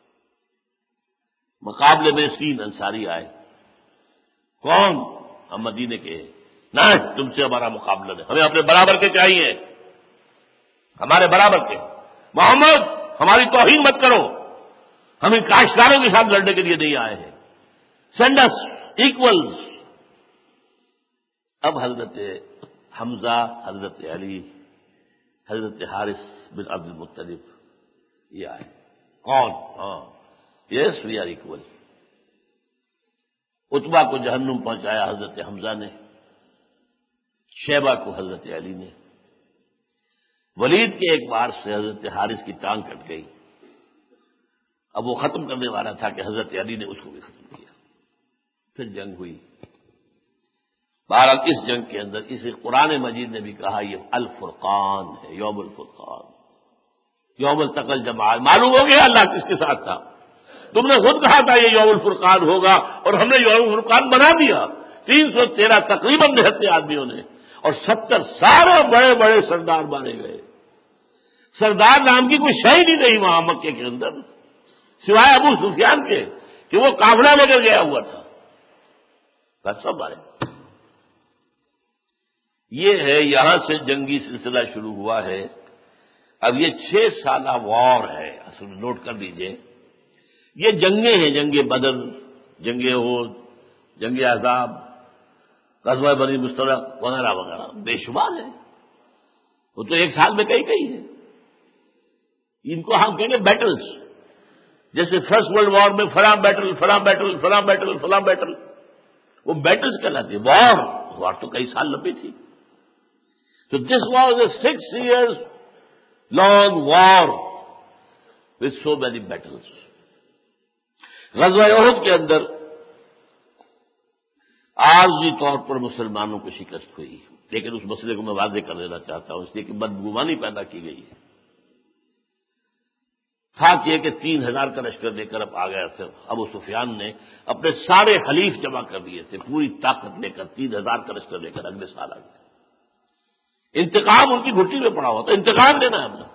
Speaker 2: مقابلے میں تین انصاری آئے، کون؟ ہم مدینے کے ہیں، نہ تم سے ہمارا مقابلہ نہیں، ہمیں اپنے برابر کے چاہیے، ہمارے برابر کے، محمد ہماری توہین مت کرو، ہم ان کاشتکاروں کے ساتھ لڑنے کے لیے نہیں آئے ہیں، سینڈ اس ایکولز۔ اب حضرت حمزہ، حضرت علی، حضرت حارث بن عبد المطلب یہ آئے، کون؟ ہاں یس وی آر ایکول۔ عتبہ کو جہنم پہنچایا حضرت حمزہ نے، شیبہ کو حضرت علی نے، ولید کے ایک بار سے حضرت حارث کی ٹانگ کٹ گئی، اب وہ ختم کرنے والا تھا کہ حضرت علی نے اس کو بھی ختم کیا، پھر جنگ ہوئی۔ بہرحال اس جنگ کے اندر اسے قرآن مجید نے بھی کہا یہ الفرقان ہے، یوم الفرقان، یوم التقى الجمعان، معلوم ہو گیا اللہ کس کے ساتھ تھا، تم نے خود کہا تھا یہ یوم الفرقان ہوگا اور ہم نے یوم الفرقان بنا دیا، تین سو تیرہ تقریباً نہتے آدمیوں نے، اور ستر سارے بڑے بڑے سردار مارے گئے، سردار نام کی کوئی شے ہی نہیں وہاں مکے کے اندر سوائے ابو سفیان کے کہ وہ کافلا لے کر گیا ہوا تھا، بس سب مارے۔ یہ ہے یہاں سے جنگی سلسلہ شروع ہوا ہے۔ اب یہ چھ سالہ وار ہے، اصل میں نوٹ کر لیجئے، یہ جنگیں ہیں، جنگ بدر، جنگ احد، جنگ احزاب، غزوہ بنی مستلق وغیرہ وغیرہ بے شمار ہے، وہ تو ایک سال میں کئی کئی ہے، ان کو ہم کہیں گے بیٹلز، جیسے فرسٹ ورلڈ وار میں فلاں بیٹل فلاں بیٹل فلاں بیٹل فلاں بیٹل، وہ بیٹلز کہلاتی ہے، وار وار تو کئی سال لمبی تھی۔ So this was a six years long war with so many battles. غزوہ احد کے اندر عارضی طور پر مسلمانوں کو شکست ہوئی، لیکن اس مسئلے کو میں واضح کر دینا چاہتا ہوں اس لیے کہ بدگمانی پیدا کی گئی ہے۔ تھا کہ کہ تین ہزار کا لشکر لے کر اب آ گیا تھا، ابو سفیان نے اپنے سارے حلیف جمع کر لیے تھے، پوری طاقت لے کر تین ہزار کا لشکر لے کر اگلے سال آ گئے، انتقام ان کی گھٹی میں پڑا ہوا تھا، انتقام لینا ہے ہم نے۔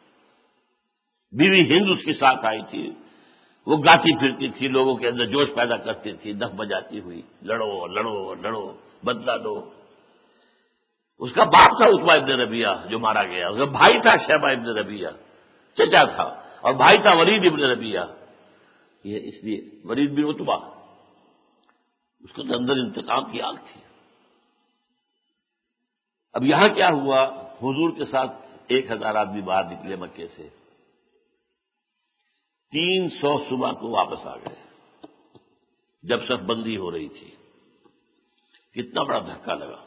Speaker 2: بیوی ہند اس کے ساتھ آئی تھی، وہ گاتی پھرتی تھی، لوگوں کے اندر جوش پیدا کرتی تھی، دف بجاتی ہوئی، لڑو لڑو لڑو بدلہ دو۔ اس کا باپ تھا عتبہ ابن ربیعہ جو مارا گیا، اس کا بھائی تھا شیبہ ابن ربیعہ، چچا تھا، اور بھائی تھا ولید ابن ربیعہ، یہ اس لیے ولید بن عتبہ، اس کے اندر انتقام کی آگ تھی۔ اب یہاں کیا ہوا، حضور کے ساتھ ایک ہزار آدمی باہر نکلے مکے سے، تین سو صبح کو واپس آ گئے جب صف بندی ہو رہی تھی، کتنا بڑا دھکا لگا۔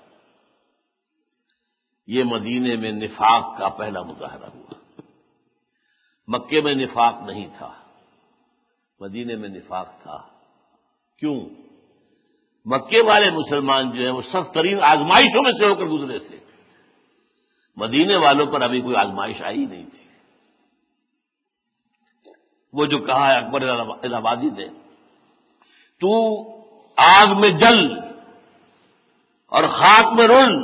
Speaker 2: یہ مدینے میں نفاق کا پہلا مظاہرہ ہوا، مکے میں نفاق نہیں تھا، مدینے میں نفاق تھا۔ کیوں؟ مکے والے مسلمان جو ہیں وہ سخت ترین آزمائشوں میں سے ہو کر گزرے تھے، مدینے والوں پر ابھی کوئی آزمائش آئی نہیں تھی۔ وہ جو کہا ہے اکبر الہ آبادی نے، تو آگ میں جل اور خاک میں رل،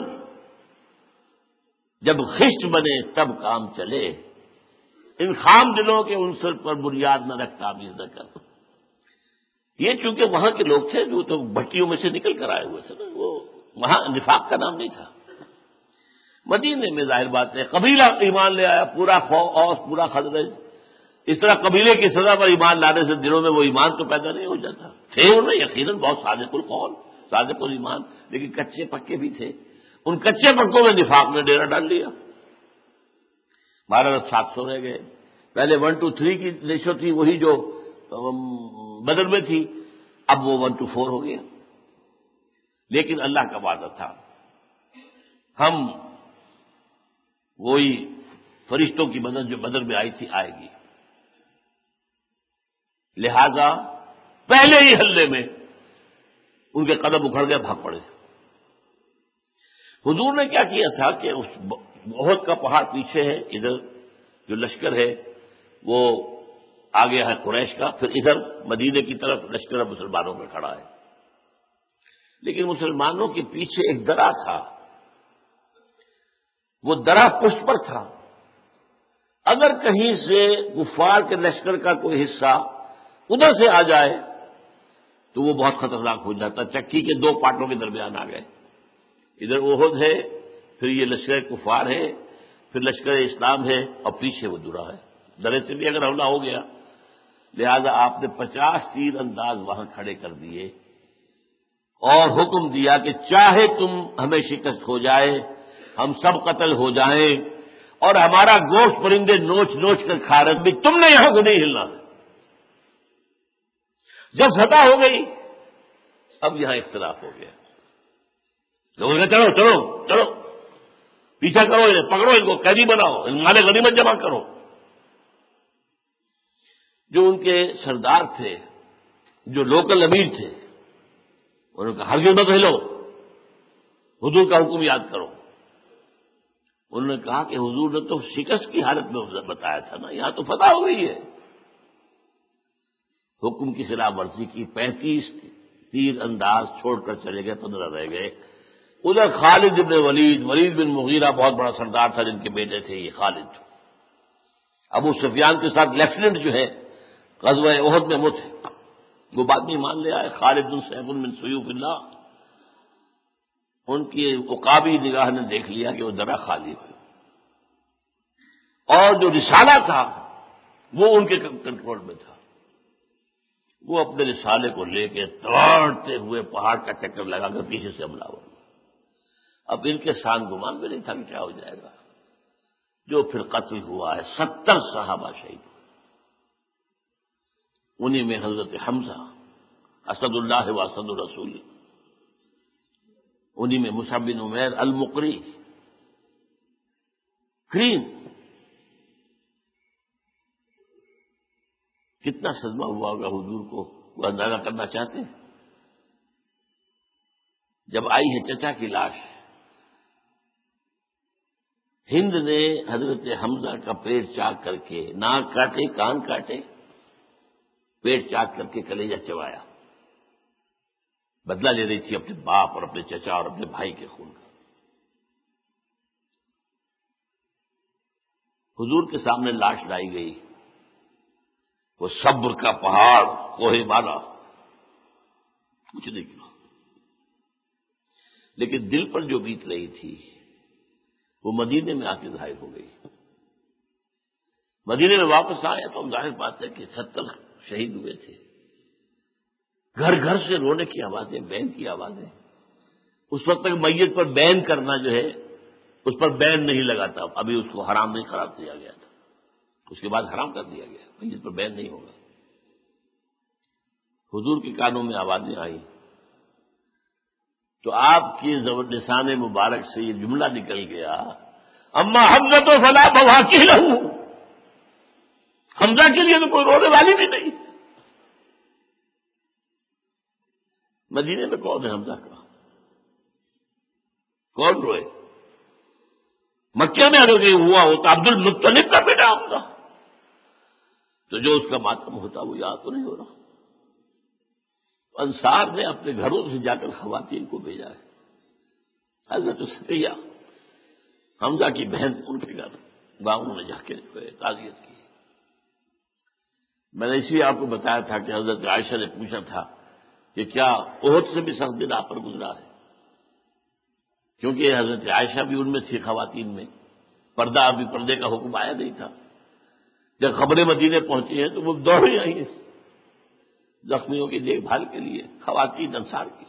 Speaker 2: جب خشت بنے تب کام چلے، ان خام دلوں کے عنصر پر بنیاد نہ رکھ تعمیر نہ کر۔ یہ چونکہ وہاں کے لوگ تھے جو تو بھٹیوں میں سے نکل کر آئے ہوئے تھے نا، وہ وہاں نفاق کا نام نہیں تھا۔ مدینے میں ظاہر بات ہے قبیلہ ایمان لے آیا، پورا اوس پورا خزرج، اس طرح قبیلے کی سزا پر ایمان لانے سے دلوں میں وہ ایمان تو پیدا نہیں ہو جاتا۔ تھے انہیں یقیناً بہت صادق القول صادق الایمان، لیکن کچے پکے بھی تھے، ان کچے پکوں میں نفاق نے ڈیرا ڈال لیا۔ بارہ سات سو رہ گئے، پہلے ون ٹو تھری کی ریشو تھی وہی جو بدر میں تھی، اب وہ ون ٹو فور ہو گیا۔ لیکن اللہ کا وعدہ تھا ہم وہی فرشتوں کی مدد جو بدر میں آئی تھی آئے گی، لہذا پہلے ہی حلے میں ان کے قدم اکھڑ گئے، بھاگ پڑے۔ حضور نے کیا کیا تھا کہ اس احد کا پہاڑ پیچھے ہے، ادھر جو لشکر ہے وہ آگے ہے قریش کا، پھر ادھر مدینے کی طرف لشکر مسلمانوں میں کھڑا ہے، لیکن مسلمانوں کے پیچھے ایک درا تھا، وہ درا پشت پر تھا، اگر کہیں سے کفار کے لشکر کا کوئی حصہ ادھر سے آ جائے تو وہ بہت خطرناک ہو جاتا۔ چکی کے دو پارٹوں کے درمیان آ گئے، ادھر احد ہے، پھر یہ لشکر کفار ہے، پھر لشکر اسلام ہے، اور پیچھے وہ درا ہے، درے سے بھی اگر حملہ ہو گیا۔ لہذا آپ نے پچاس تیر انداز وہاں کھڑے کر دیے اور حکم دیا کہ چاہے تم ہمیں شکست ہو جائے، ہم سب قتل ہو جائیں اور ہمارا گوشت پرندے نوچ نوچ کر کھا رہے، بھی تم نے یہاں کو نہیں ہلنا۔ جب فتح ہو گئی اب یہاں اختلاف ہو گیا، لوگوں نے چلو چلو چلو پیچھا کرو، انہیں پکڑو، ان کو قیدی بناؤ، ان مال غنیمت جمع کرو۔ جو ان کے سردار تھے، جو لوکل امیر تھے، انہوں نے کہا ہرگز مت ہلو، حضور کا حکم یاد کرو۔ انہوں نے کہا کہ حضور نے تو شکست کی حالت میں بتایا تھا نا، یہاں تو فتح ہو گئی ہے۔ حکم کی خلاف ورزی کی، پینتیس تیر انداز چھوڑ کر چلے گئے، پندرہ رہ گئے۔ ادھر خالد بن ولید ولید بن مغیرہ بہت بڑا سردار تھا، جن کے بیٹے تھے یہ خالد، ابو سفیان کے ساتھ لیفٹیننٹ جو ہے غزوہ احد میں وہ تھے، وہ بعد میں مان لے آئے۔ خالد بن سیف من سیوف اللہ، ان کی عقابی نگاہ نے دیکھ لیا کہ وہ درا خالی ہوئی، اور جو رسالہ تھا وہ ان کے کنٹرول میں تھا، وہ اپنے رسالے کو لے کے دوڑتے ہوئے پہاڑ کا چکر لگا کر پیچھے سے حملہ ہوا۔ اب ان کے سان گمان میں نہیں تھا کہ کیا ہو جائے گا، جو پھر قتل ہوا ہے، ستر صحابہ شہید ہوئے، انہی میں حضرت حمزہ اسد اللہ و اسد الرسول، انہی میں مصعب بن عمیر المقری کریم۔ کتنا صدمہ ہوا ہوگا حضور کو، وہ اندازہ کرنا چاہتے ہیں؟ جب آئی ہے چچا کی لاش، ہند نے حضرت حمزہ کا پیٹ چاک کر کے، ناک کاٹے، کان کاٹے، پیٹ چاک کر کے کلیجہ چبایا، بدلہ لے رہی تھی اپنے باپ اور اپنے چچا اور اپنے بھائی کے خون کا۔ حضور کے سامنے لاش لائی گئی، وہ صبر کا پہاڑ کوہ بالا، کچھ نہیں کیا، لیکن دل پر جو بیت رہی تھی وہ مدینے میں آ کے ظاہر ہو گئی۔ مدینے میں واپس آیا تو ظاہر بات ہے کہ ستر شہید ہوئے تھے، گھر گھر سے رونے کی آوازیں، بین کی آوازیں۔ اس وقت تک میت پر بین کرنا جو ہے اس پر بین نہیں لگا تھا، ابھی اس کو حرام نہیں قرار دیا گیا تھا، اس کے بعد حرام کر دیا گیا، میت پر بین نہیں ہوگا۔ حضور کے کانوں میں آوازیں آئیں تو آپ کی لسان مبارک سے یہ جملہ نکل گیا، اما حمزہ تو فلا بواکی لہو، حمزہ کے لیے تو کوئی رونے والی بھی نہیں۔ مدینے میں کون ہے حمزہ کا؟ کون روئے؟ مکے میں اگر یہ ہوا ہوتا عبد المطلب کا بیٹا حمزہ، تو جو اس کا ماتم ہوتا وہ یاد تو نہیں ہو رہا. انصار نے اپنے گھروں سے جا کر خواتین کو بھیجا ہے. حضرت سقیہ حمزہ کی بہن ان کے گھر گاؤں میں جا کے تعزیت کی. میں نے اس لیے آپ کو بتایا تھا کہ حضرت عائشہ نے پوچھا تھا کہ کیا احد سے بھی سخت دن آپ پر گزرا ہے، کیونکہ حضرت عائشہ بھی ان میں تھی خواتین میں. پردہ ابھی پردے کا حکم آیا نہیں تھا. جب خبریں مدینے پہنچی ہیں تو وہ دوڑی آئی ہیں زخمیوں کی دیکھ بھال کے لیے، خواتین انصار کی.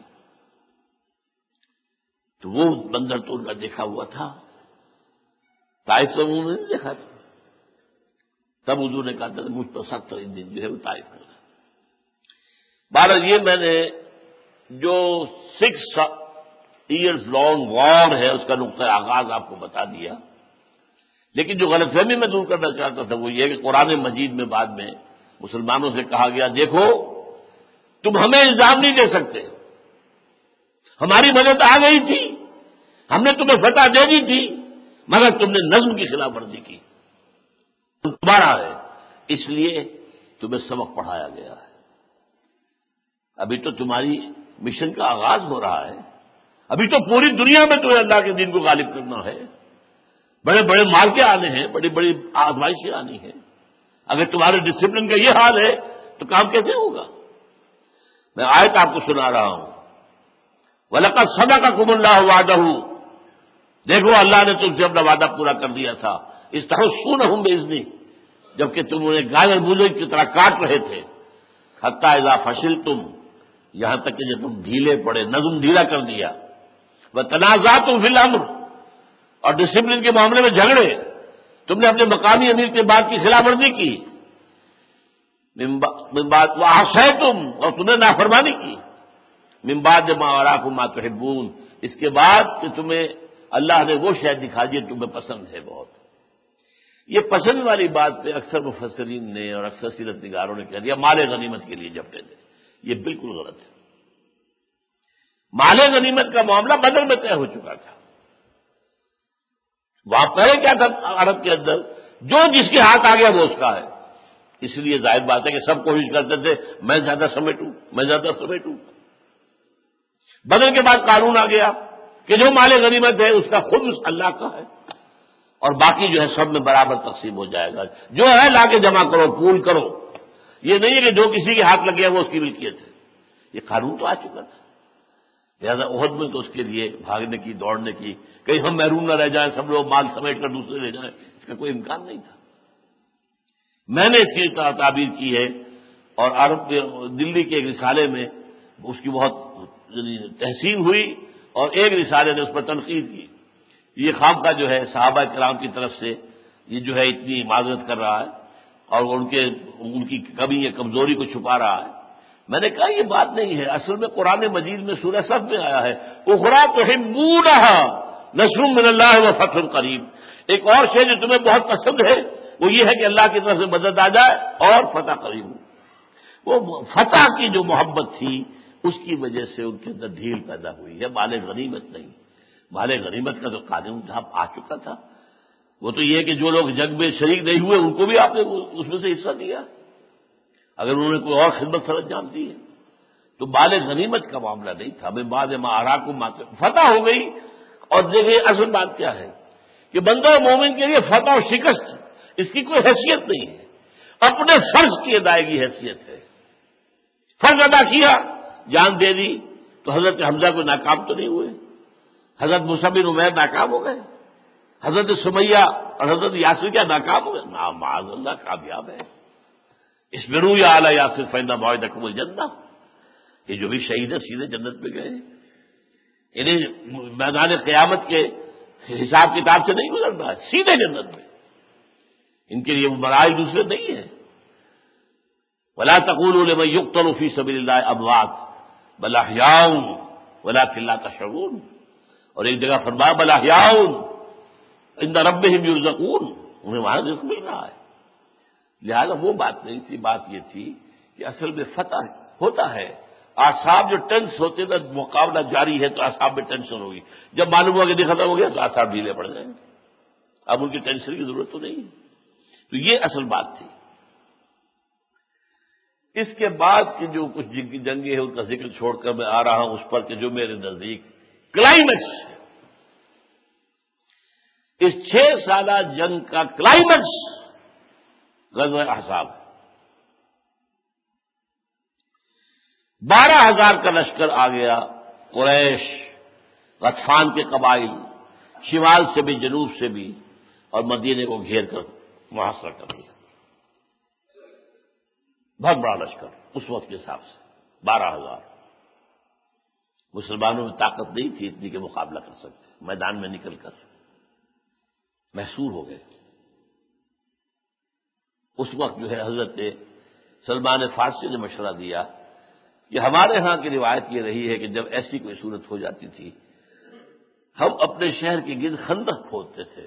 Speaker 2: تو وہ منظر تو ان کا دیکھا ہوا تھا، طائف سے انہوں نے نہیں دیکھا تھا. تب حضور نے کہا تھا مجھ پر سخت ترین دن جو ہے وہ طائف کا. بہرحال یہ میں نے جو سکس ایئرز لانگ وار ہے اس کا نقطۂ آغاز آپ کو بتا دیا. لیکن جو غلط فہمی میں دور کرنا چاہتا تھا وہ یہ کہ قرآن مجید میں بعد میں مسلمانوں سے کہا گیا دیکھو تم ہمیں الزام نہیں دے سکتے، ہماری مدد آ گئی تھی، ہم نے تمہیں فتح دے دی تھی، مگر تم نے نظم کی خلاف ورزی کی، تمہارا ہے، اس لیے تمہیں سبق پڑھایا گیا ہے. ابھی تو تمہاری مشن کا آغاز ہو رہا ہے، ابھی تو پوری دنیا میں تمہیں اللہ کے دین کو غالب کرنا ہے، بڑے بڑے مارکے آنے ہیں، بڑی بڑی آزمائشیں آنی ہیں. اگر تمہارے ڈسپلن کا یہ حال ہے تو کام کیسے ہوگا؟ میں آیت آپ کو سنا رہا ہوں. وَلَقَدْ صَدَقَكُمُ اللَّهُ وَعْدَهُ، دیکھو اللہ نے تم سے اپنا وعدہ پورا کر دیا تھا. اِسْتَحُسُّونَهُم بِإِذْنِهِ، جبکہ تم انہیں گاجر بوجھ کی طرح کاٹ رہے تھے. حَتَّىٰ إِذَا فَشِلْتُمْ، یہاں تک کہ جب تم ڈھیلے پڑے، نظم ڈھیلا کر دیا. وَتَنَازَعْتُمْ فِي الْأَمْرِ، اور ڈسپلن کے معاملے میں جھگڑے، تم نے اپنے مقامی امیر کے بات کی خلاف ورزی کی. من بعد وعصیتم، اور تم نے نافرمانی کی. من بعد ما اراکم ما تحبون، اس کے بعد کہ تمہیں اللہ نے وہ شے دکھا دی تمہیں پسند ہے بہت. یہ پسند والی بات پہ اکثر مفسرین نے اور اکثر سیرت نگاروں نے کہہ دیا مال غنیمت کے لیے جپٹے تھے. یہ بالکل غلط ہے. مال غنیمت کا معاملہ بدر میں طے ہو چکا تھا. وہاں پہلے کیا تھا عرب کے اندر، جو جس کے ہاتھ آ گیا وہ اس کا ہے. اس لیے ظاہر بات ہے کہ سب کوشش کرتے تھے میں زیادہ سمیٹوں میں زیادہ سمیٹوں. بدر کے بعد قانون آ گیا کہ جو مال غنیمت ہے اس کا خود اللہ کا ہے اور باقی جو ہے سب میں برابر تقسیم ہو جائے گا. جو ہے لا کے جمع کرو، پول کرو. یہ نہیں ہے کہ جو کسی کے ہاتھ لگ گیا وہ اس کی ملکیت ہے. یہ قانون تو آ چکا تھا. لہٰذا احد میں تو اس کے لیے بھاگنے کی، دوڑنے کی، کہیں ہم محروم نہ رہ جائیں، سب لوگ مال سمیٹ کر دوسرے لے جائیں، اس کا کوئی امکان نہیں تھا. میں نے اس کی تعبیر کی ہے اور عرب دلی کے ایک رسالے میں اس کی بہت تحسین ہوئی اور ایک رسالے نے اس پر تنقید کی. یہ خام کا جو ہے صحابہ کرام کی طرف سے یہ جو ہے اتنی معذرت کر رہا ہے اور ان کے ان کی کمی یا کمزوری کو چھپا رہا ہے. میں نے کہا یہ بات نہیں ہے. اصل میں قرآن مجید میں سورہ صف میں آیا ہے اخری تحبونها نصر من اللہ وفتح قریب. ایک اور شے جو تمہیں بہت پسند ہے وہ یہ ہے کہ اللہ کی طرف سے مدد آ جائے اور فتح قریب ہو. وہ فتح کی جو محبت تھی اس کی وجہ سے ان کے اندر ڈھیل پیدا ہوئی ہے، مال غنیمت نہیں. مال غنیمت کا تو قانون تھا آ چکا تھا. وہ تو یہ کہ جو لوگ جنگ میں شریک نہیں ہوئے ان کو بھی آپ نے اس میں سے حصہ دیا اگر انہوں نے کوئی اور خدمت سر انجام دی ہے. تو مال غنیمت کا معاملہ نہیں تھا. میں بعد ما اراکم ما فتح ہو گئی. اور دیکھیے اصل بات کیا ہے کہ بندہ مومن کے لیے فتح اور شکست اس کی کوئی حیثیت نہیں ہے، اپنے فرض کی ادائیگی حیثیت ہے. فرض ادا کیا، جان دے دی. تو حضرت حمزہ کو ناکام تو نہیں ہوئے، حضرت مصعب بن عمیر ناکام ہو گئے، حضرت سمیہ اور حضرت یاسر کیا ناکام ہو گئے؟ نا معاذ اللہ کامیاب ہے. اصبروا یا اعلی یاسر فإن موعدکم الجنہ. یہ جو بھی شہید ہے سیدھے جنت میں گئے. انہیں میدان قیامت کے حساب کتاب سے نہیں گزرنا ہے، سیدھے جنت میں. ان کے لیے وہ مراحل دوسرے نہیں ہیں. ولا تقولوا لمن يقتل في سبيل الله اموات بل احياء ولكن لا تشعرون. اور ایک جگہ فرمایا بل احياء عند ربهم يرزقون، انہیں وہاں رزق مل رہا ہے. لہذا وہ بات نہیں تھی. بات یہ تھی کہ اصل میں فتح ہوتا ہے. اعصاب جو ٹینس ہوتے نا، مقابلہ جاری ہے تو اعصاب میں ٹینشن ہوگی. جب معلوم ہوا کہ ختم ہو گیا تو اعصاب ڈھیلے پڑ جائیں گے. اب ان کی ٹینشن کی ضرورت تو نہیں ہے. تو یہ اصل بات تھی. اس کے بعد کی جو کچھ جنگیں ہیں ان کا ذکر چھوڑ کر میں آ رہا ہوں اس پر کہ جو میرے نزدیک کلائمیکس، اس چھ سالہ جنگ کا کلائمیکس غزوہ احزاب ہے۔ بارہ ہزار کا لشکر آ گیا، قریش، غطفان کے قبائل، شمال سے بھی جنوب سے بھی، اور مدینے کو گھیر کر محاصرہ کر دیا۔ بہت بڑا لشکر اس وقت کے حساب سے، بارہ ہزار۔ مسلمانوں میں طاقت نہیں تھی اتنی کہ مقابلہ کر سکتے، میدان میں نکل کر محصور ہو گئے۔ اس وقت جو ہے حضرت سلمان فارسی نے مشورہ دیا کہ ہمارے ہاں کی روایت یہ رہی ہے کہ جب ایسی کوئی صورت ہو جاتی تھی ہم اپنے شہر کے گرد خندق کھودتے تھے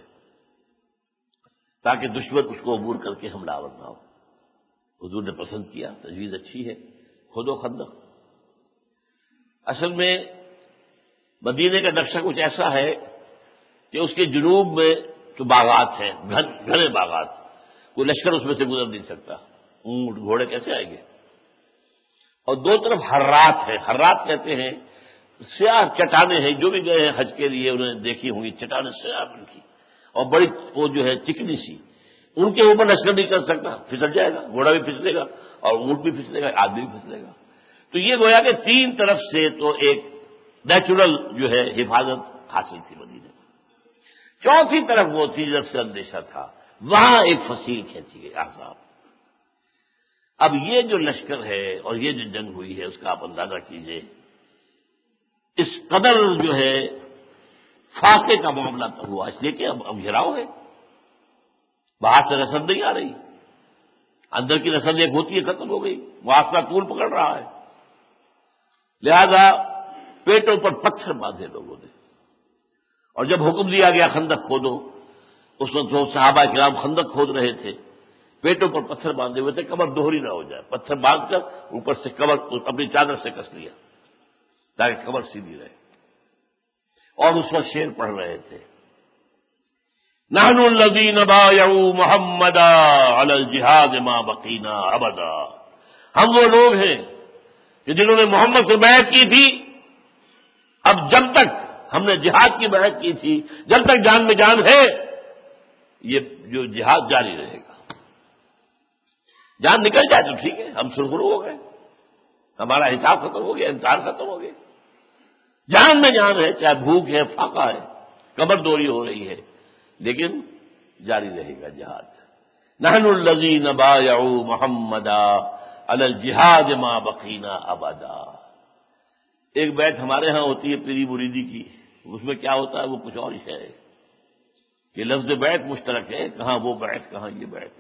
Speaker 2: تاکہ دشمن اس کو عبور کر کے حملہ آور نہ ہو۔ حضور نے پسند کیا، تجویز اچھی ہے، کھودو خندق۔ اصل میں مدینے کا نقشہ کچھ ایسا ہے کہ اس کے جنوب میں جو باغات ہیں، گھنے باغات، کوئی لشکر اس میں سے گزر نہیں سکتا، اونٹ گھوڑے کیسے آئیں گے؟ اور دو طرف حرات ہیں، حرات کہتے ہیں سیاہ چٹانیں ہیں، جو بھی گئے ہیں حج کے لیے انہوں نے دیکھی ہوں گی، چٹانیں سیاہ ان کی، اور بڑی وہ جو ہے چکنی سی، ان کے اوپر لشکر نہیں کر سکتا، پھسل جائے گا، گھوڑا بھی پھسلے گا اور اونٹ بھی پھسلے گا، آدمی بھی پھسلے گا۔ تو یہ گویا کہ تین طرف سے تو ایک نیچرل جو ہے حفاظت حاصل تھی مدینے میں، چوتھی طرف وہ تھی جب سے اندیشہ تھا، وہاں ایک فصیل کھینچی گئی احزاب۔ اب یہ جو لشکر ہے اور یہ جو جنگ ہوئی ہے اس کا آپ اندازہ کیجئے، اس قدر جو ہے فاقے کا معاملہ تو ہوا، اس لیے کہ اب اب گھراؤ ہے، باہر سے رسد نہیں آ رہی، اندر کی رسد ایک ہوتی ہے ختم ہو گئی، واسطہ طول پکڑ رہا ہے، لہذا پیٹوں پر پتھر باندھے لوگوں نے۔ اور جب حکم دیا گیا خندق کھودو، اس وقت جو صحابہ کرام خندق کھود رہے تھے، پیٹوں پر پتھر باندھے ہوئے تھے، کمر دوہری نہ ہو جائے، پتھر باندھ کر اوپر سے کمر اپنی چادر سے کس لیا تاکہ کمر سیدھی رہے، اور اس وقت شعر پڑھ رہے تھے، نحن الذین بایعوا محمدا علی الجہاد ما بقینا ابدا۔ ہم وہ لوگ ہیں کہ جنہوں نے محمد سے بیعت کی تھی، اب جب تک ہم نے جہاد کی بیعت کی تھی، جب تک جان میں جان ہے یہ جو جہاد جاری رہے گا۔ جان نکل جائے تو ٹھیک ہے، ہم سرخرو ہو گئے، ہمارا حساب ختم ہو گیا، امتحان ختم ہو گیا، جان میں جان ہے، چاہے بھوک ہے، فاقہ ہے، کمر دوری ہو رہی ہے، لیکن جاری رہے گا جہاد۔ نحن الذین بایعوا محمدا علی الجہاد ما بقینا ابدا۔ ایک بیعت ہمارے ہاں ہوتی ہے پیری مریدی کی، اس میں کیا ہوتا ہے وہ کچھ اور ہی ہے، کہ لفظ بیعت مشترک ہے، کہاں وہ بیعت کہاں یہ بیعت۔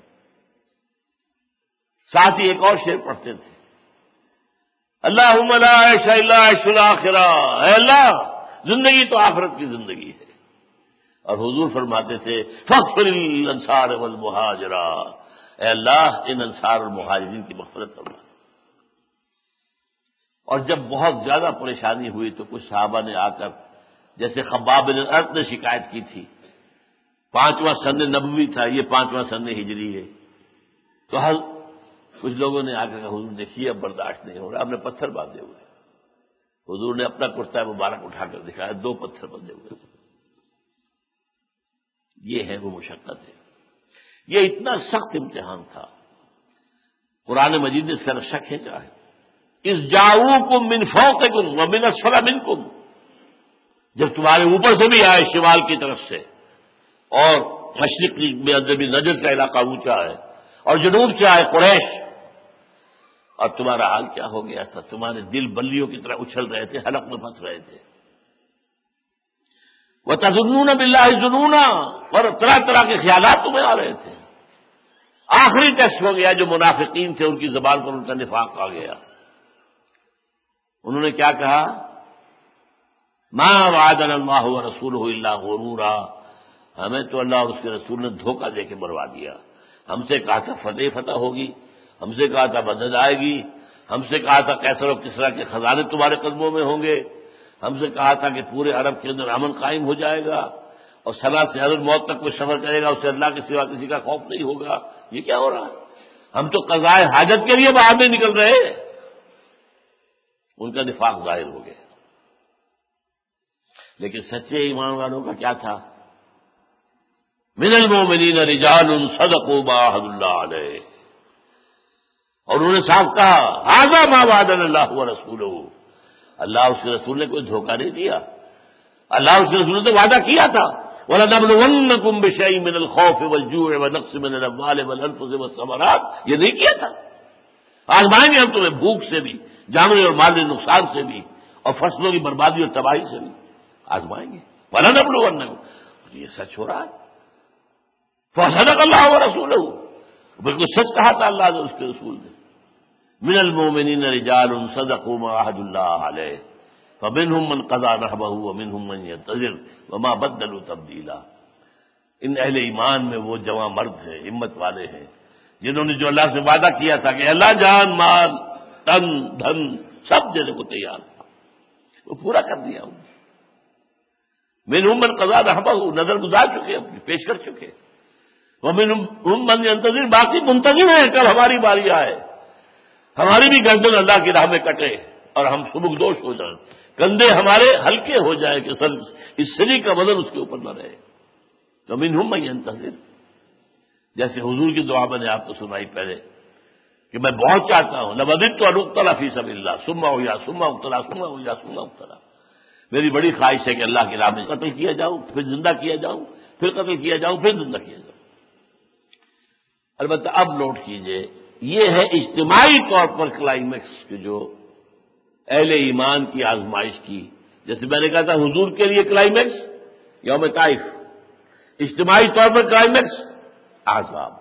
Speaker 2: ساتھ ہی ایک اور شعر پڑھتے تھے، اللہم لا عیش الا عیش الاخرہ، اے اللہ زندگی تو آخرت کی زندگی ہے۔ اور حضور فرماتے تھے فاغفر للانصار والمہاجرہ، اے اللہ ان انصار اور مہاجرین کی مغفرت فرما۔ اور جب بہت زیادہ پریشانی ہوئی تو کچھ صحابہ نے آ کر، جیسے خباب بن الارت نے شکایت کی تھی، پانچواں سن نبوی تھا، یہ پانچواں سن ہجری ہے، تو ہر کچھ لوگوں نے آ کر کہا حضور دیکھیے اب برداشت نہیں ہو رہا، ہم نے پتھر باندھے ہوئے۔ حضور نے اپنا کرتا مبارک اٹھا کر دکھایا، دو پتھر بندھے ہوئے تھے۔ یہ ہے وہ مشقت ہے، یہ اتنا سخت امتحان تھا، قرآن مجید نے اس کا نقشہ کھینچا ہے، اس جاؤکم من فوقکم ومن اسفل منکم، جب تمہارے اوپر سے بھی آئے شمال کی طرف سے، اور مشرق میں اندر بھی نجد کا علاقہ اونچا ہے، اور جنوب سے آئے قریش، اور تمہارا حال کیا ہو گیا تھا، تمہارے دل بلیوں کی طرح اچھل رہے تھے، حلق میں پھنس رہے تھے، وَتَظُنُّونَ بِاللَّهِ ظُنُونًا، اور طرح طرح کے خیالات تمہیں آ رہے تھے۔ آخری ٹیسٹ ہو گیا، جو منافقین تھے ان کی زبان پر ان کا نفاق آ گیا، انہوں نے کیا کہا، مَا وَعَدَنَا اللَّهُ وَرَسُولُهُ إِلَّا غُرُورًا، ہمیں تو اللہ اور اس کے رسول نے دھوکہ دے کے مروا دیا، ہم سے کہا تھا فتح فتح ہوگی، ہم سے کہا تھا مدد آئے گی، ہم سے کہا تھا کیسر و کسریٰ کے خزانے تمہارے قدموں میں ہوں گے، ہم سے کہا تھا کہ پورے عرب کے اندر امن قائم ہو جائے گا، اور سنا سے حضرت موت تک کوئی سفر کرے گا اسے اللہ کے سوا کسی کا خوف نہیں ہوگا، یہ کیا ہو رہا ہے؟ ہم تو قضائے حاجت کے لیے باہر نہیں نکل رہے. ان کا نفاق ظاہر ہو گیا. لیکن سچے ایمان والوں کا کیا تھا؟ من المؤمنین رجال صدقوا ما عاهدوا اللہ علیہ، اور انہوں نے صاف کہا ھذا ما وعدنا اللہ ورسولہ، اللہ اس کے رسول نے کوئی دھوکہ نہیں دیا. اللہ اس کے رسول نے تو وعدہ کیا تھا وَلَنَبْلُوَنَّكُمْ بِشَيْءٍ مِّنَ الْخَوْفِ وَالْجُوعِ وَنَقْصٍ مِّنَ الْأَمْوَالِ وَالْأَنفُسِ وَالثَّمَرَاتِ، یہ نہیں کیا تھا. آزمائیں گے ہم تمہیں بھوک سے بھی، جانور اور مال کے نقصان سے بھی، اور فصلوں کی بربادی اور تباہی سے بھی آزمائیں گے. وَلَنَبْلُوَنَّكُمْ، یہ سچ ہو رہا ہے. فَصَدَقَ اللَّهُ وَرَسُولُهُ، بالکل سچ کہا تھا اللہ نے اس کے رسول نے. من المؤمنین رجال صدقوا ما عاهدوا اللہ علیہ فمنهم من قضى نحبه ومنهم من ينتظر وما بدلوا تبدیلا. ان اہل ایمان میں وہ جوان مرد ہیں، ہمت والے ہیں، جنہوں نے جو اللہ سے وعدہ کیا تھا کہ اللہ جان مال تن دھن سب دینے کو تیار تھا، وہ پورا کر دیا. منهم من قضى نحبه، نظر گزار چکے، اپنی پیش کر چکے. ومنهم من ينتظر، باقی منتظر ہیں کل ہماری باری آئے، ہماری بھی گردن اللہ کی راہ میں کٹے اور ہم سبکدوش ہو جائیں، کندھے ہمارے ہلکے ہو جائیں کہ سر اس سری کا وزن اس کے اوپر نہ رہے. تو منہم من ینتظر، جیسے حضور کی دعا میں نے آپ کو سنائی پہلے کہ میں بہت چاہتا ہوں لوددت ان اقتل فی سبیل اللہ ثم احیا ثم اقتل ثم احیا ثم اقتل، میری بڑی خواہش ہے کہ اللہ کی راہ میں قتل کیا جاؤں، پھر زندہ کیا جاؤں، پھر قتل کیا جاؤں، پھر زندہ کیا جاؤں. البتہ اب نوٹ کیجئے، یہ ہے اجتماعی طور پر کلائمیکس کہ جو اہل ایمان کی آزمائش کی. جیسے میں نے کہا تھا حضور کے لیے کلائمیکس یوم طائف، اجتماعی طور پر کلائمیکس احزاب.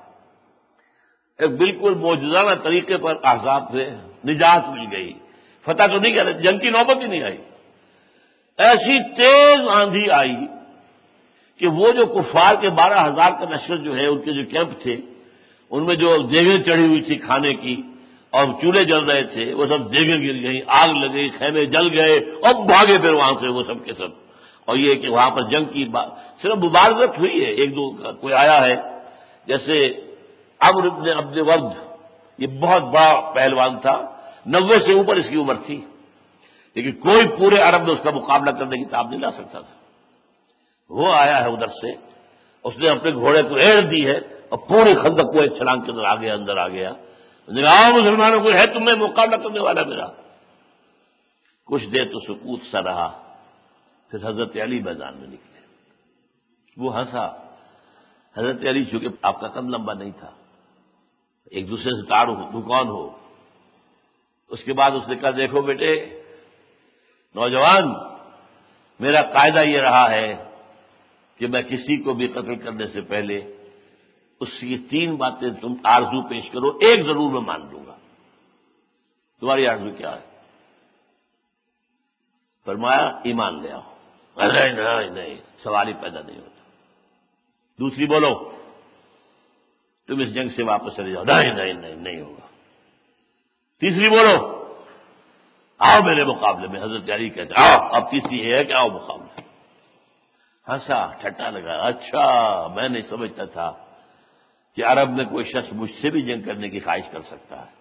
Speaker 2: ایک بالکل معجزانہ طریقے پر احزاب سے نجات مل گئی، فتح تو نہیں کہہ رہے، جنگ کی نوبت ہی نہیں آئی. ایسی تیز آندھی آئی کہ وہ جو کفار کے بارہ ہزار کا لشکر جو ہے، ان کے جو کیمپ تھے، ان میں جو دیگیں چڑھی ہوئی تھی کھانے کی اور چولہے جل رہے تھے، وہ سب دیگیں گر گئی، آگ لگئی، خیمے جل گئے اور بھاگے پھر وہاں سے وہ سب کے سب. اور یہ کہ وہاں پر جنگ کی با... صرف مبارزت ہوئی ہے، ایک دو کوئی آیا ہے جیسے عمرو بن عبد ود، یہ بہت بڑا پہلوان تھا، نوے سے اوپر اس کی عمر تھی، لیکن کوئی پورے عرب میں اس کا مقابلہ کرنے کی تاب نہیں لا سکتا تھا. وہ آیا ہے ادھر سے، اس نے اپنے گھوڑے کو ایڑ دی ہے اور پورے خندق کو ایک چھلانگ کے اندر آ گیا، اندر آ گیا. آؤ مسلمانوں کو ہے تمہیں مقابلہ کرنے والا میرا. کچھ دیر تو سکوت سا رہا، پھر حضرت علی میدان میں نکلے. وہ ہنسا. حضرت علی چونکہ آپ کا قد لمبا نہیں تھا، ایک دوسرے سے تار ہو دکان ہو. اس کے بعد اس نے کہا دیکھو بیٹے نوجوان، میرا قاعدہ یہ رہا ہے کہ میں کسی کو بھی قتل کرنے سے پہلے اس کی تین باتیں تم آرزو پیش کرو، ایک ضرور میں مان لوں گا. تمہاری آرزو کیا ہے؟ فرمایا ایمان لے آؤ. نہیں نہیں نہیں، سوال ہی پیدا نہیں ہوتا. دوسری بولو تم اس جنگ سے واپس چلے جاؤ. نہیں نہیں نہیں نہیں ہوگا. تیسری بولو آؤ میرے مقابلے میں. حضرت علی کہتے آؤ. اب تیسری یہ ہے کہ آؤ مقابلے. ہنسا، ٹھٹا لگا. اچھا میں نہیں سمجھتا تھا کہ عرب میں کوئی شخص مجھ سے بھی جنگ کرنے کی خواہش کر سکتا ہے.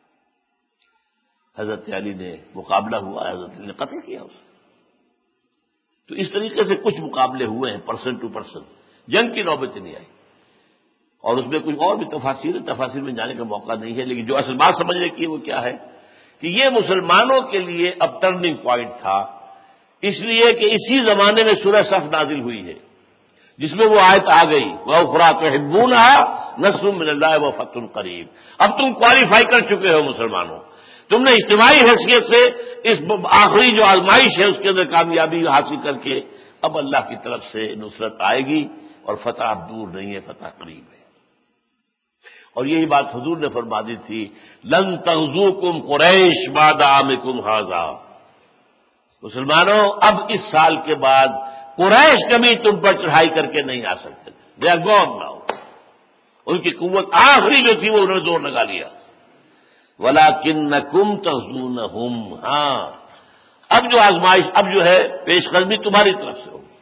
Speaker 2: حضرت علی نے مقابلہ ہوا، حضرت علی نے قتل کیا اسے. تو اس طریقے سے کچھ مقابلے ہوئے ہیں پرسن ٹو پرسن، جنگ کی نوبت نہیں آئی. اور اس میں کچھ اور بھی تفاصیر تفاصیر میں جانے کا موقع نہیں ہے، لیکن جو اصل بات سمجھنے کی وہ کیا ہے کہ یہ مسلمانوں کے لیے اب ٹرننگ پوائنٹ تھا، اس لیے کہ اسی زمانے میں سورہ صف نازل ہوئی ہے جس میں وہ آیت آ گئی وَأُخْرَىٰ تُحِبُّونَهَا نَصْرٌ مِّنَ اللَّهِ وَفَتْحٌ قَرِیب. اب تم کوالیفائی کر چکے ہو مسلمانوں، تم نے اجتماعی حیثیت سے اس آخری جو آزمائش ہے اس کے اندر کامیابی حاصل کر کے اب اللہ کی طرف سے نصرت آئے گی اور فتح اب دور نہیں ہے، فتح قریب ہے. اور یہی بات حضور نے فرما دی تھی لن تغزوکم قریش بعد عامکم ھذا. مسلمانوں اب اس سال کے بعد قریش کبھی تم پر چڑھائی کر کے نہیں آ سکتے تھے. They are gone now. ان کی قوت آخری جو تھی وہ انہوں نے زور لگا لیا. وَلَٰكِنَّكُمْ تَغْزُونَهُمْ. ہاں اب جو آزمائش، اب جو ہے پیش قدمی تمہاری طرف سے ہوگی.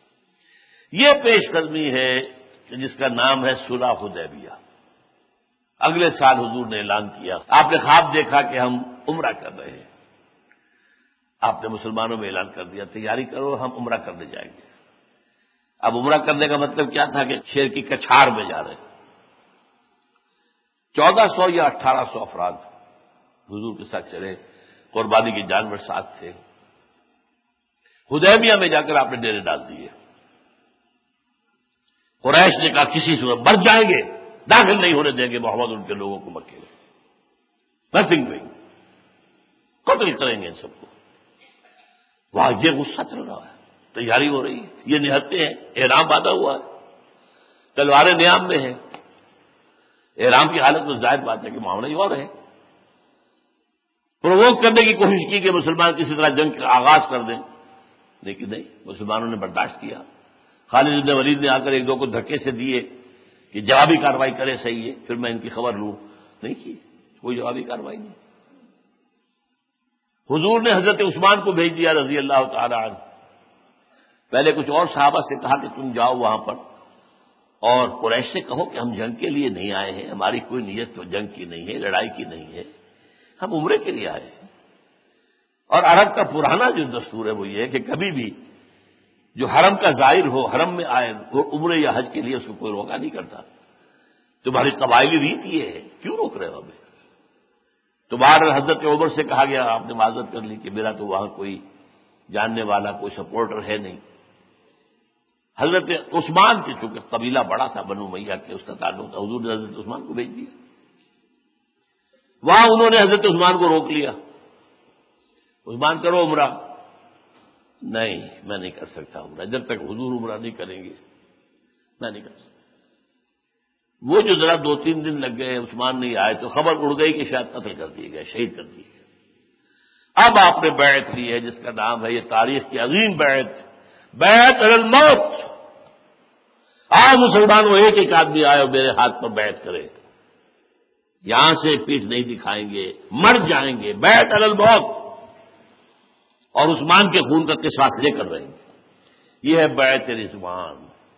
Speaker 2: یہ پیش قدمی ہے کہ جس کا نام ہے صلح حدیبیہ. اگلے سال حضور نے اعلان کیا، آپ نے خواب دیکھا کہ ہم عمرہ کر رہے ہیں، آپ نے مسلمانوں میں اعلان کر دیا تیاری کرو ہم عمرہ کرنے جائیں گے۔ اب عمرہ کرنے کا مطلب کیا تھا کہ شیر کی کچھاڑ میں جا رہے ہیں۔ چودہ سو یا اٹھارہ سو افراد حضور کے ساتھ چلے، قربانی کے جانور ساتھ تھے۔ حدیبیہ میں جا کر آپ نے ڈیرے ڈال دیے۔ قریش نے کہا کسی صورت مر جائیں گے، داخل نہیں ہونے دیں گے محمد ان کے لوگوں کو مکے میں، نتھنگ ڈوئنگ، قتل کریں گے ان سب کو۔ وہاں یہ غصہ چل رہا ہے، تیاری ہو رہی ہے، یہ نہتے ہیں، احرام باندھا ہوا ہے، تلواریں نیام میں ہیں، احرام کی حالت میں ظاہر بات ہے کہ معاملہ ہی اور ہے۔ پرووک کرنے کی کوشش کی کہ مسلمان کسی طرح جنگ کا آغاز کر دیں، لیکن نہیں، مسلمانوں نے برداشت کیا۔ خالد بن ولید نے آ کر ایک دو کو دھکے سے دیے کہ جوابی کارروائی کرے، صحیح ہے، پھر میں ان کی خبر لوں، نہیں کی، کوئی جوابی کارروائی نہیں۔ حضور نے حضرت عثمان کو بھیج دیا رضی اللہ تعالی عنہ، پہلے کچھ اور صحابہ سے کہا کہ تم جاؤ وہاں پر اور قریش سے کہو کہ ہم جنگ کے لیے نہیں آئے ہیں، ہماری کوئی نیت تو جنگ کی نہیں ہے، لڑائی کی نہیں ہے، ہم عمرے کے لیے آئے ہیں۔ اور عرب کا پرانا جو دستور ہے وہ یہ ہے کہ کبھی بھی جو حرم کا زائر ہو، حرم میں آئے، وہ عمرے یا حج کے لیے اس کو کوئی روکا نہیں کرتا۔ تمہاری قبائلی ریت یہ ہے، کیوں روک رہے ہو ہمیں؟ تو باہر حضرت عمر سے کہا گیا، آپ نے معذرت کر لی کہ میرا تو وہاں کوئی جاننے والا، کوئی سپورٹر ہے نہیں۔ حضرت عثمان کے چونکہ قبیلہ بڑا تھا، بنو امیہ کے، اس کا تعلق تھا، حضور نے حضرت عثمان کو بھیج دیا۔ وہاں انہوں نے حضرت عثمان کو روک لیا، عثمان کرو عمرہ۔ نہیں، میں نہیں کر سکتا عمرہ، جب تک حضور عمرہ نہیں کریں گے میں نہیں کر سکتا۔ وہ جو ذرا دو تین دن لگ گئے، عثمان نہیں آئے تو خبر اڑ گئی کہ شاید قتل کر دیے گئے، شہید کر دیے گئے۔ اب آپ نے بیعت لی ہے جس کا نام ہے، یہ تاریخ کی عظیم بیعت، بیعت علی الموت۔ آج مسلمانوں ایک ایک آدمی آئے اور میرے ہاتھ پر بیعت کرے، یہاں سے پیٹھ نہیں دکھائیں گے، مر جائیں گے، بیعت علی الموت، اور عثمان کے خون کا قصاص لے کر رہیں گے۔ یہ ہے بیعت رضوان،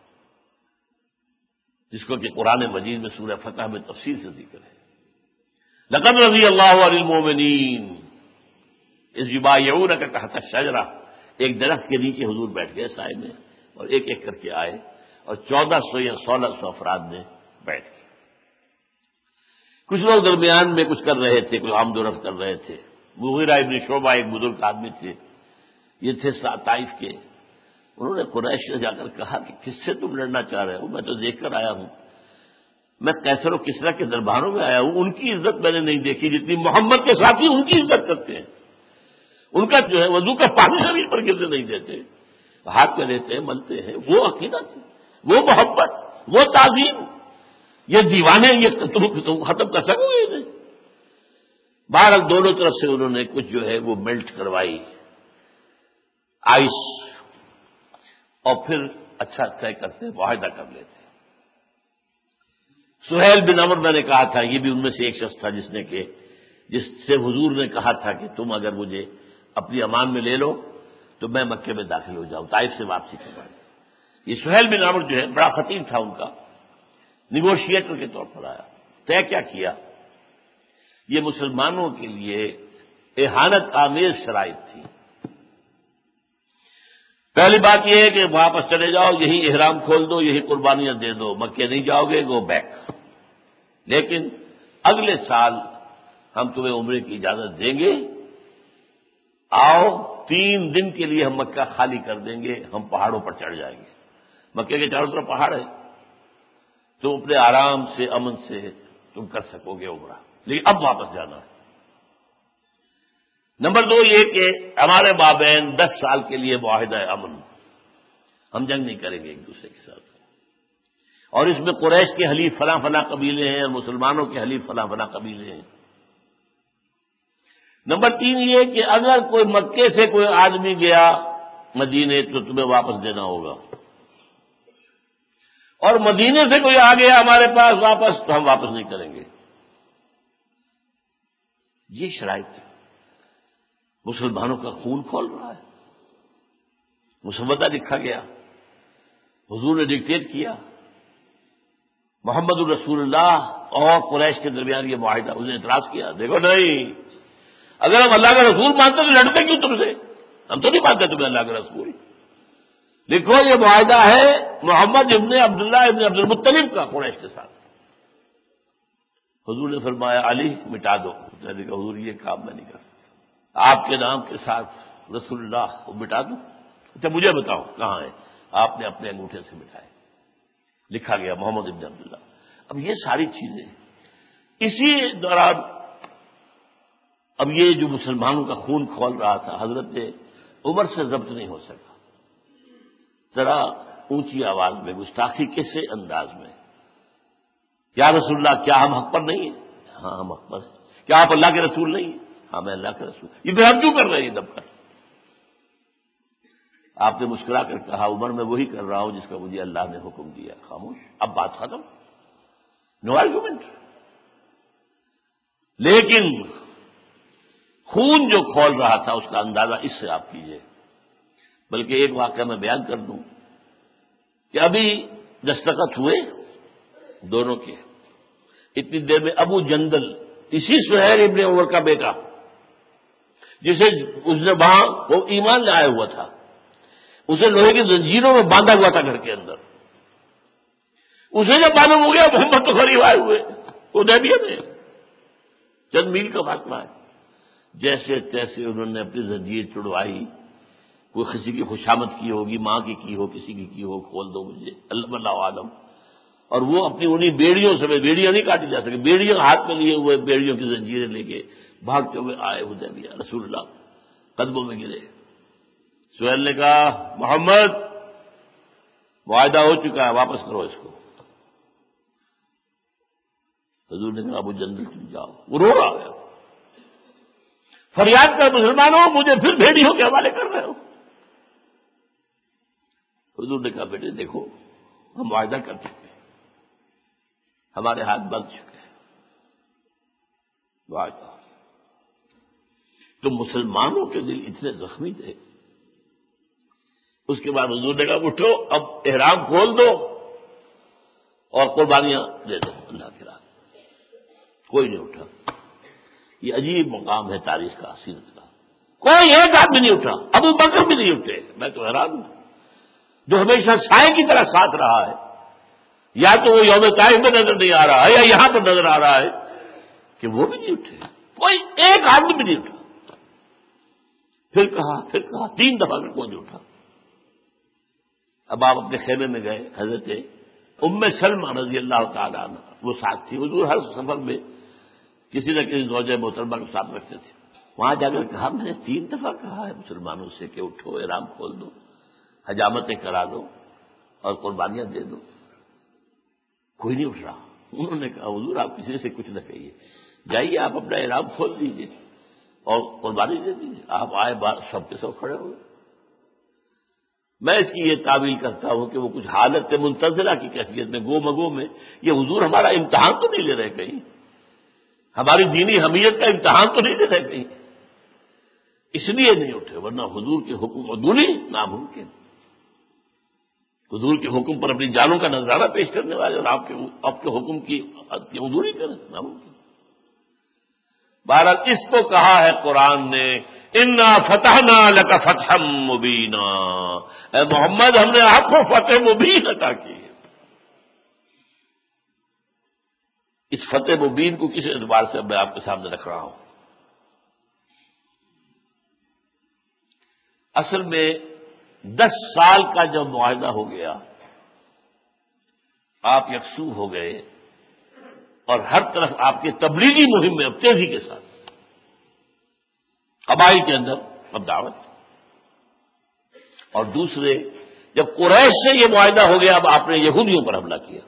Speaker 2: جس کو کہ قرآن مجید میں سورہ فتح میں تفصیل سے ذکر ہے۔ لقد رضی اللہ عن المؤمنین اذ یبایعونک تحت الشجرہ، ایک درخت کے نیچے حضور بیٹھ گئے سائے میں، اور ایک ایک کر کے آئے، اور چودہ سو یا سولہ سو افراد نے بیٹھ گئے۔ کچھ لوگ درمیان میں کچھ کر رہے تھے، کوئی آمد و رفت کر رہے تھے۔ مغیرہ ابن شعبہ ایک بزرگ آدمی تھے، یہ تھے طائف کے، انہوں نے قریش سے جا کر کہا کہ کس سے تم لڑنا چاہ رہے ہو؟ میں تو دیکھ کر آیا ہوں، میں قیصر و کسریٰ کے درباروں میں آیا ہوں، ان کی عزت میں نے نہیں دیکھی جتنی محمد کے ساتھی ان کی عزت کرتے ہیں۔ ان کا جو ہے وضو کا پانی شریر پر گرنے نہیں دیتے، ہاتھ میں لیتے ہیں، ملتے ہیں، وہ عقیدت، وہ محبت، وہ تعظیم، یہ دیوانے، یہ تم ختم کر سکو گے نہیں۔ بہرحال دونوں طرف سے انہوں نے کچھ جو ہے وہ میلٹ کروائی آئس، اور پھر اچھا طے کرتے، معاہدہ کر لیتے۔ سہیل بن عمر میں نے کہا تھا، یہ بھی ان میں سے ایک شخص تھا جس نے کہ جس سے حضور نے کہا تھا کہ تم اگر مجھے اپنی امان میں لے لو تو میں مکے میں داخل ہو جاؤں، طائف سے واپسی کروا دیں۔ یہ سہیل بن عمر جو ہے بڑا خطیر تھا ان کا، نیگوشیٹر کے طور پر آیا۔ طے کیا کیا؟ یہ مسلمانوں کے لیے اہانت آمیز شرائط تھی۔ پہلی بات یہ ہے کہ واپس چلے جاؤ، یہی احرام کھول دو، یہی قربانیاں دے دو، مکے نہیں جاؤ گے، گو بیک، لیکن اگلے سال ہم تمہیں عمرے کی اجازت دیں گے، آؤ تین دن کے لیے ہم مکہ خالی کر دیں گے، ہم پہاڑوں پر چڑھ جائیں گے، مکے کے چاروں طرف پہاڑ ہے، تم اپنے آرام سے امن سے تم کر سکو گے عمرہ، لیکن اب واپس جانا ہے۔ نمبر دو یہ کہ ہمارے مابین دس سال کے لیے معاہدہ امن، ہم جنگ نہیں کریں گے ایک دوسرے کے ساتھ، اور اس میں قریش کے حلیف فلاں فلاں قبیلے ہیں اور مسلمانوں کے حلیف فلاں فلاں قبیلے ہیں۔ نمبر تین یہ کہ اگر کوئی مکے سے کوئی آدمی گیا مدینے تو تمہیں واپس دینا ہوگا، اور مدینے سے کوئی آ گیا ہمارے پاس واپس تو ہم واپس نہیں کریں گے۔ یہ شرائط مسلمانوں کا خون کھول رہا ہے، مسودہ لکھا گیا، حضور نے ڈکٹیٹ کیا، محمد الرسول اللہ اور قریش کے درمیان یہ معاہدہ، اس نے اعتراض کیا، دیکھو نہیں، اگر ہم اللہ کا رسول مانتے تو لڑتے کیوں تم سے؟ ہم تو نہیں مانتے تمہیں اللہ کا رسول۔ لکھو یہ معاہدہ ہے محمد ابن عبداللہ ابن عبد المطلب کا قریش کے ساتھ۔ حضور نے فرمایا علی مٹا دو۔ میں نے کہا حضور یہ کام میں نہیں کر سکتا، آپ کے نام کے ساتھ رسول اللہ کو مٹا دوں؟ اچھا مجھے بتاؤ کہاں ہے؟ آپ نے اپنے انگوٹھے سے مٹائے، لکھا گیا محمد ابن عبداللہ۔ اب یہ ساری چیزیں اسی دوران، اب یہ جو مسلمانوں کا خون کھول رہا تھا، حضرت عمر سے ضبط نہیں ہو سکا، ذرا اونچی آواز میں گستاخی کیسے انداز میں، یا رسول اللہ کیا ہم حق پر نہیں ہیں؟ ہاں ہم حق پر ہیں۔ کیا آپ اللہ کے رسول نہیں ہیں؟ ہاں میں اللہ کے رسول۔ یہ پھر ہم کیوں کر رہے ہیں دب کر؟ آپ نے مسکرا کر کہا عمر میں وہی کر رہا ہوں جس کا مجھے اللہ نے حکم دیا۔ خاموش، اب بات ختم، نو آرگومنٹ۔ لیکن خون جو کھول رہا تھا اس کا اندازہ اس سے آپ کیجئے۔ بلکہ ایک واقعہ میں بیان کر دوں کہ ابھی دستخط ہوئے دونوں کے، اتنی دیر میں ابو جندل، اسی سہیل ابن عمر کا بیٹا، جسے اس نے وہاں وہ ایمان لایا ہوا تھا، اسے لوہے کی زنجیروں میں باندھا ہوا تھا گھر کے اندر، اسے جب معلوم ہو گیا محمد تو قریب آئے ہوئے حدیبیہ میں، چند میل کا فاصلہ ہے، جیسے تیسے انہوں نے اپنی زنجیر چھڑوائی، کوئی کسی کی خوشامد کی ہوگی، ماں کی کی ہو، کسی کی کی ہو، کھول دو مجھے، اللہ عالم۔ اور وہ اپنی انہیں بیڑیوں سے، بیڑیاں نہیں کاٹی جا سکتی، بیڑیاں ہاتھ میں لیے ہوئے، بیڑیوں کی زنجیریں لے کے بھاگتے ہوئے آئے حدیبیہ، رسول اللہ قدموں میں گرے۔ سہیل نے کہا محمد معاہدہ ہو چکا ہے، واپس کرو اس کو۔ حضور نے کہا ابو جندل تم جاؤ۔ وہ رو رہا ہے، فریاد کر مسلمانوں مجھے پھر بھیڑیوں کے حوالے کر رہے ہو۔ حضور نے کہا بیٹے دیکھو ہم معاہدہ کر چکے ہیں، ہمارے ہاتھ بندھ چکے ہیں، معاہدہ۔ تو مسلمانوں کے دل اتنے زخمی تھے۔ اس کے بعد حضور نے کہا اٹھو اب احرام کھول دو اور قربانیاں دے دو اللہ کے راہ۔ کوئی نہیں اٹھا۔ یہ عجیب مقام ہے تاریخ کا، سیرت کا، کوئی ایک آدمی نہیں اٹھا، ابو بکر بھی نہیں اٹھے۔ میں تو حیران ہوں، جو ہمیشہ سائے کی طرح ساتھ رہا ہے، یا تو وہ یوم طائف میں نظر نہیں آ رہا ہے یا یہاں پر نظر آ رہا ہے کہ وہ بھی نہیں اٹھے، کوئی ایک آدمی بھی نہیں اٹھا۔ پھر کہا پھر کہا تین دفعہ میں کوئی نہیں اٹھا۔ اب آپ اپنے خیمے میں گئے، حضرت ام سلمہ رضی اللہ تعالیٰ عنہ وہ ساتھ تھی، حضور ہر سفر میں کسی نہ کسی زوجہ محترمہ کو ساتھ رکھتے تھے۔ وہاں جا کر کہا میں نے تین دفعہ کہا ہے مسلمانوں سے کہ اٹھو احرام کھول دو، حجامتیں کرا دو اور قربانیاں دے دو، کوئی نہیں اٹھ رہا۔ انہوں نے کہا حضور آپ کسی سے کچھ نہ کہیے، جائیے آپ اپنا احرام کھول دیجیے اور قربانی دے دیجیے۔ آپ آئے بار سب کے سب کھڑے ہوئے۔ میں اس کی یہ تعویل کرتا ہوں کہ وہ کچھ حالت منتظرہ کی کیفیت میں، گو مگو میں، یہ حضور ہمارا امتحان تو نہیں لے رہے کہیں، ہماری دینی حمیت کا امتحان تو نہیں لے رہے کہیں، اس لیے نہیں اٹھے، ورنہ حضور کے حکم عدولی ناممکن، حضور کے حکم پر اپنی جانوں کا نظارہ پیش کرنے والے اور آپ کے آپ کے حکم کی عدولی کریں ناممکن۔ بہرحال اس کو کہا ہے قرآن نے انا فتحنا لک فتحا مبینا، اے محمد ہم نے آپ کو فتح مبین عطا کی ہے۔ اس فتح مبین کو کس اعتبار سے میں آپ کے سامنے رکھ رہا ہوں؟ اصل میں دس سال کا جب معاہدہ ہو گیا، آپ یکسو ہو گئے اور ہر طرف آپ کی تبلیغی مہم میں اب تیزی کے ساتھ قبائل کے اندر اب دعوت، اور دوسرے جب قریش سے یہ معاہدہ ہو گیا اب آپ نے یہودیوں پر حملہ کیا۔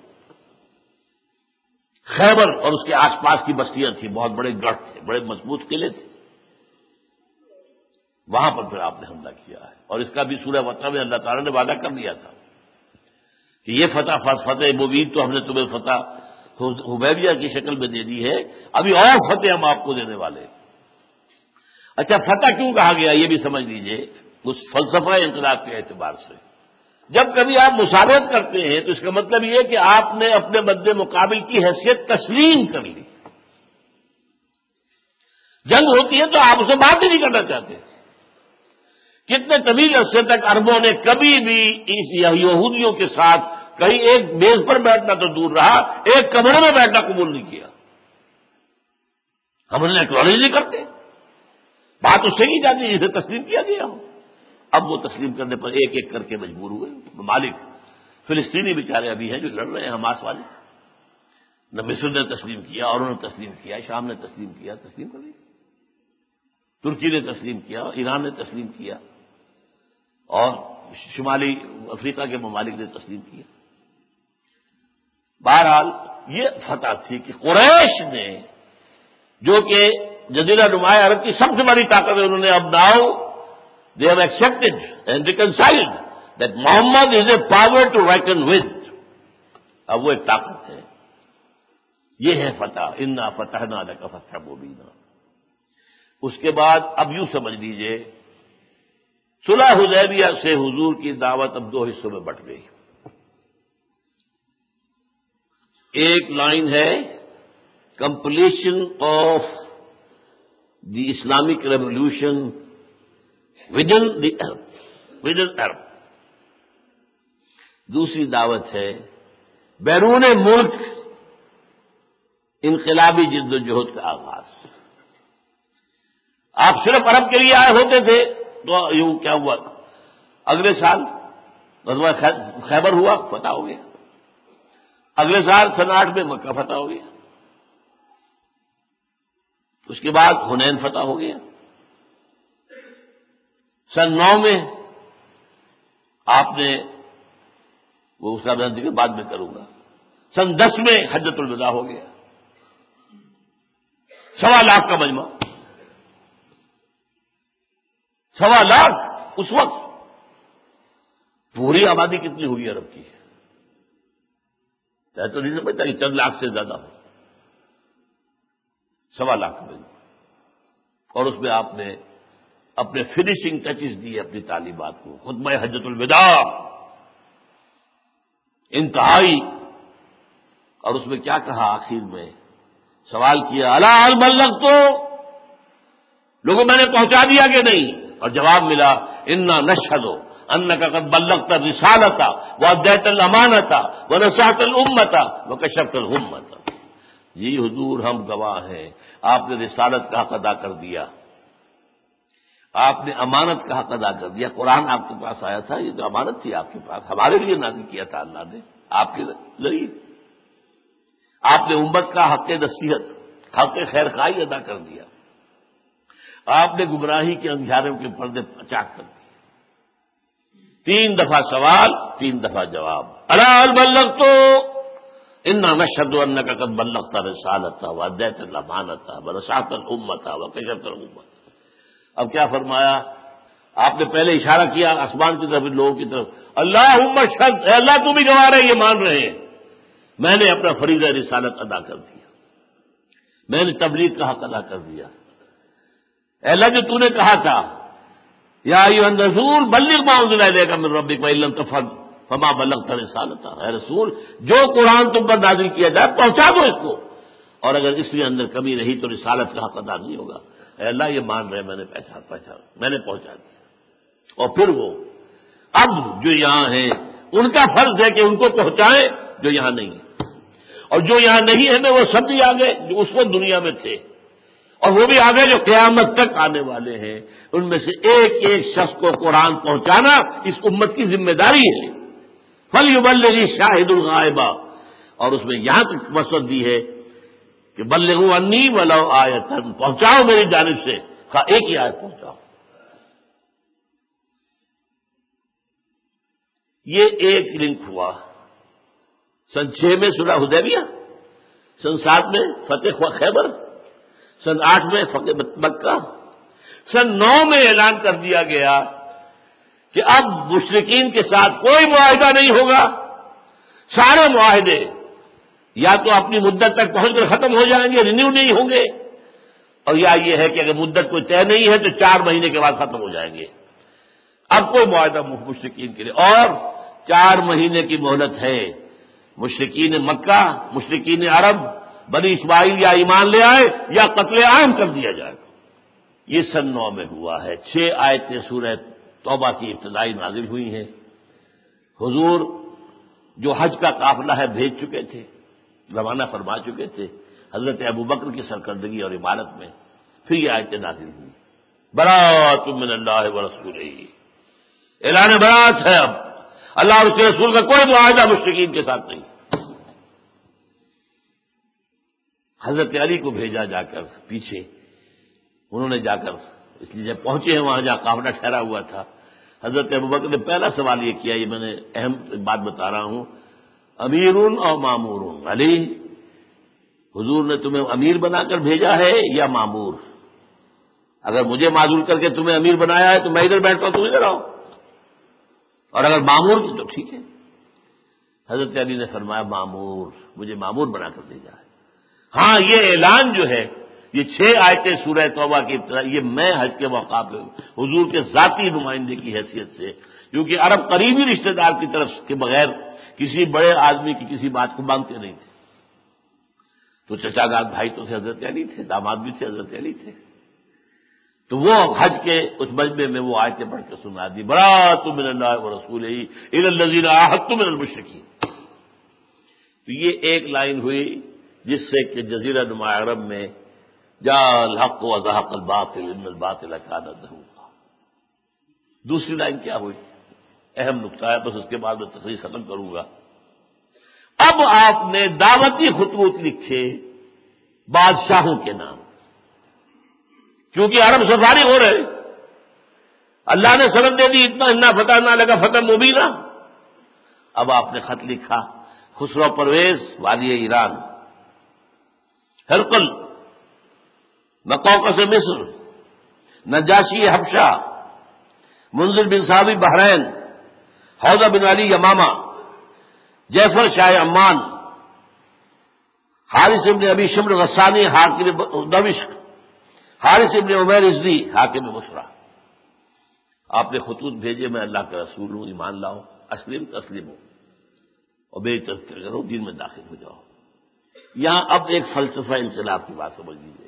Speaker 2: خیبر اور اس کے آس پاس کی بستیاں تھیں، بہت بڑے گڑھ تھے، بڑے مضبوط قلعے تھے، وہاں پر پھر آپ نے حملہ کیا ہے۔ اور اس کا بھی سورہ فتح میں اللہ تعالیٰ نے وعدہ کر دیا تھا کہ یہ فتح فتح مبین تو ہم نے تمہیں فتح حدیبیہ کی شکل میں دے دی ہے، ابھی اور فتح ہم آپ کو دینے والے ہیں۔ اچھا فتح کیوں کہا گیا یہ بھی سمجھ لیجئے، اس فلسفہ انقلاب کے اعتبار سے جب کبھی آپ مساوات کرتے ہیں تو اس کا مطلب یہ ہے کہ آپ نے اپنے مد مقابل کی حیثیت تسلیم کر لی. جنگ ہوتی ہے تو آپ اسے بات ہی نہیں کرنا چاہتے. کتنے طویل عرصے تک عربوں نے کبھی بھی اس یہودیوں کے ساتھ کہیں ایک میز پر بیٹھنا تو دور رہا، ایک کمرے میں بیٹھنا قبول نہیں کیا. ہم انہیں ایکنالج نہیں کرتے، بات اس سے کی جاتی ہے جسے تسلیم کیا گیا ہو. اب وہ تسلیم کرنے پر ایک ایک کر کے مجبور ہوئے. ممالک فلسطینی بیچارے ابھی ہیں جو لڑ رہے ہیں حماس والے. نہ مصر نے تسلیم کیا اور انہوں نے تسلیم کیا، شام نے تسلیم کیا، تسلیم کر لی. ترکی نے تسلیم کیا، ایران نے تسلیم کیا، اور شمالی افریقہ کے ممالک نے تسلیم کیا. بہرحال یہ فتح تھی کہ قریش نے، جو کہ جزیرہ نمایاں عرب کی سب سے بڑی طاقت ہے، انہوں نے اب now they have accepted and reconciled that Muhammad is a power to reckon with. اب وہ ایک طاقت ہے. یہ ہے فتح. انا فتحنا لک فتحا مبینا. اس کے بعد اب یوں سمجھ لیجئے صلح حدیبیہ سے حضور کی دعوت اب دو حصوں میں بٹ گئی. ایک لائن ہے completion of the Islamic revolution within the Arab within Arab. دوسری دعوت ہے بیرون ملک انقلابی جد و جہد کا آغاز. آپ صرف عرب کے لیے آئے ہوتے تھے تو یوں کیا ہوا، اگلے سال غزوہ خیبر ہوا، فتح ہو گیا. اگلے سال سن آٹھ میں مکہ فتح ہو گیا. اس کے بعد حنین فتح ہو گیا. سن نو میں آپ نے، وہ اس کا میں ذکر بعد میں کروں گا، سن دس میں حجۃ الوداع ہو گیا. سوا لاکھ کا مجمع، سوا لاکھ. اس وقت پوری آبادی کتنی ہوئی عرب کی؟ میں تو نہیں سمجھتا کہ چند لاکھ سے زیادہ ہو. سوا لاکھ کا مجمع، اور اس میں آپ نے اپنے فنیشنگ ٹچز دیے اپنی تعلیمات کو. خطبہ حجۃ الوداع انتہائی. اور اس میں کیا کہا آخر میں؟ سوال کیا الا هل بلغت، لوگوں میں نے پہنچا دیا کہ نہیں؟ اور جواب ملا انا نشهد انك قد بلغت الرسالة واديت الامانة ونصحت الامة وكشفت الغمة. جی حضور ہم گواہ ہیں، آپ نے رسالت کا حق ادا کر دیا، آپ نے امانت کا حق ادا کر دیا. قرآن آپ کے پاس آیا تھا، یہ تو امانت تھی آپ کے پاس، ہمارے لیے نازل کیا تھا اللہ نے آپ کے ذریعے. آپ نے امت کا حق نصیحت، حق خیر خواہی ادا کر دیا. آپ نے گمراہی کے اندھیاروں کے پردے چاک کر دیے. تین دفعہ سوال، تین دفعہ جواب. الا هل بلغت انا نشهد انك قد بلغت الرسالة واديت الامانة ونصحت الامة وكشفت الغمة. اب کیا فرمایا؟ آپ نے پہلے اشارہ کیا آسمان کی طرف، لوگوں کی طرف. اللہم اشہد، اے اللہ تو بھی گواہ رہے، یہ مان رہے ہیں میں نے اپنا فریضہ رسالت ادا کر دیا، میں نے تبلیغ کا حق ادا کر دیا. اے اللہ جو تو نے کہا تھا یا ایھا الرسول بلغ ما انزل الیک من ربک وان لم تفعل فما بلغت رسالتہ، اے رسول جو قرآن تم پر نازل کیا جائے پہنچا دو اس کو، اور اگر اس میں اندر کمی رہی تو رسالت کا حق ادا نہیں ہوگا. اے اللہ یہ مان رہے میں نے پہچان پہچان میں نے پہنچا دیا. اور پھر وہ اب جو یہاں ہیں ان کا فرض ہے کہ ان کو پہنچائیں جو یہاں نہیں ہے، اور جو یہاں نہیں ہے نا وہ سب بھی آ گئے جو اس وقت دنیا میں تھے، اور وہ بھی آگے جو قیامت تک آنے والے ہیں. ان میں سے ایک ایک شخص کو قرآن پہنچانا اس امت کی ذمہ داری ہے. فَلْيُبَلِّغِ شَاهِدُ الْغَائِبَ، اور اس میں یہاں تک وصف دی ہے کہ بلغوا عنی ولو آیۃ، پہنچاؤ میری جانب سے، کہا ایک ہی آیت پہنچاؤ. یہ ایک لنک ہوا. سن چھ میں صلح حدیبیہ، سن سات میں فتح خیبر، سن آٹھ میں فتح مکہ، سن نو میں اعلان کر دیا گیا کہ اب مشرکین کے ساتھ کوئی معاہدہ نہیں ہوگا. سارے معاہدے یا تو اپنی مدت تک پہنچ کر ختم ہو جائیں گے، رینیو نہیں ہوں گے، اور یا یہ ہے کہ اگر مدت کوئی طے نہیں ہے تو چار مہینے کے بعد ختم ہو جائیں گے. اب کوئی معاہدہ مشرکین کے لیے. اور چار مہینے کی مہلت ہے. مشرکین مکہ، مشرکین عرب، بنی اسماعیل یا ایمان لے آئے یا قتل عام کر دیا جائے گا. یہ سن نو میں ہوا ہے. چھ آیتیں سورہ توبہ کی ابتدائی نازل ہوئی ہیں. حضور جو حج کا قافلہ ہے بھیج چکے تھے، روانہ فرما چکے تھے حضرت ابوبکر کی سرکردگی اور عمارت میں. پھر یہ آیتیں نازل ہوئی. برات من اللہ ورسولہ، اعلان برات ہے. اب اللہ اور اس کے رسول کا کوئی معاہدہ مشرکین کے ساتھ نہیں. حضرت علی کو بھیجا جا کر پیچھے. انہوں نے جا کر، اس لیے جب پہنچے ہیں وہاں جہاں قافلہ ٹھہرا ہوا تھا، حضرت ابوبکر نے پہلا سوال یہ کیا، یہ میں نے اہم بات بتا رہا ہوں، امیرون اور مامورون. علی، حضور نے تمہیں امیر بنا کر بھیجا ہے یا مامور؟ اگر مجھے معذور کر کے تمہیں امیر بنایا ہے تو میں ادھر بیٹھتا ہوں، تم ادھر آؤ، اور اگر مامور کی تو ٹھیک ہے. حضرت علی نے فرمایا مامور، مجھے مامور بنا کر بھیجا ہے. ہاں، یہ اعلان جو ہے، یہ چھ آیتیں سورہ توبہ کی ابتدا، یہ میں حج کے موقع پہ حضور کے ذاتی نمائندے کی حیثیت سے، کیونکہ عرب قریبی رشتہ دار کی طرف کے بغیر کسی بڑے آدمی کی کسی بات کو مانتے نہیں تھے. تو چچا زاد بھائی تو تھے حضرت علی تھے، داماد بھی تھے حضرت علی تھے. تو وہ حج کے اس مجمع میں وہ آیتیں پڑھ کے سنا دی، برات من اللہ ورسولہ الی الذین عاہدتم من المشرکین. تو یہ ایک لائن ہوئی جس سے کہ جزیرہ نما عرب میں جاء الحق وزهق الباطل ان الباطل کان زہوقا. دوسری لائن کیا ہوئی؟ اہم نقطہ ہے، بس اس کے بعد میں تفصیل ختم کروں گا. اب آپ نے دعوتی خطوط لکھے بادشاہوں کے نام، کیونکہ عرب سے فارغ ہو رہے. اللہ نے سند دے دی، اتنا انا فتح نہ لگا فتح مبینہ. اب آپ نے خط لکھا خسرو پرویز والی ایران، ہرقل، مقوقس مصر، نجاشی حبشہ، منذر بن صابی بحرین، حوضہ بن علی یمامہ، جعفر شاہ عمان، حارث ابن ابی شمر غسانی حاکم دمشق، حارث ابن عمیر ازدی حاکم بصرہ. آپ نے خطوط بھیجے، میں اللہ کا رسول ہوں، ایمان لاؤ، اسلم تسلیم ہو اور بے تذکر کرو، دین میں داخل ہو جاؤ. یہاں اب ایک فلسفہ انقلاب کی بات سمجھ لیجیے.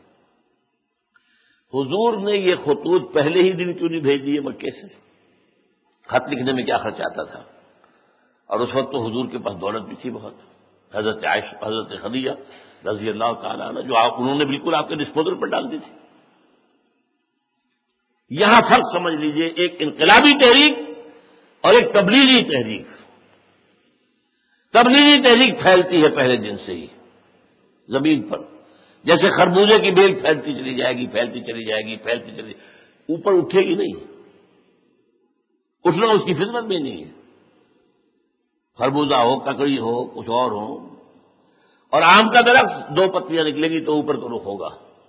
Speaker 2: حضور نے یہ خطوط پہلے ہی دن کیوں نہیں بھیج دیے مکے سے؟ خط لکھنے میں کیا خرچ آتا تھا؟ اور اس وقت تو حضور کے پاس دولت بھی تھی بہت. حضرت عائشہ، حضرت خدیجہ رضی اللہ تعالیٰ عنہ، جو آپ انہوں نے بالکل آپ کے ڈسپوزل پر ڈال دی تھی. یہاں فرق سمجھ لیجئے، ایک انقلابی تحریک اور ایک تبلیغی تحریک. تبلیغی تحریک پھیلتی ہے پہلے دن سے ہی زمین پر، جیسے خربوزے کی بیل پھیلتی چلی جائے گی، پھیلتی چلی جائے گی، پھیلتی چلی جائے گی، اوپر اٹھے گی نہیں، اٹھنا اس کی خدمت میں نہیں ہے. خربوزہ ہو، ککڑی ہو، کچھ اور ہو. اور آم کا درخت دو پتیاں نکلیں گی تو اوپر کا رخ ہوگا.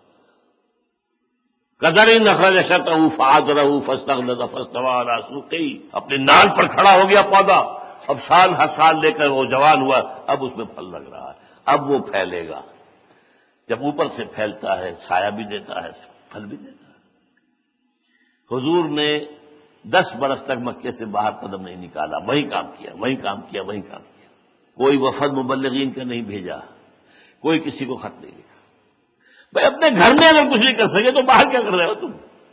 Speaker 2: قدر نخرج شطہ فآزرہ فاستغلظ فاستوى على سوقه، اپنے نال پر کھڑا ہو گیا پودا، اب سال ہر سال لے کر وہ جوان ہوا، اب اس میں پھل لگ رہا ہے، اب وہ پھیلے گا. جب اوپر سے پھیلتا ہے سایہ بھی دیتا ہے، پھل بھی دیتا ہے. حضور نے دس برس تک مکے سے باہر قدم نہیں نکالا، وہی کام کیا، وہی کام کیا، وہی کام کیا. کوئی وفد مبلغین کا نہیں بھیجا، کوئی کسی کو خط نہیں لکھا. بھائی اپنے گھر میں اگر کچھ نہیں کر سکے تو باہر کیا کر رہے ہو تم؟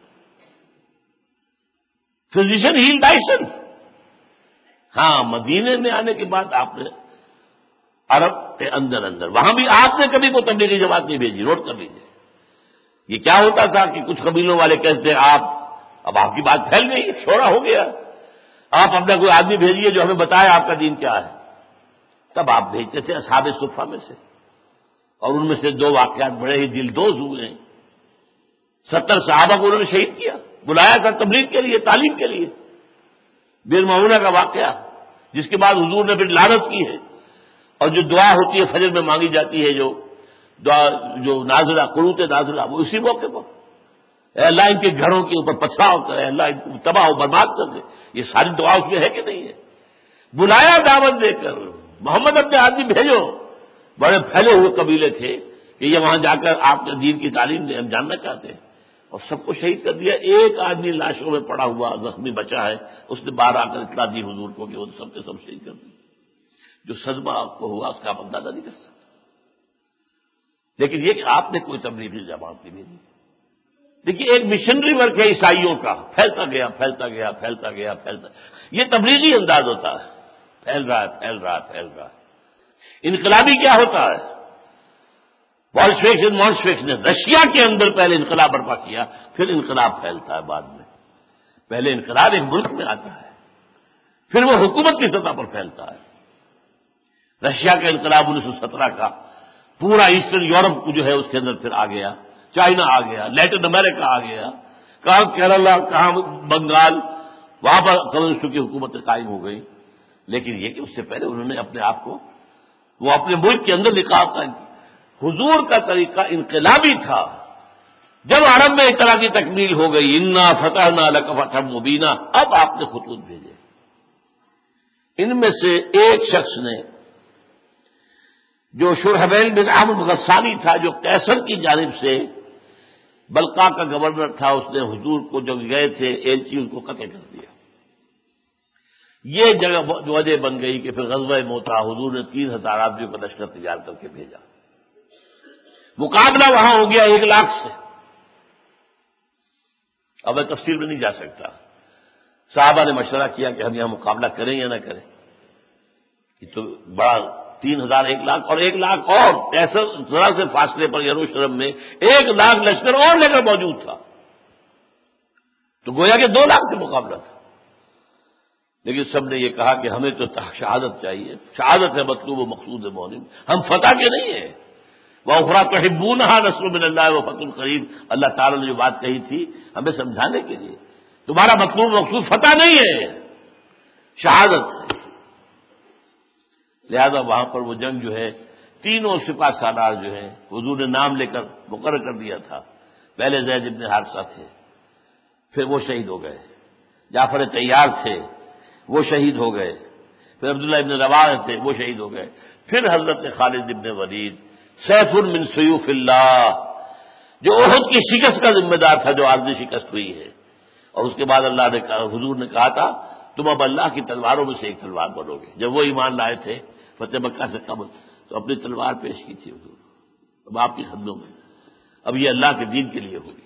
Speaker 2: فزیشن ہیل ڈائسن. ہاں، مدینے میں آنے کے بعد آپ نے عرب کے اندر اندر وہاں بھی آپ نے کبھی کوئی تبلیغی جماعت نہیں بھیجی. نوٹ کر لیجیے، یہ کیا ہوتا تھا کہ کچھ قبیلوں والے کہتے آپ، اب آپ کی بات پھیل گئی، شورا ہو گیا، آپ اپنا کوئی آدمی بھیجیے جو ہمیں بتائے آپ کا دین کیا ہے. تب آپ بھیجتے تھے اصحاب صفہ میں سے، اور ان میں سے دو واقعات بڑے ہی دل دوز ہوئے ہیں. ستر صحابہ کو انہوں نے شہید کیا، بلایا تھا تبلیغ کے لیے، تعلیم کے لیے. بیر معونہ کا واقعہ، جس کے بعد حضور نے پھر لعنت کی ہے، اور جو دعا ہوتی ہے فجر میں مانگی جاتی ہے، جو دعا جو نازلہ قنوت نازلہ، وہ اسی موقع پر، اے اللہ ان کے گھروں کے اوپر پتھراؤ کرے، اللہ ان کو تباہ و برباد کر دے. یہ ساری دعا اس میں ہے کہ نہیں ہے؟ بلایا دعوت دے کر، محمد اپنے آدمی بھیجو. بڑے پھیلے ہوئے قبیلے تھے کہ یہ وہاں جا کر آپ کے دین کی تعلیم دیں، ہم جاننا چاہتے ہیں. اور سب کو شہید کر دیا. ایک آدمی لاشوں میں پڑا ہوا زخمی بچا ہے, اس نے باہر آ کر اطلاع دی حضور کو کہ وہ سب کے سب شہید کر دیے. جو صدمہ آپ کو ہوا اس کا آپ اندازہ نہیں کر سکتے. لیکن یہ کہ آپ نے کوئی تبلیغی جماعت نہیں بھیجی. دیکھیے ایک مشنری ورک ہے عیسائیوں کا, پھیلتا گیا پھیلتا گیا پھیلتا گیا پھیلتا. یہ تبلیغی انداز ہوتا ہے, پھیل رہا ہے پھیل رہا ہے پھیل رہا ہے. انقلابی کیا ہوتا ہے؟ بالشویکس مالشویکس نے رشیا کے اندر پہلے انقلاب برپا کیا, پھر انقلاب پھیلتا ہے بعد میں. پہلے انقلاب ایک ملک میں آتا ہے, پھر وہ حکومت کی سطح پر پھیلتا ہے. رشیا کا انقلاب انیس سو سترہ کا پورا ایسٹرن یورپ کو جو ہے اس کے اندر پھر آ گیا, چائنا آ گیا, لیٹن امریکہ آ گیا, کہاں کیرلا کہاں بنگال, وہاں پر کمیونسٹوں کی حکومتیں قائم ہو گئی. لیکن یہ کہ اس سے پہلے انہوں نے اپنے آپ کو وہ اپنے ملک کے اندر نقاب قائم کی. حضور کا طریقہ انقلابی تھا. جب عرب میں اس طرح کی تکمیل ہو گئی, انا فتحنا لک فتحا مبینا, اب آپ نے خطوط بھیجے. ان میں سے ایک شخص نے جو شرحبیل بن عمرو غسانی تھا, جو قیصر کی جانب سے بلقا کا گورنر تھا, اس نے حضور کو جو گئے تھے ایلچی ان کو قتل کر دیا. یہ جگہ وجہ بن گئی کہ پھر غزوہ موتا حضور نے تین ہزار آدمیوں کا لشکر تیار کر کے بھیجا. مقابلہ وہاں ہو گیا ایک لاکھ سے. اب میں تفصیل میں نہیں جا سکتا. صحابہ نے مشورہ کیا کہ ہم یہاں مقابلہ کریں یا نہ کریں. یہ تو بڑا تین ہزار ایک لاکھ اور ایک لاکھ اور ایسا ذرا سے فاصلے پر یروشلم میں ایک لاکھ لشکر اور لے کر موجود تھا, تو گویا کہ دو لاکھ سے مقابلہ تھا. لیکن سب نے یہ کہا کہ ہمیں تو شہادت چاہیے, شہادت ہے مطلوب و مقصود مومن, ہم فتح کے نہیں ہیں. وَأُخْرَىٰ تُحِبُّونَهَا نَصْرٌ مِّنَ اللَّهِ وَفَتْحٌ قَرِيبٌ, اللہ تعالیٰ نے جو بات کہی تھی ہمیں سمجھانے کے لیے, تمہارا مطلوب مقصود فتح نہیں ہے, شہادت ہے. لہذا وہاں پر وہ جنگ جو ہے تینوں سپاہ سالار جو ہیں حضور نے نام لے کر مقرر کر دیا تھا. پہلے زید ابن حارثہ تھے, پھر وہ شہید ہو گئے. جعفر طیار تھے, وہ شہید ہو گئے. پھر عبداللہ ابن رواحہ تھے, وہ شہید ہو گئے. پھر حضرت خالد ابن ولید, سیف من سیوف اللہ, جو احد کی شکست کا ذمہ دار تھا, جو عارضی شکست ہوئی ہے. اور اس کے بعد اللہ نے کہا, حضور نے کہا تھا تم اب اللہ کی تلواروں میں سے ایک تلوار بنو گے. جب وہ ایمان لائے تھے فتح مکہ سے قبل, تو اپنی تلوار پیش کی تھی حضور, اب آپ کی خدمتوں میں, اب یہ اللہ کے دین کے لیے ہوگی.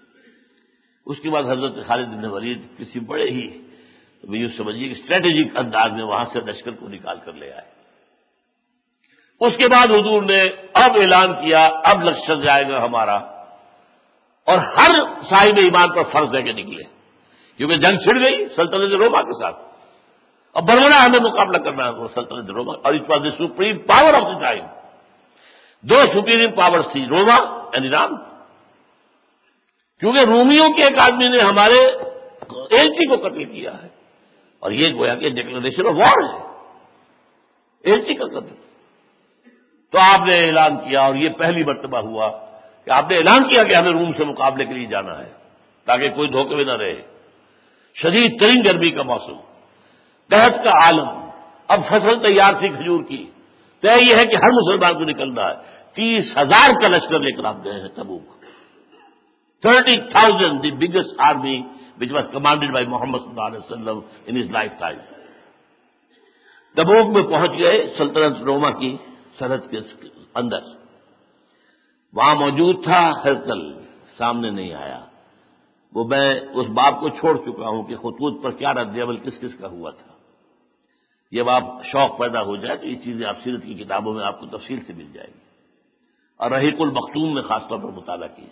Speaker 2: اس کے بعد حضرت خالد بن ولید کسی بڑے ہی یوں سمجھیے کہ اسٹریٹجک انداز میں وہاں سے لشکر کو نکال کر لے آئے. اس کے بعد حضور نے اب اعلان کیا اب لشکر جائے گا ہمارا, اور ہر صاحب ایمان پر فرض ہے کہ نکلے, کیونکہ جنگ چھڑ گئی سلطنت روما کے ساتھ. اب برملا ہمیں مقابلہ کرنا ہے سلطنت روما, اور it was the supreme power of the time. دو سپریم پاور تھی, روما اینڈ ایران. کیونکہ رومیوں کے ایک آدمی نے ہمارے ایلچی کو قتل کیا ہے, اور یہ گویا کہ ڈکلریشن آف وار ہے, ایلچی کا قتل. تو آپ نے اعلان کیا, اور یہ پہلی مرتبہ ہوا کہ آپ نے اعلان کیا کہ ہمیں روم سے مقابلے کے لیے جانا ہے, تاکہ کوئی دھوکے میں نہ رہے. شدید ترین گرمی کا موسم, قحط کا عالم, اب فصل تیار تھی کھجور کی, طے یہ ہے کہ ہر مسلمان کو نکلنا ہے. تیس ہزار کا لشکر لے کر آپ گئے ہیں تبوک. Thirty thousand the biggest army which was commanded by Muhammad صلی اللہ علیہ وسلم ان ہز لائف ٹائم. تبوک میں پہنچ گئے سلطنت روما کی سرحد کے اندر. وہاں موجود تھا ہرقل, سامنے نہیں آیا. وہ میں اس باب کو چھوڑ چکا ہوں کہ خطوط پر کیا رد عمل کس کس کا ہوا تھا. یہ باب شوق پیدا ہو جائے تو یہ چیزیں آپ سیرت کی کتابوں میں آپ کو تفصیل سے مل جائے گی, اور رحیق المختوم میں خاص طور پر مطالعہ کیجیے.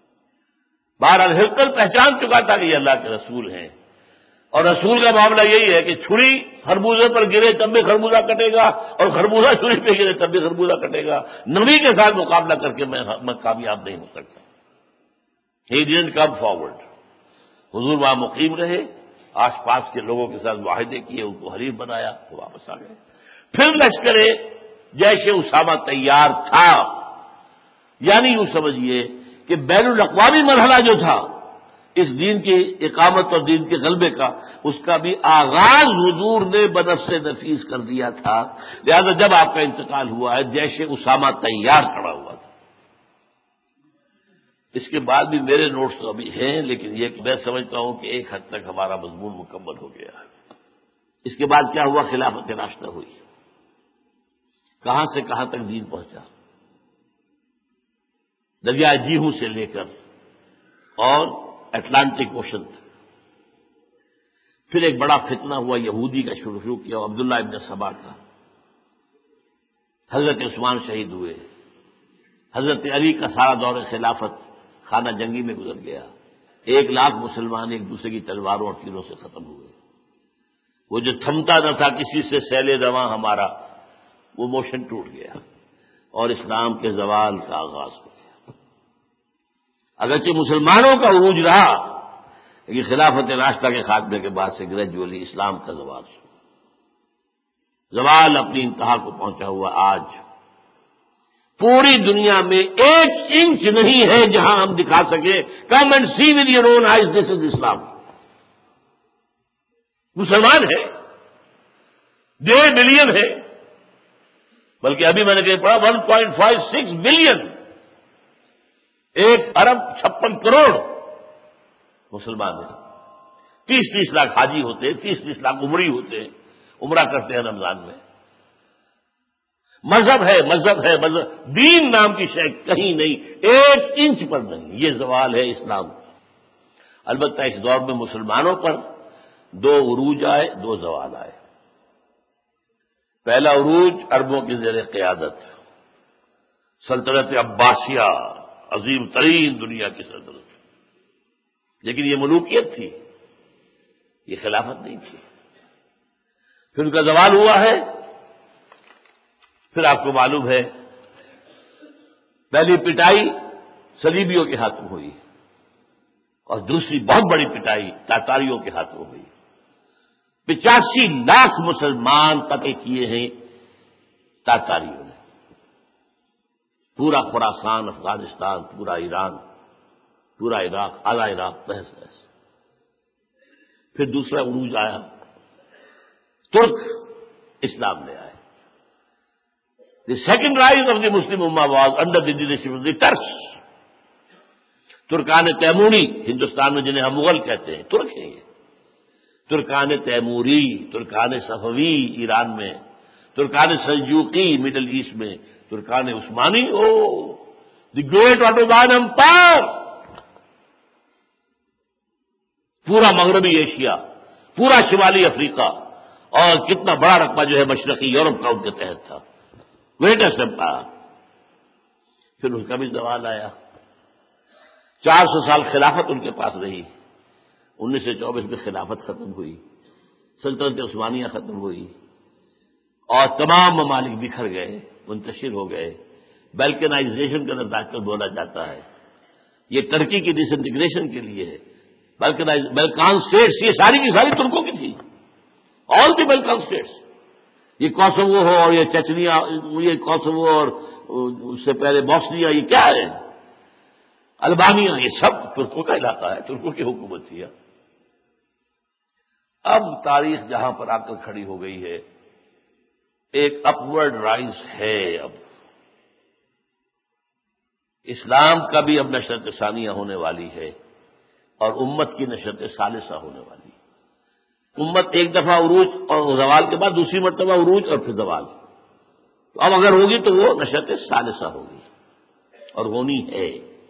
Speaker 2: بہرحال ہرقل پہچان چکا تھا کہ یہ اللہ کے رسول ہیں, اور رسول کا معاملہ یہی ہے کہ چھری خربوزے پر گرے تب بھی خربوزہ کٹے گا, اور خربوزہ چھری پہ گرے تب بھی خربوزہ کٹے گا. نبی کے ساتھ مقابلہ کر کے میں میں کامیاب نہیں ہو سکتا. He didn't come forward. حضور وہاں مقیم رہے, آس پاس کے لوگوں کے ساتھ معاہدے کیے, ان کو حریف بنایا, تو واپس آ گئے. پھر لشکر جیش اسامہ تیار تھا. یعنی یوں سمجھیے کہ بین الاقوامی مرحلہ جو تھا اس دین کی اقامت اور دین کے غلبے کا, اس کا بھی آغاز حضور نے بنفس سے نفیس کر دیا تھا. لہذا جب آپ کا انتقال ہوا ہے جیش اسامہ تیار کھڑا ہوا تھا. اس کے بعد بھی میرے نوٹس تو ابھی ہیں، لیکن یہ کہ میں سمجھتا ہوں کہ ایک حد تک ہمارا مضمون مکمل ہو گیا ہے۔ اس کے بعد کیا ہوا؟ خلافت راشدہ ہوئی، کہاں سے کہاں تک دین پہنچا، دریائے جیہوں سے لے کر اور اٹلانٹک اوشن تک۔ پھر ایک بڑا فتنہ ہوا یہودی کا شروع شروع کیا، عبداللہ ابن سبا کا۔ حضرت عثمان شہید ہوئے، حضرت علی کا سارا دور خلافت خانہ جنگی میں گزر گیا، ایک لاکھ مسلمان ایک دوسرے کی تلواروں اور تیروں سے ختم ہوئے۔ وہ جو تھمتا نہ تھا کسی سے سیل رواں ہمارا، وہ موشن ٹوٹ گیا اور اسلام کے زوال کا آغاز ہو گیا۔ اگرچہ مسلمانوں کا عروج رہا، لیکن خلافت راشدہ کے خاتمے کے بعد سے گریجولی اسلام کا زوال ہوا۔ زوال اپنی انتہا کو پہنچا ہوا آج پوری دنیا میں ایک انچ نہیں ہے جہاں ہم دکھا سکے come and see with your own eyes this is Islam. مسلمان ہے، ڈیڑھ بلین ہے، بلکہ ابھی میں نے کہا پڑھا one point five six billion, ایک ارب چھپن کروڑ مسلمان ہیں۔ تیس تیس لاکھ حاجی ہوتے ہیں، تیس تیس لاکھ عمری ہوتے ہیں، عمرہ کرتے ہیں رمضان میں۔ مذہب ہے، مذہب ہے، مذہب، دین نام کی شے کہیں نہیں، ایک انچ پر نہیں۔ یہ زوال ہے اسلام۔ البتہ اس دور میں مسلمانوں پر دو عروج آئے، دو زوال آئے۔ پہلا عروج عربوں کی زیر قیادت، سلطنت عباسیہ، عظیم ترین دنیا کی سلطنت، لیکن یہ ملوکیت تھی، یہ خلافت نہیں تھی۔ پھر ان کا زوال ہوا ہے۔ پھر آپ کو معلوم ہے پہلی پٹائی صلیبیوں کے ہاتھوں ہوئی اور دوسری بہت بڑی پٹائی تاتاریوں کے ہاتھوں ہوئی۔ پچاسی لاکھ مسلمان قتل کیے ہیں تاتاریوں نے، پورا خراسان، افغانستان، پورا ایران، پورا عراق، اعلی عراق تہس تہس۔ پھر دوسرا عروج آیا، ترک اسلام لے آئے۔ The second rise of the Muslim Ummah was under the leadership of the Turks. Terken تیموری، ہندوستان میں جنہیں ہم مغل کہتے ہیں، ترک ہیں یہ۔ ترکان تیموری، ترکان صفوی ایران میں، ترکان سلجوقی مڈل ایسٹ میں، ترکان عثمانی، oh the great Ottoman empire, پورا مغربی ایشیا، پورا شمالی افریقہ، اور کتنا بڑا رقبہ جو ہے مشرقی یورپ کا ان کے تحت تھا، گریٹسٹ امپائر۔ پھر اس کا بھی زوال آیا۔ چار سو سال خلافت ان کے پاس رہی، انیس سو چوبیس میں خلافت ختم ہوئی، سلطنت عثمانیہ ختم ہوئی، اور تمام ممالک بکھر گئے، منتشر ہو گئے۔ بیلکنائزیشن کا اندر کر بولا جاتا ہے، یہ ترکی کی ڈس انٹیگریشن کے لیے ہے۔ بیلکان اسٹیٹس یہ ساری کی ساری ترکوں کی تھی، آل دی بیلکان اسٹیٹس، یہ کوسوو ہو اور یہ چچنیا، یہ کوسوو اور اس سے پہلے بوسنیا، یہ کیا ہے، البانیہ، یہ سب ترکوں کا علاقہ ہے، ترکوں کی حکومت تھی۔ اب تاریخ جہاں پر آ کر کھڑی ہو گئی ہے، ایک اپورڈ رائز ہے۔ اب اسلام کا بھی اب نشرت ثانیہ ہونے والی ہے اور امت کی نشرت ثالثہ ہونے والی ہے۔ امت ایک دفعہ عروج اور زوال کے بعد دوسری مرتبہ عروج اور پھر زوال، تو اب اگر ہوگی تو وہ نشرت ثالثہ ہوگی اور ہونی ہے،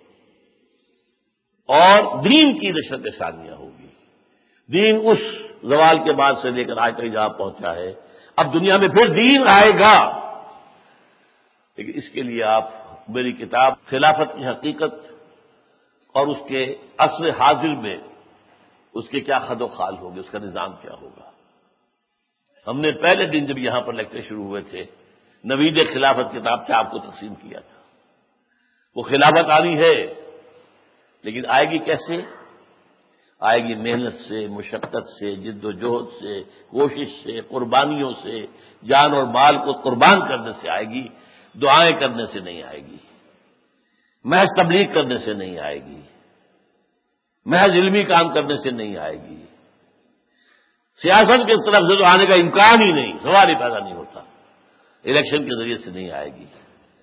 Speaker 2: اور دین کی نشرت ثانیہ ہوگی۔ دین اس زوال کے بعد سے لے کر آج تک جہاں پہنچا ہے، اب دنیا میں پھر دین آئے گا، لیکن اس کے لیے آپ میری کتاب خلافت کی حقیقت اور اس کے عصر حاضر میں اس کے کیا خد و خال ہوگی، اس کا نظام کیا ہوگا۔ ہم نے پہلے دن جب یہاں پر لیکچر شروع ہوئے تھے، نوید خلافت کتاب سے آپ کو تقسیم کیا تھا۔ وہ خلافت آنی ہے، لیکن آئے گی کیسے؟ آئے گی محنت سے، مشقت سے، جد و جہد سے، کوشش سے، قربانیوں سے، جان اور مال کو قربان کرنے سے آئے گی، دعائیں کرنے سے نہیں آئے گی، محض تبلیغ کرنے سے نہیں آئے گی، محض علمی کام کرنے سے نہیں آئے گی، سیاست کی طرف سے تو آنے کا امکان ہی نہیں، سوال ہی پیدا نہیں ہوتا، الیکشن کے ذریعے سے نہیں آئے گی۔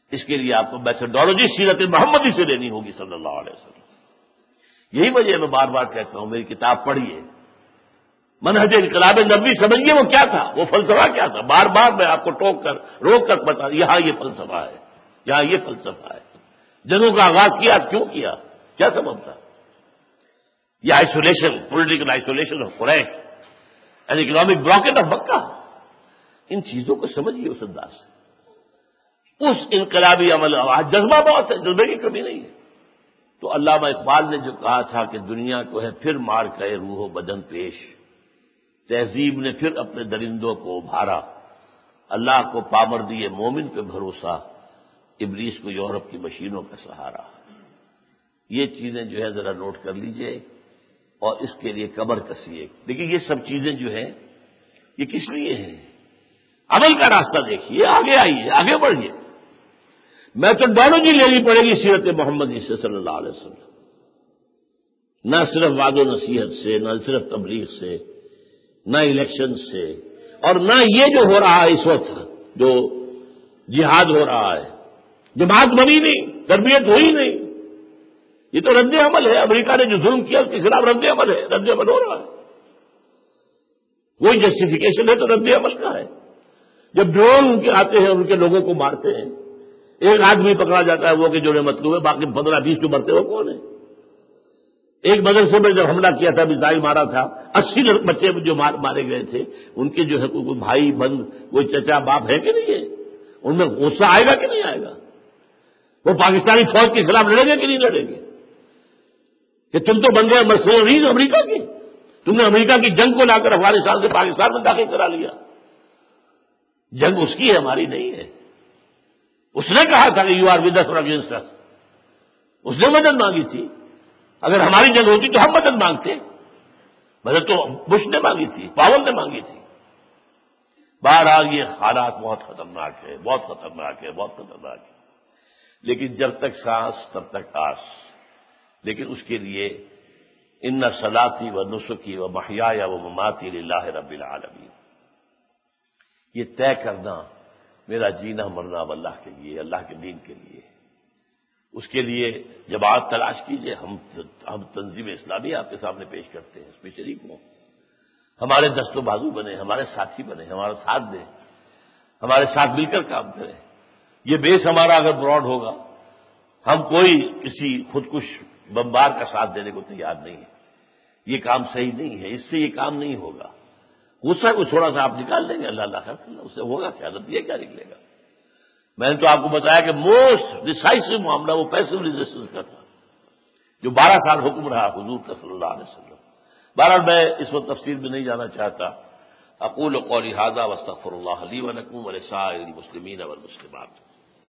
Speaker 2: اس کے لیے آپ کو میتھڈالوجی سیرت محمدی سے لینی ہوگی صلی اللہ علیہ وسلم. یہی وجہ میں بار بار کہتا ہوں میری کتاب پڑھیے, منہج انقلاب نبوی سمجھیے وہ کیا تھا, وہ فلسفہ کیا تھا. بار بار میں آپ کو ٹوک کر روک کر بتا, یہاں یہ فلسفہ ہے, یہاں یہ فلسفہ ہے. جنگوں کا آغاز کیا, کیوں کیا, کیا سبب تھا. یہ isolation, political isolation of Quraysh and economic blockade of Mecca, ان چیزوں کو سمجھیے اس انداز سے. اس انقلابی عمل, جذبہ بہت ہے, جذبے کی کمی نہیں ہے. تو علامہ اقبال نے جو کہا تھا کہ دنیا کو ہے پھر مار کے روح و بدن پیش, تہذیب نے پھر اپنے درندوں کو ابھارا, اللہ کو پامردی مومن پہ بھروسہ, ابلیس کو یورپ کی مشینوں کا سہارا. یہ چیزیں جو ہے ذرا نوٹ کر لیجئے اور اس کے لیے کمر کسیے. دیکھیے یہ سب چیزیں جو ہیں یہ کس لیے ہیں, عمل کا راستہ دیکھیے, آگے آئیے, آگے بڑھیے. میتھڈالوجی لینی پڑے گی سیرت محمدی سے صلی اللہ علیہ وسلم, نہ صرف وعد و نصیحت سے, نہ صرف تبلیغ سے, نہ الیکشن سے, اور نہ یہ جو ہو رہا ہے اس وقت جو جہاد ہو رہا ہے. جماعت بنی نہیں, تربیت ہوئی نہیں, یہ تو رد عمل ہے. امریکہ نے جو ظلم کیا اس کے خلاف رد عمل ہے, رد عمل ہو رہا ہے. کوئی جسٹیفیکیشن ہے تو رد عمل کا ہے. جب ڈرون ان کے آتے ہیں ان کے لوگوں کو مارتے ہیں, ایک آدمی پکڑا جاتا ہے وہ کہ جو نے مطلوب ہے, باقی پندرہ بیس جو مرتے وہ کون ہے. ایک مدرسے میں جب حملہ کیا تھا, میزائل مارا تھا, اسی بچے جو مارے گئے تھے ان کے جو ہے کوئی بھائی بند, کوئی چچا باپ ہے کہ نہیں ہے, ان میں غصہ آئے گا کہ نہیں آئے گا. وہ پاکستانی فوج کے خلاف لڑیں گے کہ نہیں لڑیں گے کہ تم تو بن گئے مرسنریز امریکہ کی, تم نے امریکہ کی جنگ کو لا کر افغانستان سے پاکستان میں داخل کرا لیا. جنگ اس کی ہے, ہماری نہیں ہے. اس نے کہا تھا کہ یو آر ود اس اور اگینسٹ اس, اس نے مدد مانگی تھی. اگر ہماری جنگ ہوتی تو ہم مدد مانگتے, مدد تو بش نے مانگی تھی, پاول نے مانگی تھی. بہرحال یہ حالات بہت خطرناک ہے, بہت خطرناک ہے, بہت خطرناک ہے. لیکن جب تک سانس تب تک آس. لیکن اس کے لیے ان صلاتی و نسکی و محیای و مماتی للہ رب العالمین, یہ طے کرنا میرا جینا مرنا اب اللہ کے لیے, اللہ کے دین کے لیے. اس کے لیے جماعت تلاش کیجئے. ہم ہم تنظیم اسلامی آپ کے سامنے پیش کرتے ہیں, اس میں شریک ہوں, ہمارے دست و بازو بنے, ہمارے ساتھی بنے, ہمارا ساتھ دیں, ہمارے ساتھ مل کر کام کریں. یہ بیس ہمارا اگر براڈ ہوگا, ہم کوئی کسی خودکش بمبار کا ساتھ دینے کو تیار نہیں ہے. یہ کام صحیح نہیں ہے, اس سے یہ کام نہیں ہوگا. غصہ کو تھوڑا سا آپ نکال دیں گے, اللہ اللہ خیر, اس سے ہوگا کیا, نتیجہ کیا نکلے گا. میں نے تو آپ کو بتایا کہ موسٹ ڈسائسو معاملہ وہ پیسو ریزسٹنس کا تھا جو بارہ سال حکم رہا حضور کا صلی اللہ علیہ وسلم. بہرحال میں اس وقت تفصیل میں نہیں جانا چاہتا. اقول قولی ھذا واستغفر اللہ لی ولکم ولسائر المسلمین والمسلمات.